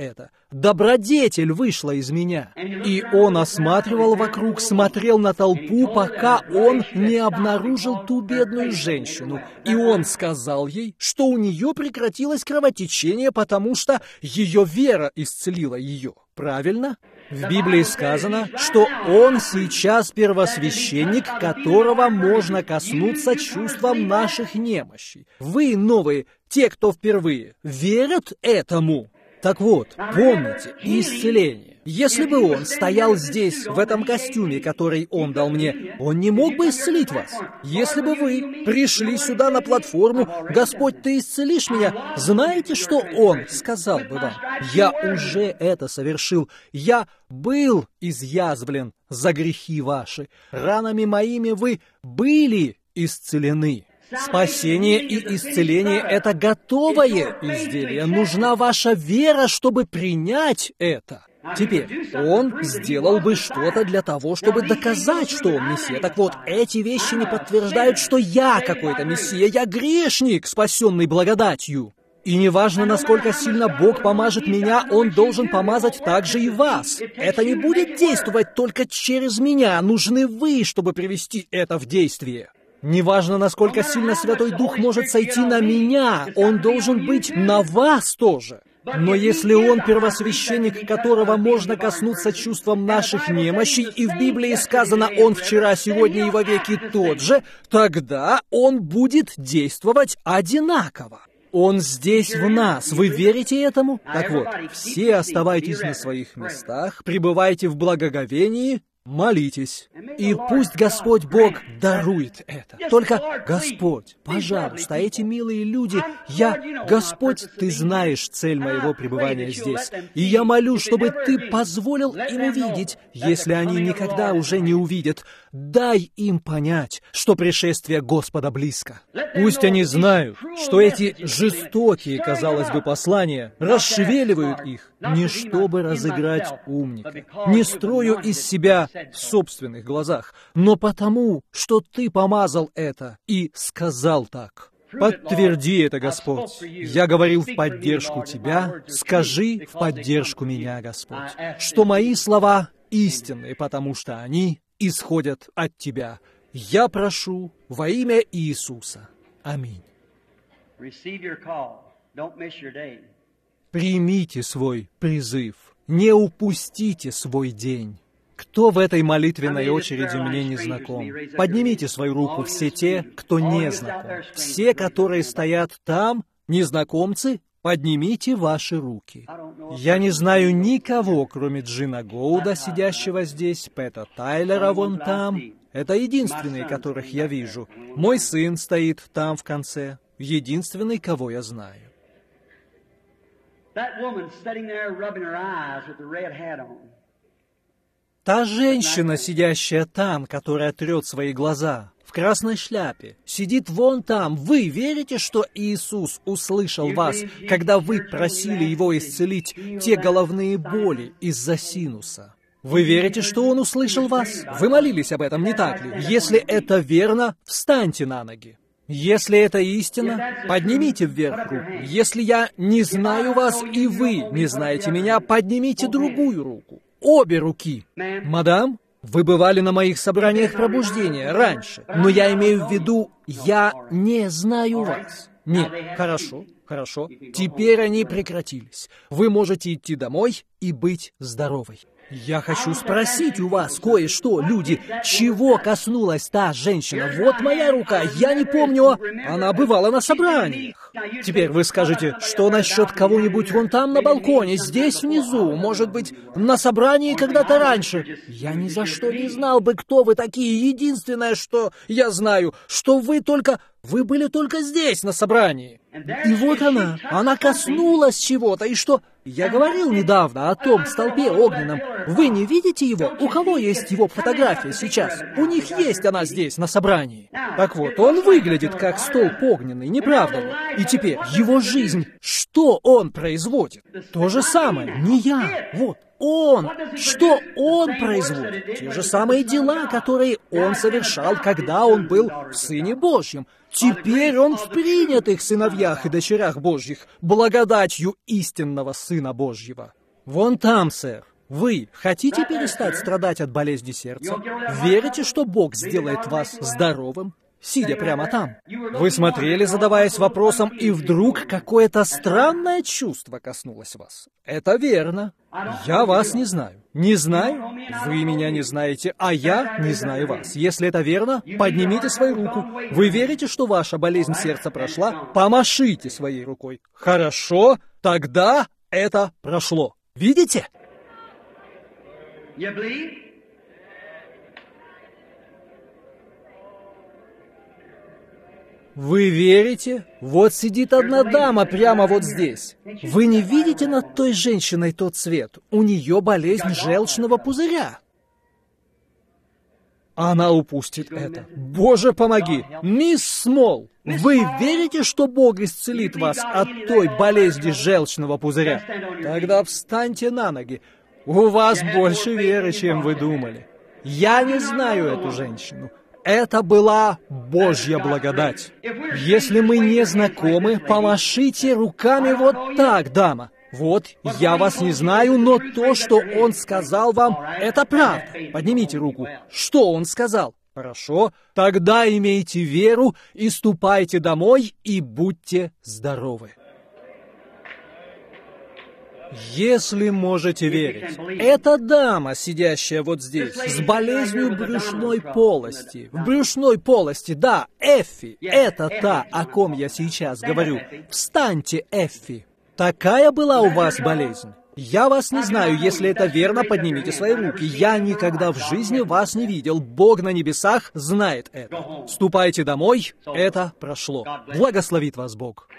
добродетель вышла из меня. И он осматривал вокруг, смотрел на толпу, пока он не обнаружил ту бедную женщину. И он сказал ей, что у нее прекратилось кровотечение, потому что ее вера исцелила ее. Правильно? В Библии сказано, что он сейчас первосвященник, которого можно коснуться чувством наших немощей. Вы, новые, те, кто впервые, верят этому? Так вот, помните, исцеление. Если бы он стоял здесь, в этом костюме, который он дал мне, он не мог бы исцелить вас. Если бы вы пришли сюда на платформу, «Господь, ты исцелишь меня», знаете, что он сказал бы вам? «Я уже это совершил. Я был изъязвлен за грехи ваши. Ранами моими вы были исцелены». Спасение и исцеление — это готовое изделие. Нужна ваша вера, чтобы принять это. Теперь, он сделал бы что-то для того, чтобы доказать, что он Мессия. Так вот, эти вещи не подтверждают, что я какой-то Мессия. Я грешник, спасенный благодатью. И неважно, насколько сильно Бог помажет меня, Он должен помазать также и вас. Это не будет действовать только через меня. Нужны вы, чтобы привести это в действие. Неважно, насколько сильно Святой Дух может сойти на меня, Он должен быть на вас тоже. Но если Он первосвященник, которого можно коснуться чувством наших немощей, и в Библии сказано «Он вчера, сегодня и вовеки тот же», тогда Он будет действовать одинаково. Он здесь в нас. Вы верите этому? Так вот, все оставайтесь на своих местах, пребывайте в благоговении, молитесь. И пусть Господь Бог дарует это. Только, Господь, пожалуйста, эти милые люди, я, Господь, Ты знаешь цель моего пребывания здесь. И я молю, чтобы Ты позволил им увидеть, если они никогда уже не увидят. Дай им понять, что пришествие Господа близко. Пусть они знают, что эти жестокие, казалось бы, послания расшевеливают их, не чтобы разыграть умника. Не строю из себя в собственных глазах, но потому, что Ты помазал это и сказал так. Подтверди это, Господь. Я говорил в поддержку Тебя, скажи в поддержку меня, Господь, что мои слова истинные, потому что они исходят от Тебя. Я прошу во имя Иисуса. Аминь. Примите свой призыв. Не упустите свой день. Кто в этой молитвенной очереди мне не знаком? Поднимите свою руку все те, кто не знаком. Все, которые стоят там, незнакомцы, поднимите ваши руки. Я не знаю никого, кроме Джина Гоуда, сидящего здесь, Пэта Тайлера вон там. Это единственные, которых я вижу. Мой сын стоит там в конце. Единственный, кого я знаю. Та женщина, сидящая там, которая трет свои глаза, в красной шляпе, сидит вон там. Вы верите, что Иисус услышал вас, когда вы просили Его исцелить те головные боли из-за синуса? Вы верите, что Он услышал вас? Вы молились об этом, не так ли? Если это верно, встаньте на ноги. Если это истина, поднимите вверх руку. Если я не знаю вас, и вы не знаете меня, поднимите другую руку. Обе руки. Мадам, вы бывали на моих собраниях пробуждения раньше, но я имею в виду, я не знаю вас. Нет, хорошо, хорошо. Теперь они прекратились. Вы можете идти домой и быть здоровой. Я хочу спросить у вас кое-что, люди, чего коснулась та женщина? Вот моя рука, я не помню, она бывала на собраниях. Теперь вы скажете, что насчет кого-нибудь вон там на балконе, здесь внизу, может быть, на собрании когда-то раньше? Я ни за что не знал бы, кто вы такие. Единственное, что я знаю, что вы только... Вы были только здесь, на собрании. И вот она, она коснулась чего-то, и что... Я говорил недавно о том столпе огненном. Вы не видите его? У кого есть его фотография сейчас? У них есть она здесь, на собрании. Так вот, он выглядит как столб огненный, не правда ли? И теперь, его жизнь, что он производит? То же самое, не я, вот. Он! Что Он производит? Те же самые дела, которые Он совершал, когда Он был в Сыне Божьем. Теперь Он в принятых сыновьях и дочерях Божьих, благодатью истинного Сына Божьего. Вон там, сэр. Вы хотите перестать страдать от болезни сердца? Верите, что Бог сделает вас здоровым, сидя прямо там? Вы смотрели, задаваясь вопросом, и вдруг какое-то странное чувство коснулось вас. Это верно. Я вас не знаю. Не знаю? Вы меня не знаете, а я не знаю вас. Если это верно, поднимите свою руку. Вы верите, что ваша болезнь сердца прошла? Помашите своей рукой. Хорошо, тогда это прошло. Видите? You believe? Вы верите? Вот сидит одна дама прямо вот здесь. Вы не видите над той женщиной тот цвет? У нее болезнь желчного пузыря. Она упустит это. Боже, помоги! Мисс Смол, вы верите, что Бог исцелит вас от той болезни желчного пузыря? Тогда встаньте на ноги. У вас больше веры, чем вы думали. Я не знаю эту женщину. Это была Божья благодать. Если мы не знакомы, помашите руками вот так, дама. Вот, я вас не знаю, но то, что он сказал вам, это правда. Поднимите руку. Что он сказал? Хорошо. Тогда имейте веру и ступайте домой и будьте здоровы. Если можете верить, эта дама, сидящая вот здесь, с болезнью брюшной полости, в брюшной полости, да, Эффи, это та, о ком я сейчас говорю. Встаньте, Эффи. Такая была у вас болезнь? Я вас не знаю, если это верно, поднимите свои руки. Я никогда в жизни вас не видел. Бог на небесах знает это. Ступайте домой, это прошло. Благословит вас Бог.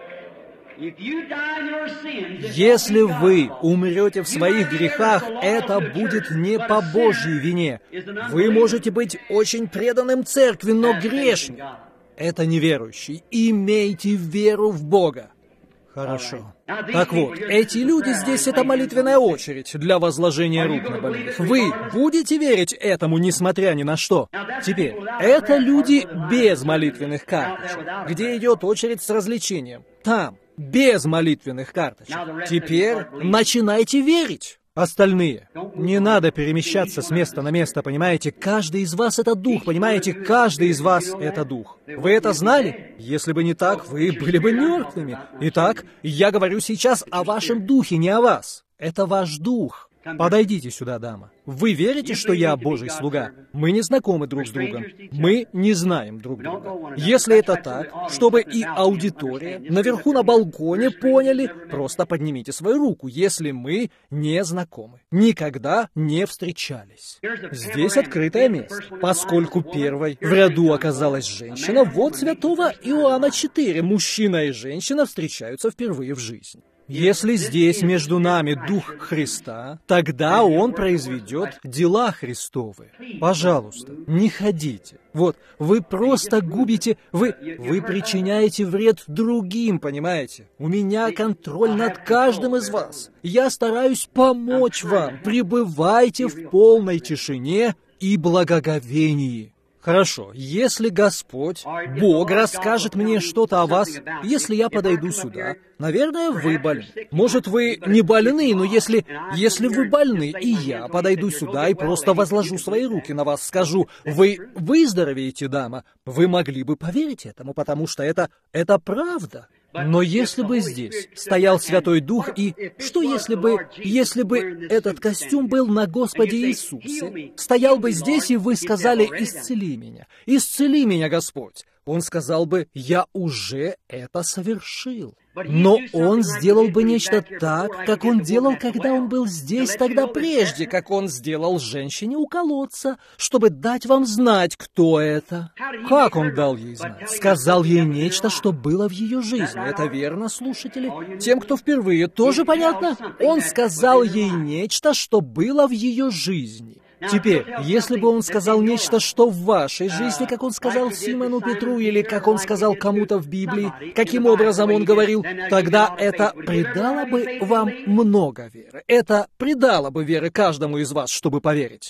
Если вы умрете в своих грехах, это будет не по Божьей вине. Вы можете быть очень преданным церкви, но грешник. Это неверующий. Имейте веру в Бога. Хорошо. Так вот, эти люди здесь — это молитвенная очередь для возложения рук на больных. Вы будете верить этому, несмотря ни на что? Теперь, это люди без молитвенных карточек, где идет очередь с развлечением. Там, без молитвенных карточек. Теперь начинайте верить. Остальные. Не надо перемещаться с места на место, понимаете? Каждый из вас — это дух, понимаете? Каждый из вас — это дух. Вы это знали? Если бы не так, вы были бы мертвыми. Итак, я говорю сейчас о вашем духе, не о вас. Это ваш дух. Подойдите сюда, дама. Вы верите, что я Божий слуга? Мы не знакомы друг с другом. Мы не знаем друг друга. Если это так, чтобы и аудитория наверху на балконе поняли, просто поднимите свою руку, если мы не знакомы. Никогда не встречались. Здесь открытое место. Поскольку первой в ряду оказалась женщина, вот святого Иоанна четыре. Мужчина и женщина встречаются впервые в жизни. Если здесь между нами Дух Христа, тогда Он произведет дела Христовы. Пожалуйста, не ходите. Вот, вы просто губите, вы, вы причиняете вред другим, понимаете? У меня контроль над каждым из вас. Я стараюсь помочь вам. Пребывайте в полной тишине и благоговении. Хорошо, если Господь, Бог, расскажет мне что-то о вас, если я подойду сюда, наверное, вы больны. Может, вы не больны, но если, если вы больны, и я подойду сюда и просто возложу свои руки на вас, скажу, вы выздоровеете, дама, вы могли бы поверить этому, потому что это, это правда. Но если бы здесь стоял Святой Дух, и что если бы, если бы этот костюм был на Господе Иисусе, стоял бы здесь, и вы сказали: «Исцели меня, исцели меня, Господь», Он сказал бы: «Я уже это совершил». Но Он сделал бы нечто так, как Он делал, когда Он был здесь тогда прежде, как Он сделал женщине у колодца, чтобы дать вам знать, кто это. Как Он дал ей знать? Сказал ей нечто, что было в ее жизни. Это верно, слушатели? Тем, кто впервые, тоже понятно? Он сказал ей нечто, что было в ее жизни. Теперь, если бы Он сказал нечто, что в вашей жизни, как Он сказал Симону Петру, или как Он сказал кому-то в Библии, каким образом Он говорил, тогда это придало бы вам много веры. Это придало бы веры каждому из вас, чтобы поверить.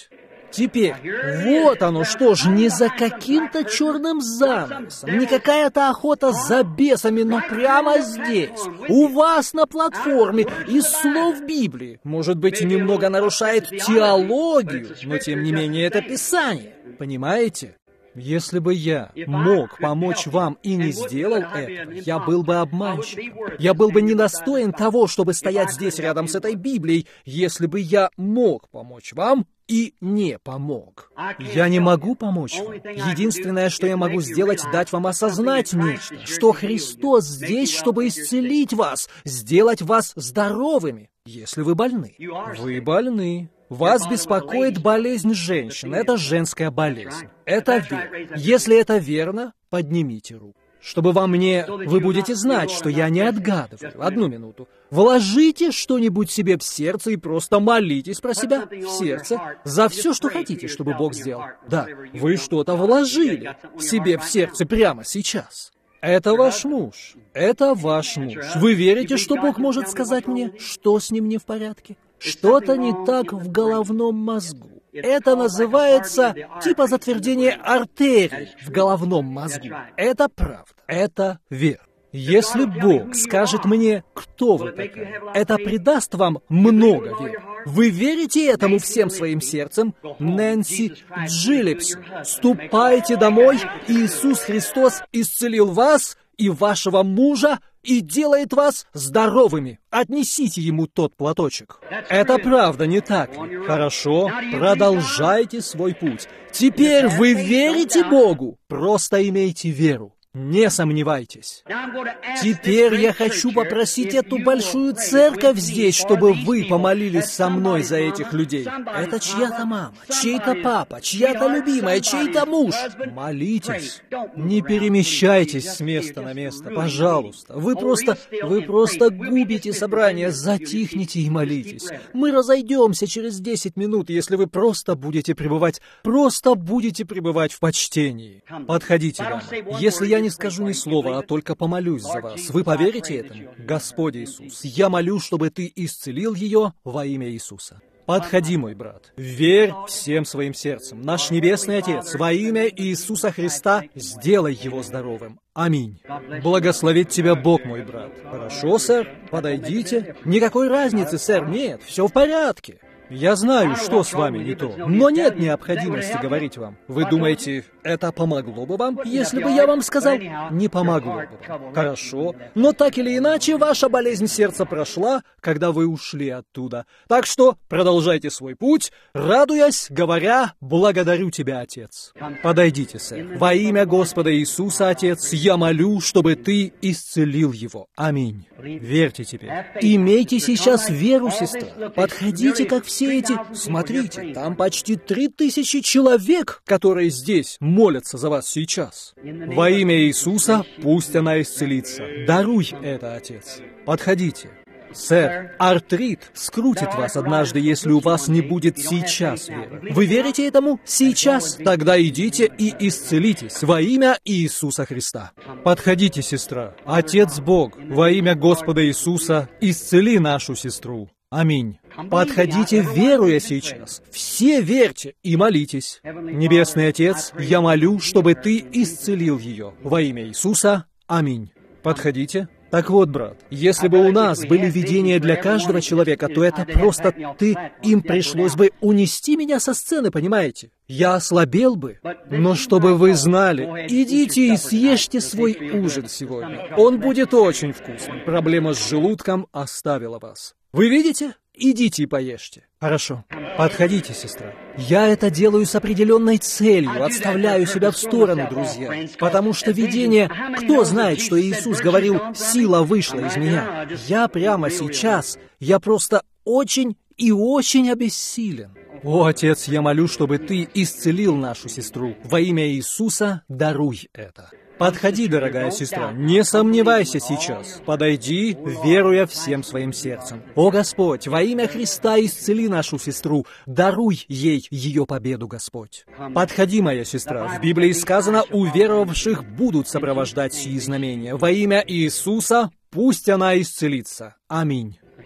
Теперь, вот оно что ж, не за каким-то черным занавесом, не какая-то охота за бесами, но прямо здесь, у вас на платформе, из слов Библии. Может быть, немного нарушает теологию, но тем не менее это Писание. Понимаете? Если бы я мог помочь вам и не сделал этого, я был бы обманщиком. Я был бы недостоин того, чтобы стоять здесь рядом с этой Библией, если бы я мог помочь вам и не помог. Я не могу помочь вам. Единственное, что я могу сделать, дать вам осознать нечто, что Христос здесь, чтобы исцелить вас, сделать вас здоровыми, если вы больны. Вы больны. Вас беспокоит болезнь женщин. Это женская болезнь. Это вера. Если это верно, поднимите руку. Чтобы во мне вы будете знать, что я не отгадываю. Одну минуту. Вложите что-нибудь себе в сердце и просто молитесь про себя в сердце за все, что хотите, чтобы Бог сделал. Да, вы что-то вложили себе в сердце прямо сейчас. Это ваш муж. Это ваш муж. Вы верите, что Бог может сказать мне, что с ним не в порядке? Что-то не так в головном мозгу. Это называется типа затвердение артерий в головном мозгу. Это правда. Это вера. Если Бог скажет мне, кто вы такая, это придаст вам много веры. Вы верите этому всем своим сердцем? Нэнси Джиллипс, ступайте домой, Иисус Христос исцелил вас и вашего мужа и делает вас здоровыми. Отнесите ему тот платочек. Это правда, не так ли? Хорошо, продолжайте свой путь. Теперь вы верите Богу? Просто имейте веру. Не сомневайтесь. Теперь я хочу попросить эту большую церковь здесь, чтобы вы помолились со мной за этих людей. Это чья-то мама, чей-то папа, чья-то любимая, чей-то муж. Молитесь. Не перемещайтесь с места на место, пожалуйста. Вы просто, вы просто губите собрание. Затихните и молитесь. Мы разойдемся через десять минут, если вы просто будете пребывать, просто будете пребывать в почтении. Подходите, дама. Если я не скажу ни слова, а только помолюсь за вас, вы поверите этому? Господь Иисус, я молю, чтобы Ты исцелил ее во имя Иисуса. Подходи, мой брат. Верь всем своим сердцем. Наш Небесный Отец, во имя Иисуса Христа, сделай его здоровым. Аминь. Благословит тебя Бог, мой брат. Хорошо, сэр? Подойдите. Никакой разницы, сэр, нет. Все в порядке. Я знаю, что с вами не то, но нет необходимости говорить вам. Вы думаете, это помогло бы вам, если бы я вам сказал? Не помогло бы вам. Хорошо, но так или иначе, ваша болезнь сердца прошла, когда вы ушли оттуда. Так что продолжайте свой путь, радуясь, говоря: «Благодарю тебя, Отец». Подойдите, сэр. Во имя Господа Иисуса, Отец, я молю, чтобы Ты исцелил его. Аминь. Верьте теперь. Имейте сейчас веру, сестра. Подходите, как все эти... Смотрите, там почти три тысячи человек, которые здесь молятся за вас сейчас. Во имя Иисуса пусть она исцелится. Даруй это, Отец. Подходите. Сэр, артрит скрутит вас однажды, если у вас не будет сейчас веры. Вы верите этому? Сейчас? Тогда идите и исцелитесь во имя Иисуса Христа. Подходите, сестра. Отец Бог, во имя Господа Иисуса, исцели нашу сестру. Аминь. Подходите, веруя сейчас. Все верьте и молитесь. Небесный Отец, я молю, чтобы Ты исцелил ее. Во имя Иисуса. Аминь. Подходите. Так вот, брат, если бы у нас были видения для каждого человека, то это просто ты, им пришлось бы унести меня со сцены, понимаете? Я ослабел бы. Но чтобы вы знали, идите и съешьте свой ужин сегодня. Он будет очень вкусным. Проблема с желудком оставила вас. Вы видите? Идите и поешьте. Хорошо. Подходите, сестра. Я это делаю с определенной целью, отставляю себя в сторону, друзья. Потому что видение... Кто знает, что Иисус говорил, сила вышла из меня? Я прямо сейчас, я просто очень и очень обессилен. О, Отец, я молю, чтобы Ты исцелил нашу сестру. Во имя Иисуса даруй это. Подходи, дорогая сестра, не сомневайся сейчас. Подойди, веруя всем своим сердцем. О, Господь, во имя Христа исцели нашу сестру. Даруй ей ее победу, Господь. Подходи, моя сестра. В Библии сказано, уверовавших будут сопровождать сии знамения. Во имя Иисуса пусть она исцелится. Аминь.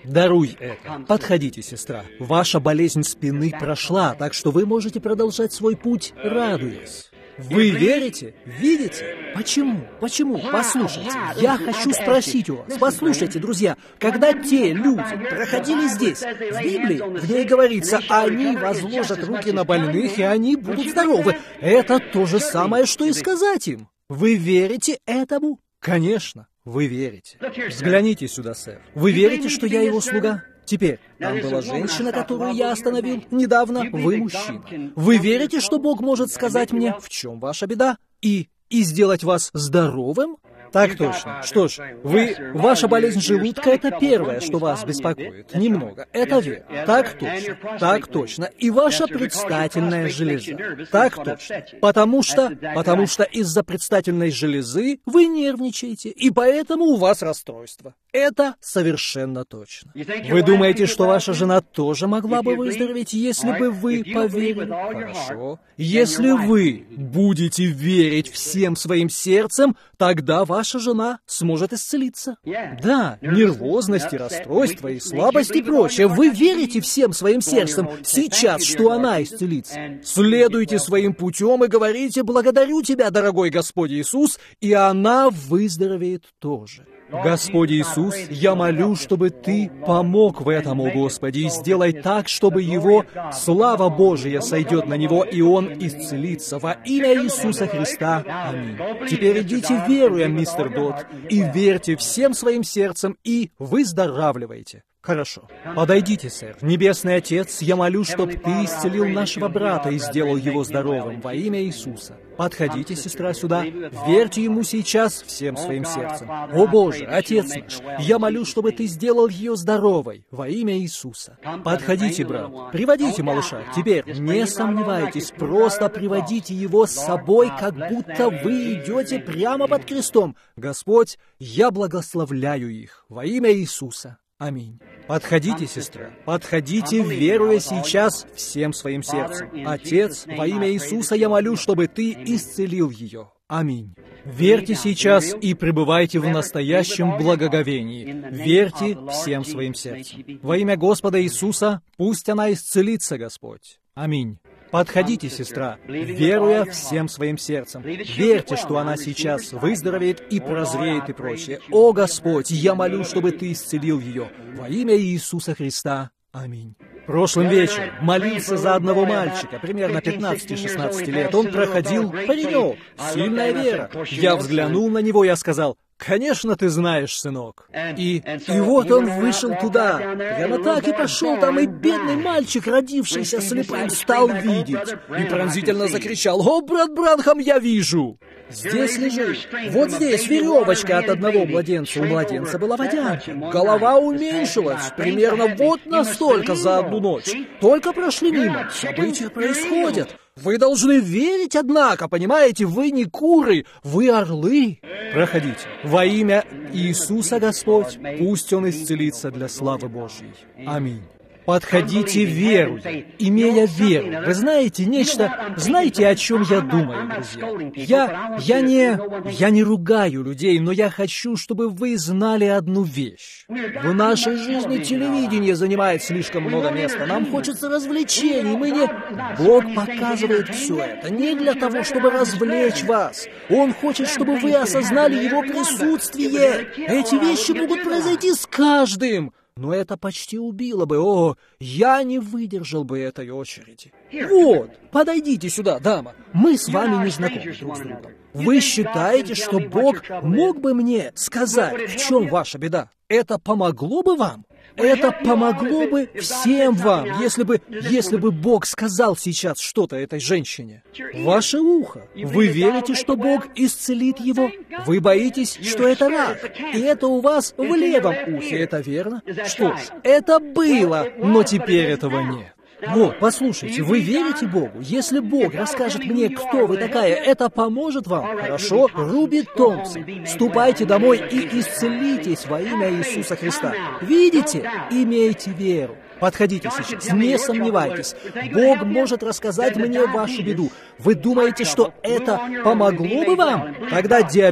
Даруй это. Подходите, сестра. Ваша болезнь спины прошла, так что вы можете продолжать свой путь, радуясь. Вы верите? Видите? Почему? Почему? Послушайте, я хочу спросить у вас. Послушайте, друзья, когда те люди проходили здесь, в Библии, в ней говорится, они возложат руки на больных, и они будут здоровы. Это то же самое, что и сказать им. Вы верите этому? Конечно, вы верите. Взгляните сюда, сэр. Вы верите, что я его слуга? Теперь, там была женщина, которую я остановил недавно, вы мужчина. Вы верите, что Бог может сказать мне, в чем ваша беда, и, и сделать вас здоровым? Так точно. Что ж, вы, ваша болезнь желудка — это первое, что вас беспокоит. Немного. Это верно. Так точно. Так точно. И ваша предстательная железа. Так точно. Потому что, потому что из-за предстательной железы вы нервничаете, и поэтому у вас расстройство. Это совершенно точно. Вы думаете, что ваша жена тоже могла бы выздороветь, если бы вы поверили? Хорошо. Если вы будете верить всем своим сердцем, тогда ваша жена сможет исцелиться. Да, нервозность и расстройство, и слабость и прочее. Вы верите всем своим сердцем сейчас, что она исцелится. Следуйте своим путем и говорите: «Благодарю Тебя, дорогой Господь Иисус», и она выздоровеет тоже. Господь Иисус, я молю, чтобы Ты помог в этом, о Господи, и сделай так, чтобы Его слава Божия сойдет на Него, и Он исцелится во имя Иисуса Христа. Аминь. Теперь идите, веруя, мистер Дот, и верьте всем своим сердцем, и выздоравливайте. Хорошо. Подойдите, сэр. Небесный Отец, я молю, чтобы Ты исцелил нашего брата и сделал его здоровым во имя Иисуса. Подходите, сестра, сюда. Верьте Ему сейчас всем своим сердцем. О Боже, Отец наш, я молю, чтобы Ты сделал ее здоровой во имя Иисуса. Подходите, брат. Приводите малыша. Теперь не сомневайтесь, просто приводите его с собой, как будто вы идете прямо под крестом. Господь, я благословляю их во имя Иисуса. Аминь. Подходите, сестра, подходите, веруя сейчас всем своим сердцем. Отец, во имя Иисуса я молю, чтобы Ты исцелил ее. Аминь. Верьте сейчас и пребывайте в настоящем благоговении. Верьте всем своим сердцем. Во имя Господа Иисуса пусть она исцелится, Господь. Аминь. Подходите, сестра, веруя всем своим сердцем. Верьте, что она сейчас выздоровеет и прозреет и прочее. О, Господь, я молю, чтобы Ты исцелил ее. Во имя Иисуса Христа. Аминь. Прошлым вечером молился за одного мальчика, примерно пятнадцати-шестнадцати лет. Он проходил паренек, сильная вера. Я взглянул на него, я сказал: «Конечно, ты знаешь, сынок». И, и вот он вышел туда, прямо так и пошел там, и бедный мальчик, родившийся слепым, стал видеть. И пронзительно закричал: «О, брат Бранхам, я вижу!» Здесь лежит, вот здесь веревочка от одного младенца. У младенца была водянка. Голова уменьшилась примерно вот настолько за одну ночь. Только прошли мимо. События происходят. Вы должны верить, однако, понимаете, вы не куры, вы орлы. Проходите. Во имя Иисуса, Господь, пусть Он исцелится для славы Божьей. Аминь. Подходите веруя, имея веру. Вы знаете нечто, знаете, о чем я думаю, друзья? Я, я не, я не ругаю людей, но я хочу, чтобы вы знали одну вещь. В нашей жизни телевидение занимает слишком много места. Нам хочется развлечений, мы не... Бог показывает все это не для того, чтобы развлечь вас. Он хочет, чтобы вы осознали Его присутствие. Эти вещи могут произойти с каждым. Но это почти убило бы. О, я не выдержал бы этой очереди. Вот, подойдите сюда, дама. Мы с вами не знакомы друг с другом. Вы считаете, что Бог мог бы мне сказать, в чем ваша беда? Это помогло бы вам? Это помогло бы всем вам, если бы, если бы Бог сказал сейчас что-то этой женщине. Ваше ухо. Вы верите, что Бог исцелит его? Вы боитесь, что это рак, и это у вас в левом ухе, это верно? Что ж, это было, но теперь этого нет. Вот, послушайте, вы верите Богу? Если Бог расскажет мне, кто вы такая, это поможет вам? Хорошо? Руби Томпсон, ступайте домой и исцелитесь во имя Иисуса Христа. Видите? Имейте веру. Подходите сейчас, не сомневайтесь. Бог может рассказать мне вашу беду. Вы думаете, что это помогло бы вам? Тогда диабет,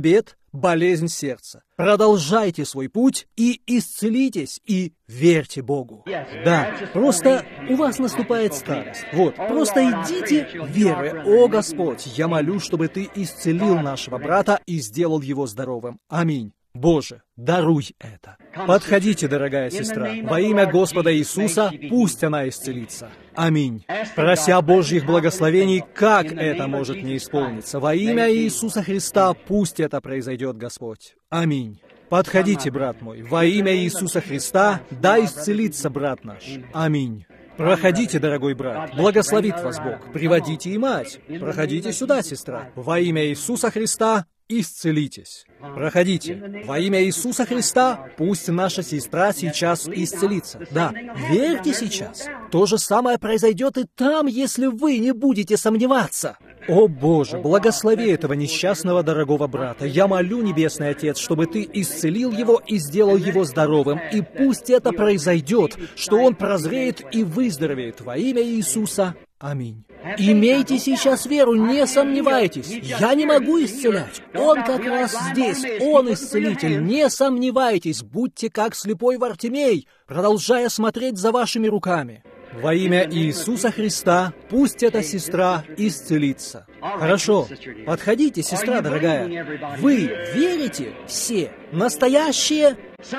болезнь сердца. Продолжайте свой путь и исцелитесь, и верьте Богу. Да, просто у вас наступает старость. Вот, просто идите веруя. О, Господь, я молю, чтобы Ты исцелил нашего брата и сделал его здоровым. Аминь. Боже, даруй это. Подходите, дорогая сестра, во имя Господа Иисуса, пусть она исцелится. Аминь. Прося Божьих благословений, как это может не исполниться? Во имя Иисуса Христа, пусть это произойдет, Господь. Аминь. Подходите, брат мой, во имя Иисуса Христа, да исцелится брат наш. Аминь. Проходите, дорогой брат, благословит вас Бог. Приводите и мать. Проходите сюда, сестра. Во имя Иисуса Христа, исцелитесь. Проходите. Во имя Иисуса Христа пусть наша сестра сейчас исцелится. Да, верьте сейчас. То же самое произойдет и там, если вы не будете сомневаться. О Боже, благослови этого несчастного дорогого брата. Я молю, Небесный Отец, чтобы Ты исцелил его и сделал его здоровым. И пусть это произойдет, что он прозреет и выздоровеет во имя Иисуса. Аминь. Имейте сейчас веру, не сомневайтесь. Я не могу исцелять. Он как раз здесь. Он исцелитель. Не сомневайтесь. Будьте как слепой Вартимей, продолжая смотреть за вашими руками. Во имя Иисуса Христа пусть эта сестра исцелится. Хорошо. Подходите, сестра дорогая. Вы верите все? Настоящие?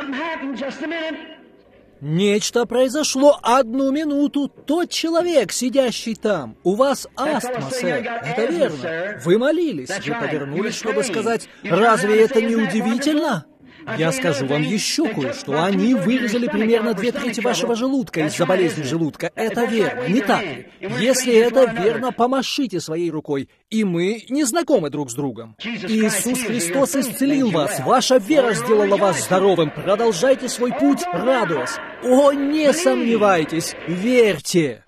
Нечто произошло одну минуту. Тот человек, сидящий там, у вас астма, сэр. Это верно. Вы молились. Вы повернулись, чтобы сказать, разве это не удивительно? Я скажу вам еще кое-что. Они вырезали примерно две трети вашего желудка из-за болезни желудка. Это верно, не так ли? Если это верно, помашите своей рукой. И мы не знакомы друг с другом. Иисус Христос исцелил вас. Ваша вера сделала вас здоровым. Продолжайте свой путь, радуясь. О, не сомневайтесь, верьте.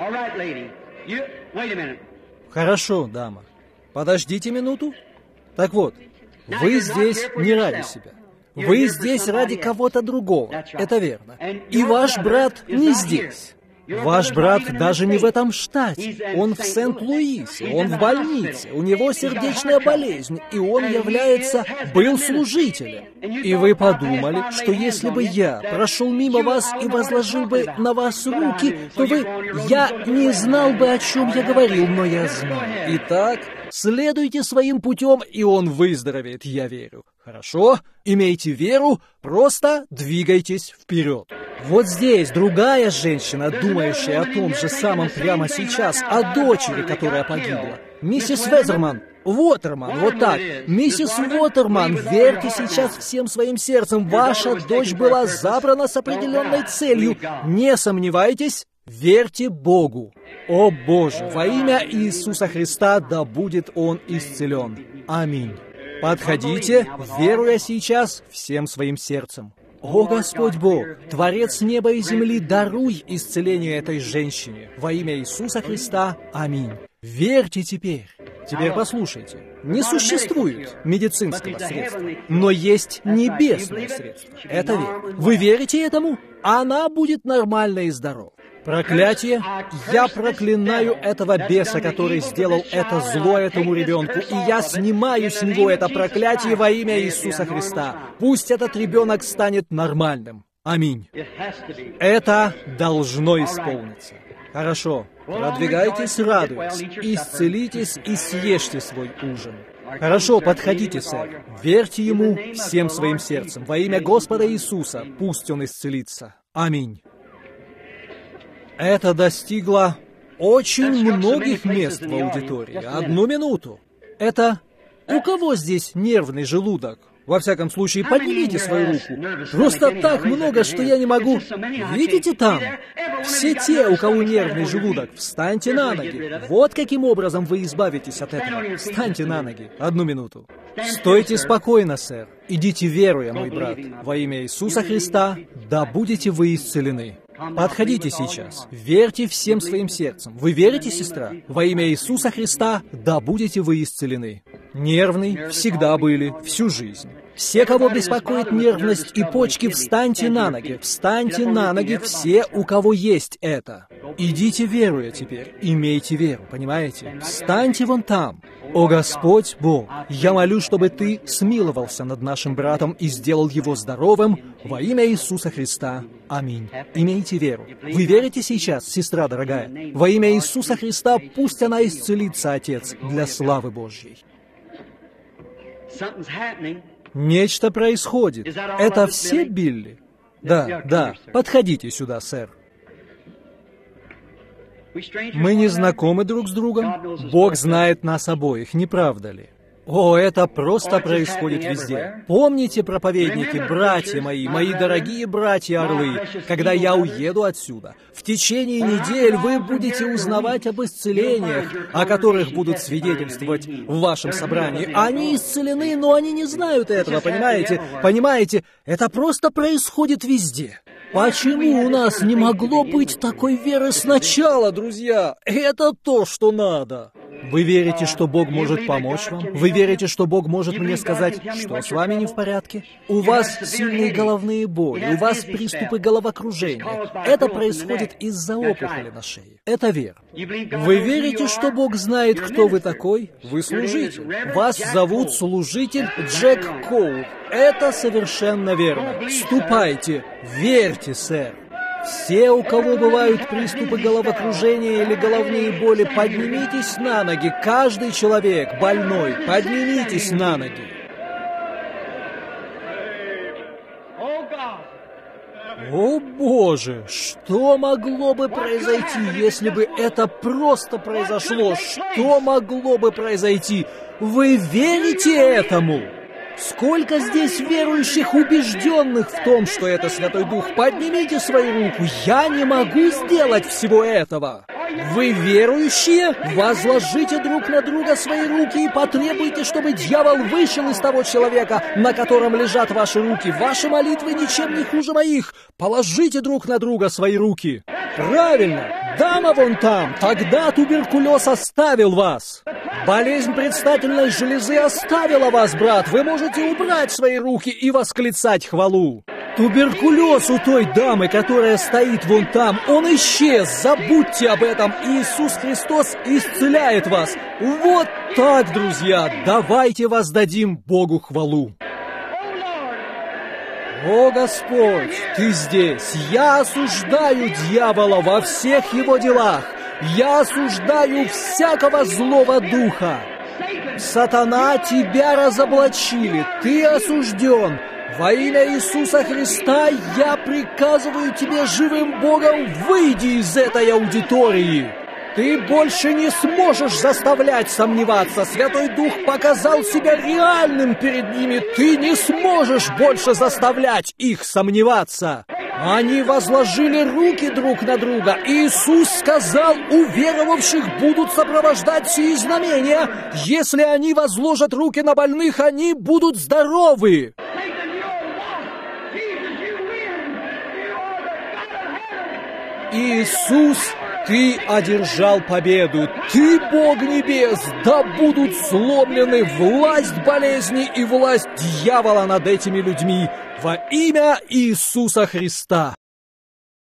Хорошо, дама. Подождите минуту. Так вот, вы здесь не ради себя. Вы здесь ради кого-то другого. Это верно. И ваш брат не здесь. Ваш брат даже не в этом штате. Он в Сент-Луисе, он в больнице, у него сердечная болезнь, и он является, был служителем. И вы подумали, что если бы я прошел мимо вас и возложил бы на вас руки, то вы... Я не знал бы, о чем я говорил, но я знаю. Итак, следуйте своим путем, и он выздоровеет, я верю. Хорошо? Имейте веру, просто двигайтесь вперед. Вот здесь другая женщина, думающая о том же самом прямо сейчас, о дочери, которая погибла. Миссис Везерман, Уотерман, вот так. Миссис Уотерман, верьте сейчас всем своим сердцем, ваша дочь была забрана с определенной целью. Не сомневайтесь, верьте Богу. О Боже, во имя Иисуса Христа да будет он исцелен. Аминь. Подходите, веруя сейчас всем своим сердцем. О Господь Бог, Творец неба и земли, даруй исцеление этой женщине. Во имя Иисуса Христа. Аминь. Верьте теперь. Теперь послушайте. Не существует медицинского средства, но есть небесное средство. Это верно. Вы верите этому? Она будет нормальна и здорова. Проклятие! Я проклинаю этого беса, который сделал это зло этому ребенку, и я снимаю с него это проклятие во имя Иисуса Христа. Пусть этот ребенок станет нормальным. Аминь. Это должно исполниться. Хорошо. Продвигайтесь, радуйтесь, исцелитесь и съешьте свой ужин. Хорошо, подходите, сэр. Верьте ему всем своим сердцем. Во имя Господа Иисуса пусть он исцелится. Аминь. Это достигло очень многих мест в аудитории. Одну минуту. Это... У кого здесь нервный желудок? Во всяком случае, поднимите свою руку. Просто так много, что я не могу... Видите там? Все те, у кого нервный желудок, встаньте на ноги. Вот каким образом вы избавитесь от этого. Встаньте на ноги. Одну минуту. Стойте спокойно, сэр. Идите веруя, мой брат. Во имя Иисуса Христа, да будете вы исцелены. Подходите сейчас. Верьте всем своим сердцем. Вы верите, сестра? Во имя Иисуса Христа, да будете вы исцелены. Нервный всегда были всю жизнь. Все, кого беспокоит нервность и почки, встаньте на ноги. Встаньте на ноги все, у кого есть это. Идите веруя теперь. Имейте веру, понимаете? Встаньте вон там. О Господь Бог, я молю, чтобы Ты смиловался над нашим братом и сделал его здоровым во имя Иисуса Христа. Аминь. Имейте веру. Вы верите сейчас, сестра дорогая? Во имя Иисуса Христа пусть она исцелится, Отец, для славы Божьей. Нечто происходит. Это все Билли? Да, да. Подходите сюда, сэр. Мы не знакомы друг с другом. Бог знает нас обоих, не правда ли? О, это просто происходит везде. Помните, проповедники, братья мои, мои дорогие братья-орлы, когда я уеду отсюда, в течение недель вы будете узнавать об исцелениях, о которых будут свидетельствовать в вашем собрании. Они исцелены, но они не знают этого, понимаете? Понимаете? Это просто происходит везде. Почему у нас не могло быть такой веры сначала, друзья? Это то, что надо. Вы верите, что Бог может помочь вам? Вы верите, что Бог может мне сказать, что с вами не в порядке? У вас сильные головные боли, у вас приступы головокружения. Это происходит из-за опухоли на шее. Это вера. Вы верите, что Бог знает, кто вы такой? Вы служитель. Вас зовут служитель Джек Коул. Это совершенно верно. Ступайте, верьте, сэр. Все, у кого бывают приступы головокружения или головные боли, поднимитесь на ноги. Каждый человек больной, поднимитесь на ноги. О Боже, что могло бы произойти, если бы это просто произошло? Что могло бы произойти? Вы верите этому? Сколько здесь верующих, убежденных в том, что это Святой Дух? Поднимите свою руку. Я не могу сделать всего этого. Вы верующие? Возложите друг на друга свои руки и потребуйте, чтобы дьявол вышел из того человека, на котором лежат ваши руки. Ваши молитвы ничем не хуже моих. Положите друг на друга свои руки. Правильно. Дама вон там. Тогда туберкулез оставил вас. Болезнь предстательной железы оставила вас, брат. Вы можете убрать свои руки и восклицать хвалу. Туберкулез у той дамы, которая стоит вон там, он исчез. Забудьте об этом. Иисус Христос исцеляет вас. Вот так, друзья. Давайте воздадим Богу хвалу. О, Господь, Ты здесь. Я осуждаю дьявола во всех его делах. Я осуждаю всякого злого духа. Сатана, тебя разоблачили. Ты осужден. Во имя Иисуса Христа я приказываю тебе живым Богом, выйди из этой аудитории. Ты больше не сможешь заставлять сомневаться. Святой Дух показал себя реальным перед ними. Ты не сможешь больше заставлять их сомневаться. Они возложили руки друг на друга. Иисус сказал, уверовавших будут сопровождать сии знамения. Если они возложат руки на больных, они будут здоровы. Иисус, Ты одержал победу. Ты, Бог небес, да будут сломлены власть болезни и власть дьявола над этими людьми во имя Иисуса Христа.